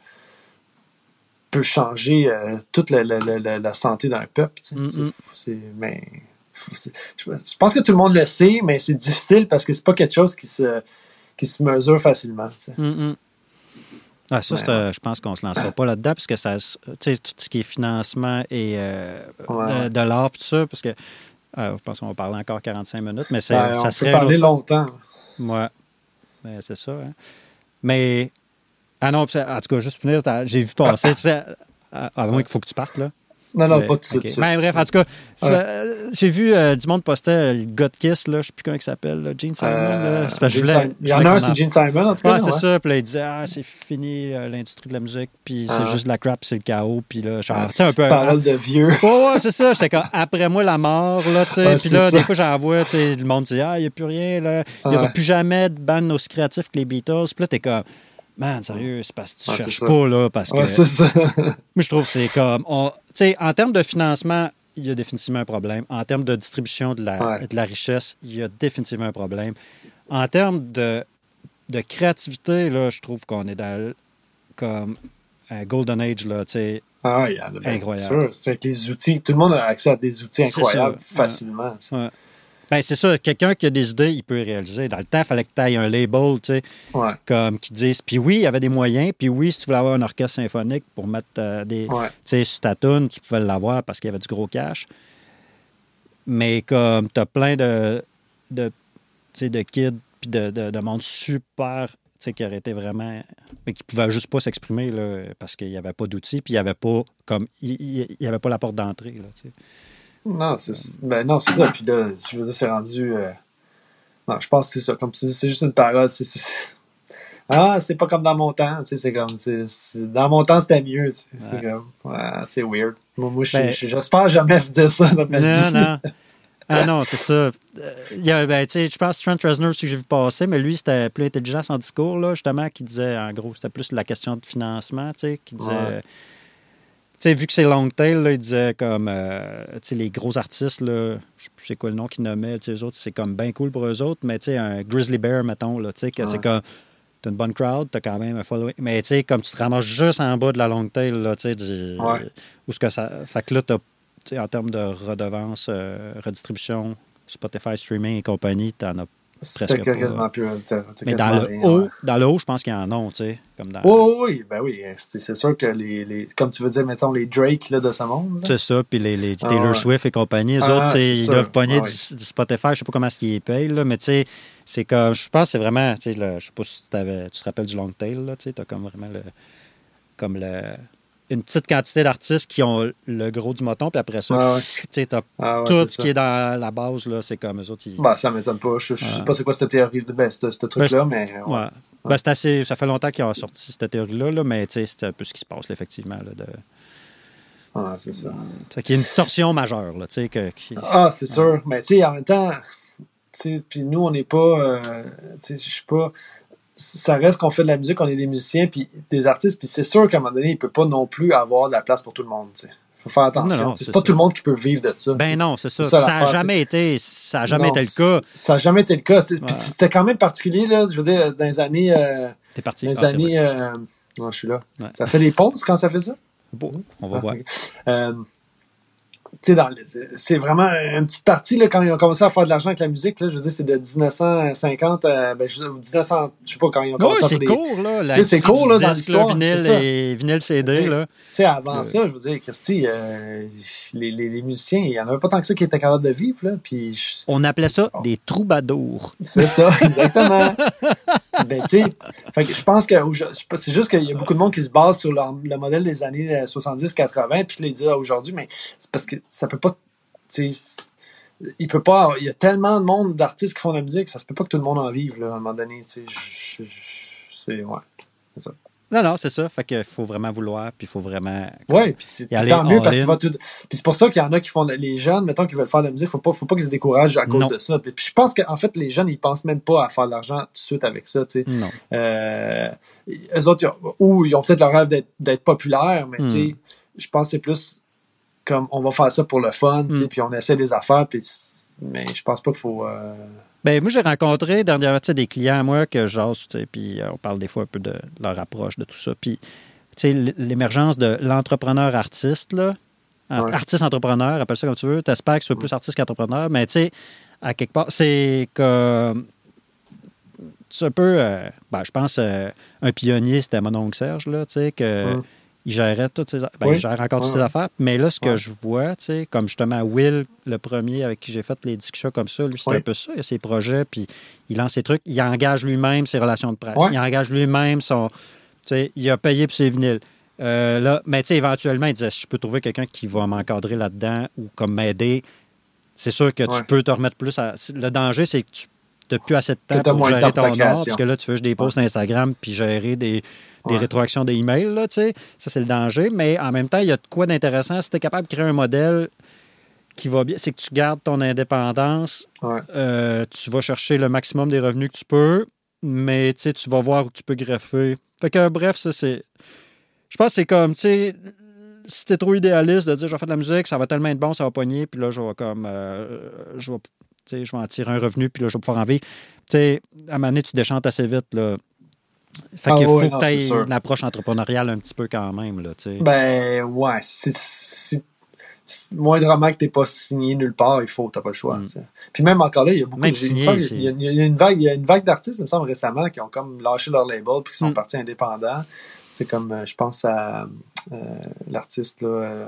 peut changer euh, toute la, la, la, la santé d'un peuple. Mm-hmm. C'est, c'est, mais, c'est, je pense que tout le monde le sait, mais c'est difficile parce que c'est pas quelque chose qui se, qui se mesure facilement. Mm-hmm. Ah, ça, c'est, euh, je pense qu'on ne se lancera pas là-dedans, parce que ça, tu sais, tout ce qui est financement et euh, ouais. de, de l'art, tout ça, parce que euh, je pense qu'on va parler encore quarante-cinq minutes, mais c'est, ben, ça on serait. On peut parler longtemps. Oui, ben, c'est ça. Hein. Mais, ah non, en tout cas, juste finir, j'ai vu passer, à, à moins qu'il faut que tu partes, là. Non, non, mais, pas tout de suite. Okay. Ben, bref, en tout cas, ouais. euh, j'ai vu euh, du monde poster euh, le gars de Kiss, là, je ne sais plus comment il s'appelle, là, Gene Simon. Euh, là, c'est parce que je voulais, il y en a un, c'est Gene Simon, en tout cas. Ouais, c'est ouais. ça. Puis là, il disait, ah, c'est fini euh, l'industrie de la musique, puis c'est ah. juste de la crap, c'est le chaos. Puis là, genre, ah, tu sais, un peu. Parole de vieux. Ouais, ouais, c'est ça. J'étais comme, après moi, la mort, là, tu sais. Ouais, puis là, ça. des fois, j'en vois, tu sais, le monde dit, ah, il n'y a plus rien, là. Il n'y aura ouais. plus jamais de band aussi créatif que les Beatles. Puis là, t'es comme. Man, sérieux, c'est parce que tu ne ouais, cherches pas, là, parce ouais, que... c'est ça. Moi, je trouve que c'est comme... Tu sais, en termes de financement, il y a définitivement un problème. En termes de distribution de la, ouais. de la richesse, il y a définitivement un problème. En termes de, de créativité, là, je trouve qu'on est dans comme un golden age, là, tu sais, ah, yeah, ben, incroyable. C'est sûr, c'est avec les outils. Tout le monde a accès à des outils incroyables facilement. Ouais. Ouais. Ben, c'est ça. Quelqu'un qui a des idées, il peut les réaliser. Dans le temps, il fallait que tu aies un label, tu sais, ouais. comme qui disent. Puis oui, il y avait des moyens. Puis oui, si tu voulais avoir un orchestre symphonique pour mettre euh, des. Ouais. Tu sais, sur ta toune, tu pouvais l'avoir parce qu'il y avait du gros cash. Mais comme tu as plein de, de, de kids puis de, de, de monde super, tu sais, qui auraient été vraiment. Mais qui ne pouvaient juste pas s'exprimer, là, parce qu'il n'y avait pas d'outils. Puis il n'y avait pas comme. Il n'y avait pas la porte d'entrée, là, tu sais. Non, c'est ben non, c'est ça. Puis là, je veux dire, c'est rendu. Euh... Non, je pense que c'est ça. Comme tu dis, c'est juste une parole. C'est, c'est... Ah, c'est pas comme dans mon temps. Tu sais, c'est comme. C'est, c'est... Dans mon temps, c'était mieux. Tu sais. Ouais. C'est comme. Ouais, c'est weird. Moi, moi ben... j'espère jamais dire ça dans ma non, vie. Non, ah non, c'est ça. Il y a, ben, tu sais, je pense que Trent Reznor, aussi que j'ai vu passer, mais lui, c'était plus intelligent son discours, là, justement, qui disait, en gros, c'était plus la question de financement, tu sais, qui disait. Ouais. Tu sais, vu que c'est long tail, là, il disait comme, euh, tu sais, les gros artistes, là, je sais plus c'est quoi le nom qu'ils nommaient, tu sais, eux autres, c'est comme bien cool pour eux autres, mais tu sais, un Grizzly Bear, mettons, là, tu sais, que ouais. c'est comme, t'as une bonne crowd, t'as quand même un following, mais tu sais, comme tu te ramasses juste en bas de la long tail, là, tu sais, du, ouais. où ce que ça, fait que là, t'as, tu sais, en termes de redevance, euh, redistribution, Spotify, streaming et compagnie, t'en as presque pas. Plus, t'as, t'as mais dans le, rien, haut, ouais. dans le haut, je pense qu'il y en a, tu sais. Comme dans... oh, oui, ben oui. C'est, c'est sûr que les, les. Comme tu veux dire, mettons, les Drake là, de ce monde. Là. C'est ça, puis les, les Taylor ah, ouais. Swift et compagnie, eux ah, autres, ils sûr. doivent pogner ah, du, oui. du Spotify, je sais pas comment est-ce qu'ils les payent, là, mais tu sais, c'est comme. Je pense que c'est vraiment. Tu sais, je sais pas si t'avais, tu te rappelles du long tail, là, tu sais, t'as comme vraiment le. Comme le. Une petite quantité d'artistes qui ont le gros du moton, puis après ça, ah, ouais. tu sais, t'as ah, ouais, tout ce ça. qui est dans la base, là, c'est comme eux autres. Ils... Ben, ça m'étonne pas. Je, je sais pas c'est quoi cette théorie, ben, ce, ce truc-là, ben, mais. Ouais. ouais. Ben, c'est assez, ça fait longtemps qu'ils ont sorti cette théorie-là, là, mais c'est un peu ce qui se passe, là, effectivement. Là, de... Ah, c'est ça. C'est qu'il y a une distorsion majeure. Là, que, qui... Ah, c'est sûr. Mais tu sais, en même temps, puis nous, on n'est pas. Euh, je sais pas. Ça reste qu'on fait de la musique, on est des musiciens, puis des artistes, puis c'est sûr qu'à un moment donné, il ne peut pas non plus avoir de la place pour tout le monde. T'sais. faut faire attention. Non, non, c'est, c'est pas ça. Tout le monde qui peut vivre de ça. Ben t'sais. Non, c'est ça. C'est ça ça n'a jamais été, ça a jamais non, été le cas. Ça n'a jamais été le cas. Ouais. Puis c'était quand même particulier, là, je veux dire, dans les années... Euh, t'es parti. Dans les ah, années... Euh, non, je suis là. Ouais. Ça fait des pauses quand ça fait ça? Bon, on va ah, voir. Okay. Euh, tu sais, c'est vraiment une petite partie, là, quand ils ont commencé à faire de l'argent avec la musique, là, je veux dire, c'est de dix-neuf cent cinquante à, ben, dix-neuf cents, je sais pas quand ils ont commencé oui, à faire des... court, là. Tu sais, c'est court, là, dans l'histoire. Vinyle et vinyle C D, là. Tu sais, avant euh... ça, je veux dire, Christy, euh, les, les, les musiciens, il y en avait pas tant que ça qui étaient capables de vivre, là, puis... Je... On appelait ça oh. des troubadours. C'est ça, exactement. Ben, tu sais, je pense que c'est juste qu'il y a beaucoup de monde qui se base sur leur, le modèle des années soixante-dix quatre-vingts, puis les dire aujourd'hui, mais c'est parce que ça peut pas... Il peut pas. Il y a tellement de monde d'artistes qui font de la musique, ça se peut pas que tout le monde en vive, là, à un moment donné. C'est. C'est. Ouais. C'est ça. Non, non, c'est ça. Fait qu'il faut vraiment vouloir, puis il faut vraiment. Ouais, puis c'est tant mieux parce qu'il va tout. Puis c'est pour ça qu'il y en a qui font. Les jeunes, mettons, qui veulent faire de la musique, faut pas, faut pas qu'ils se découragent à cause non. de ça. Puis je pense qu'en fait, les jeunes, ils pensent même pas à faire de l'argent tout de suite avec ça, tu sais. Non. Euh, eux autres, ils ont, ou ils ont peut-être le rêve d'être, d'être populaires, mais mm. tu sais, je pense que c'est plus. Comme on va faire ça pour le fun, mm. puis on essaie des affaires, puis mais je pense pas qu'il faut. Euh... Ben moi j'ai rencontré dernièrement des clients à moi que j'ose, puis on parle des fois un peu de leur approche de tout ça, puis tu sais l'émergence de l'entrepreneur artiste là, ouais. artiste entrepreneur, appelle ça comme tu veux, t'espères que ce soit plus artiste qu'entrepreneur, mais tu sais à quelque part c'est comme c'est un peu, euh, ben, je pense euh, un pionnier c'était mon oncle Serge là, tu sais que. Mm. Il gérait toutes ses affaires. Ben, oui. Il gère encore toutes ses affaires. Mais là, ce que ouais. je vois, tu sais, comme justement Will, le premier avec qui j'ai fait les discussions comme ça, lui, c'est oui. un peu ça. Il a ses projets, puis il lance ses trucs. Il engage lui-même ses relations de presse. Ouais. Il engage lui-même son... Tu sais, il a payé pour ses vinyles. Euh, là, mais tu sais, éventuellement, il disait, si je peux trouver quelqu'un qui va m'encadrer là-dedans ou comme m'aider, c'est sûr que ouais. tu peux te remettre plus à... Le danger, c'est que tu n'as plus assez de temps pour gérer ton art, parce que là, tu veux des posts ouais. Instagram puis gérer des... des ouais. rétroactions des emails, là, tu sais. Ça, c'est le danger. Mais en même temps, il y a de quoi d'intéressant. Si tu es capable de créer un modèle qui va bien, c'est que tu gardes ton indépendance. Ouais. Euh, tu vas chercher le maximum des revenus que tu peux, mais tu sais, tu vas voir où tu peux greffer. Fait que, bref, ça, c'est... Je pense que c'est comme, tu sais, si t'es trop idéaliste de dire, je vais faire de la musique, ça va tellement être bon, ça va pogner, puis là, je vais comme... Euh, je vais... Tu sais, je vais en tirer un revenu, puis là, je vais pouvoir en vivre. Tu sais, à un moment donné, tu déchantes assez vite, là. Fait ah qu'il faut ouais, que tu aies une approche entrepreneuriale un petit peu quand même, là, tu sais. Ben, ouais, c'est, c'est, c'est moindrement que t'es pas signé nulle part, il faut, t'as pas le choix, mm. tu sais. Puis même encore là, il y a beaucoup même de... signé, il, y a, il y a une vague, il y a une vague d'artistes, il me semble, récemment, qui ont comme lâché leur label puis qui sont mm. partis indépendants. Tu sais, comme, je pense à euh, l'artiste, là, euh,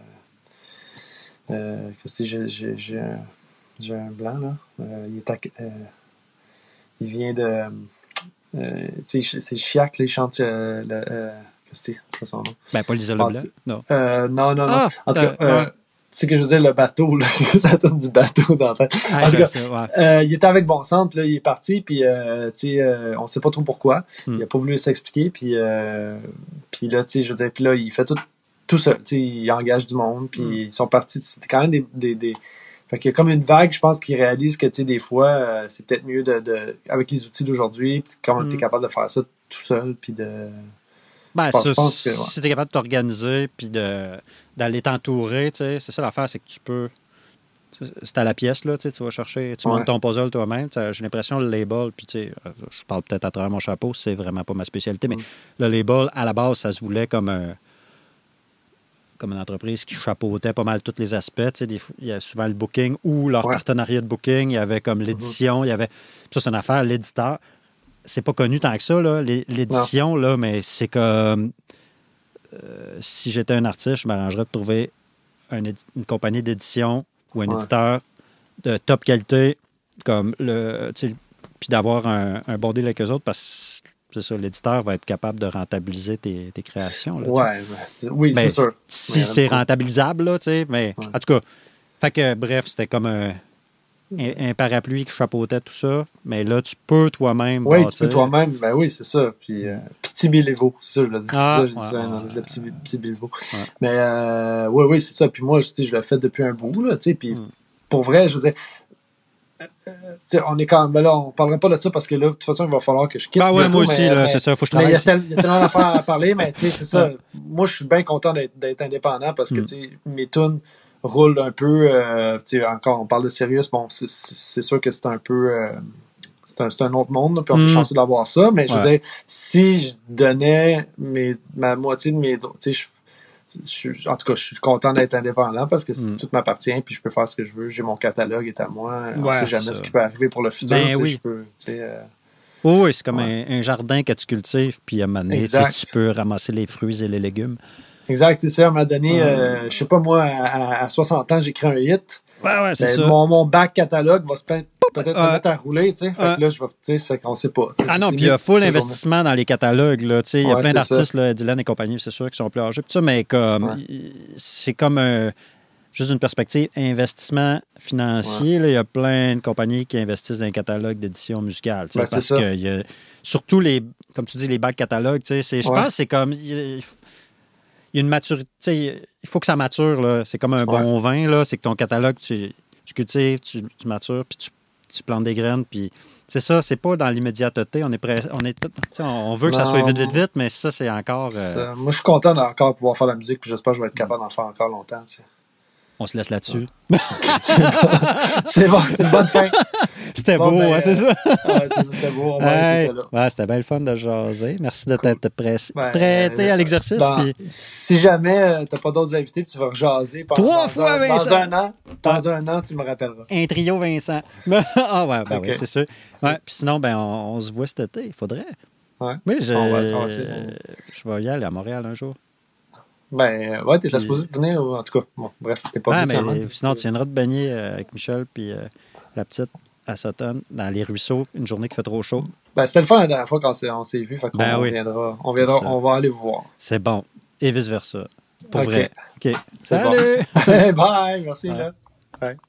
euh, qu'est-ce que j'ai, j'ai, j'ai, un, j'ai un blanc, là. Euh, il est à, euh, il vient de... Euh, c'est Chiac, là, il chante euh, le, euh, qu'est-ce que c'est, c'est son nom? Ben, pas Lisa Leblanc, non. Euh, non, non, non. Ah, en tout cas, euh, tu sais que je veux dire, le bateau, là, ça donne du bateau dans la tête. Ah, en tout cas, ça, ouais. euh, il était avec Bon Centre, puis là, il est parti, puis, euh, tu sais, euh, on sait pas trop pourquoi. Hmm. Il a pas voulu s'expliquer, puis, euh, puis là, tu sais, je veux dire, puis là, il fait tout, tout seul, tu sais, il engage du monde, puis hmm. ils sont partis, c'était quand même des, des, des fait qu'il y a comme une vague, je pense, qui réalise que, tu sais, des fois, euh, c'est peut-être mieux de, de, avec les outils d'aujourd'hui, comment mm. tu es capable de faire ça tout seul, puis de... Ben, pense, ça, pense que, ouais. si tu es capable de t'organiser, puis de, d'aller t'entourer, tu sais, c'est ça l'affaire, c'est que tu peux... C'est à la pièce, là, tu sais, tu vas chercher, tu ouais. montes ton puzzle toi-même, j'ai l'impression, le label, puis tu sais, je parle peut-être à travers mon chapeau, c'est vraiment pas ma spécialité, mais mm. le label, à la base, ça se voulait comme un... comme une entreprise qui chapeautait pas mal tous les aspects. Tu sais, des, il y a souvent le booking ou leur ouais. partenariat de booking. Il y avait comme l'édition. Mm-hmm. Il y avait... Ça, c'est une affaire. L'éditeur, c'est pas connu tant que ça, là, l'édition, là, mais c'est comme... Euh, si j'étais un artiste, je m'arrangerais de trouver un édi... une compagnie d'édition ou un ouais. éditeur de top qualité, comme le... Tu sais, puis d'avoir un, un bon deal avec eux autres, parce que c'est ça, l'éditeur va être capable de rentabiliser tes, tes créations. Là, ouais, ben, c'est, oui, ben, c'est sûr. Si c'est rentabilisable, là, tu sais, mais ouais. en tout cas, fait que, bref, c'était comme un, un, un parapluie qui chapeautait tout ça, mais là, tu peux toi-même Oui, bâtir. tu peux toi-même, ben oui, c'est ça. Puis, euh, petit Béléveau, c'est ça, je l'ai dit, ah, c'est ça, ouais, ça, ouais, non, ouais, le petit, petit Béléveau. Ouais. Mais, euh, oui, oui, c'est ça. Puis moi, je, je l'ai fait depuis un bout, là, tu sais, puis mm. pour vrai, je veux dire, euh, on est quand même, ben là, on parlera pas de ça parce que là, de toute façon, il va falloir que je quitte. Ben ouais, bientôt, moi aussi, mais, là, mais, c'est ça, faut que je mais il y, a travaille. tel, il y a tellement d'affaires à parler, mais tu sais, c'est ça. Moi, je suis bien content d'être, d'être indépendant parce que, mm. tu sais, mes tunes roulent un peu, euh, tu sais, encore, on parle de sérieux, bon, c'est, c'est sûr que c'est un peu, euh, c'est un, c'est un autre monde, là, puis on est mm. chanceux d'avoir ça, mais je veux ouais. dire, si je donnais mes, ma moitié de mes, tu sais, je Je, en tout cas, je suis content d'être indépendant parce que mm. tout m'appartient puis je peux faire ce que je veux. J'ai mon catalogue est à moi. Ouais, on ne sait jamais ça. Ce qui peut arriver pour le futur. Ben oui. Je peux, euh... oh, oui, c'est comme ouais. un, un jardin que tu cultives puis à un moment donné, tu peux ramasser les fruits et les légumes. Exact. Tu sais, à un moment donné, mm. euh, je sais pas moi, à, à soixante ans, j'écris un hit. Ouais, ouais, c'est ben, ça. Mon, mon back catalogue va se peut-être peut-être ouais. se mettre à rouler, tu sais. Fait ouais. que là, je vais, tu sais, c'est qu'on sait pas. Ah non, puis il y a full investissement dans les catalogues, là, tu sais. Il y a ouais, plein d'artistes, là, Dylan et compagnie, c'est sûr, qui sont plus âgés, tout ça, mais comme, ouais. c'est comme un, juste une perspective investissement financier, ouais. il y a plein de compagnies qui investissent dans les catalogues d'édition musicale, tu sais, ben, parce que y a, surtout les, comme tu dis, les back catalogues, tu sais, je ouais. pense que c'est comme, il y a une maturité, tu sais, il faut que ça mature, là. C'est comme un ouais. bon vin, là, c'est que ton catalogue, tu tu cultives, tu, tu matures, puis tu, tu plantes des graines, puis c'est ça, c'est pas dans l'immédiateté, on est prêt, on est, on veut que non. ça soit vite, vite, vite, mais ça, c'est encore... C'est euh... Moi, je suis content d'encore pouvoir faire de la musique, puis j'espère que je vais être capable d'en faire encore longtemps, tu sais. On se laisse là-dessus. Ouais. c'est, bon. c'est bon, c'est une bonne fin. C'était bon, beau, ben, hein, c'est ça? Ouais, c'est, c'était beau, on va hey, arrêter ça là. Ouais, c'était bien le fun de jaser. Merci de cool. t'être press... ben, prêté euh, à l'exercice. Dans, puis... Si jamais euh, t'as pas d'autres invités, tu vas rejaser. Pendant, Trois dans fois, un, Vincent! Dans un an, dans un an, tu me rappelleras. Un trio Vincent. ah ouais, ben okay. oui, c'est sûr. Ouais, puis sinon, ben, on, on se voit cet été. Il faudrait. Ouais. Oui, je, on va, on va euh, je vais y aller à Montréal un jour. Ben, ouais, t'étais puis... supposé venir, en tout cas. Bon, bref, t'es pas ah, venu. Mais, sinon, tu viendras de baigner euh, avec Michel puis euh, la petite à Sutton, dans les ruisseaux, une journée qui fait trop chaud. Ben, c'était le fun la dernière fois quand on s'est vus, fait qu'on ben oui. viendra, on viendra, on va aller vous voir. C'est bon. Et vice-versa. Pour okay. vrai. OK. C'est Salut! Bon. Bye! Merci, ouais. là. Bye.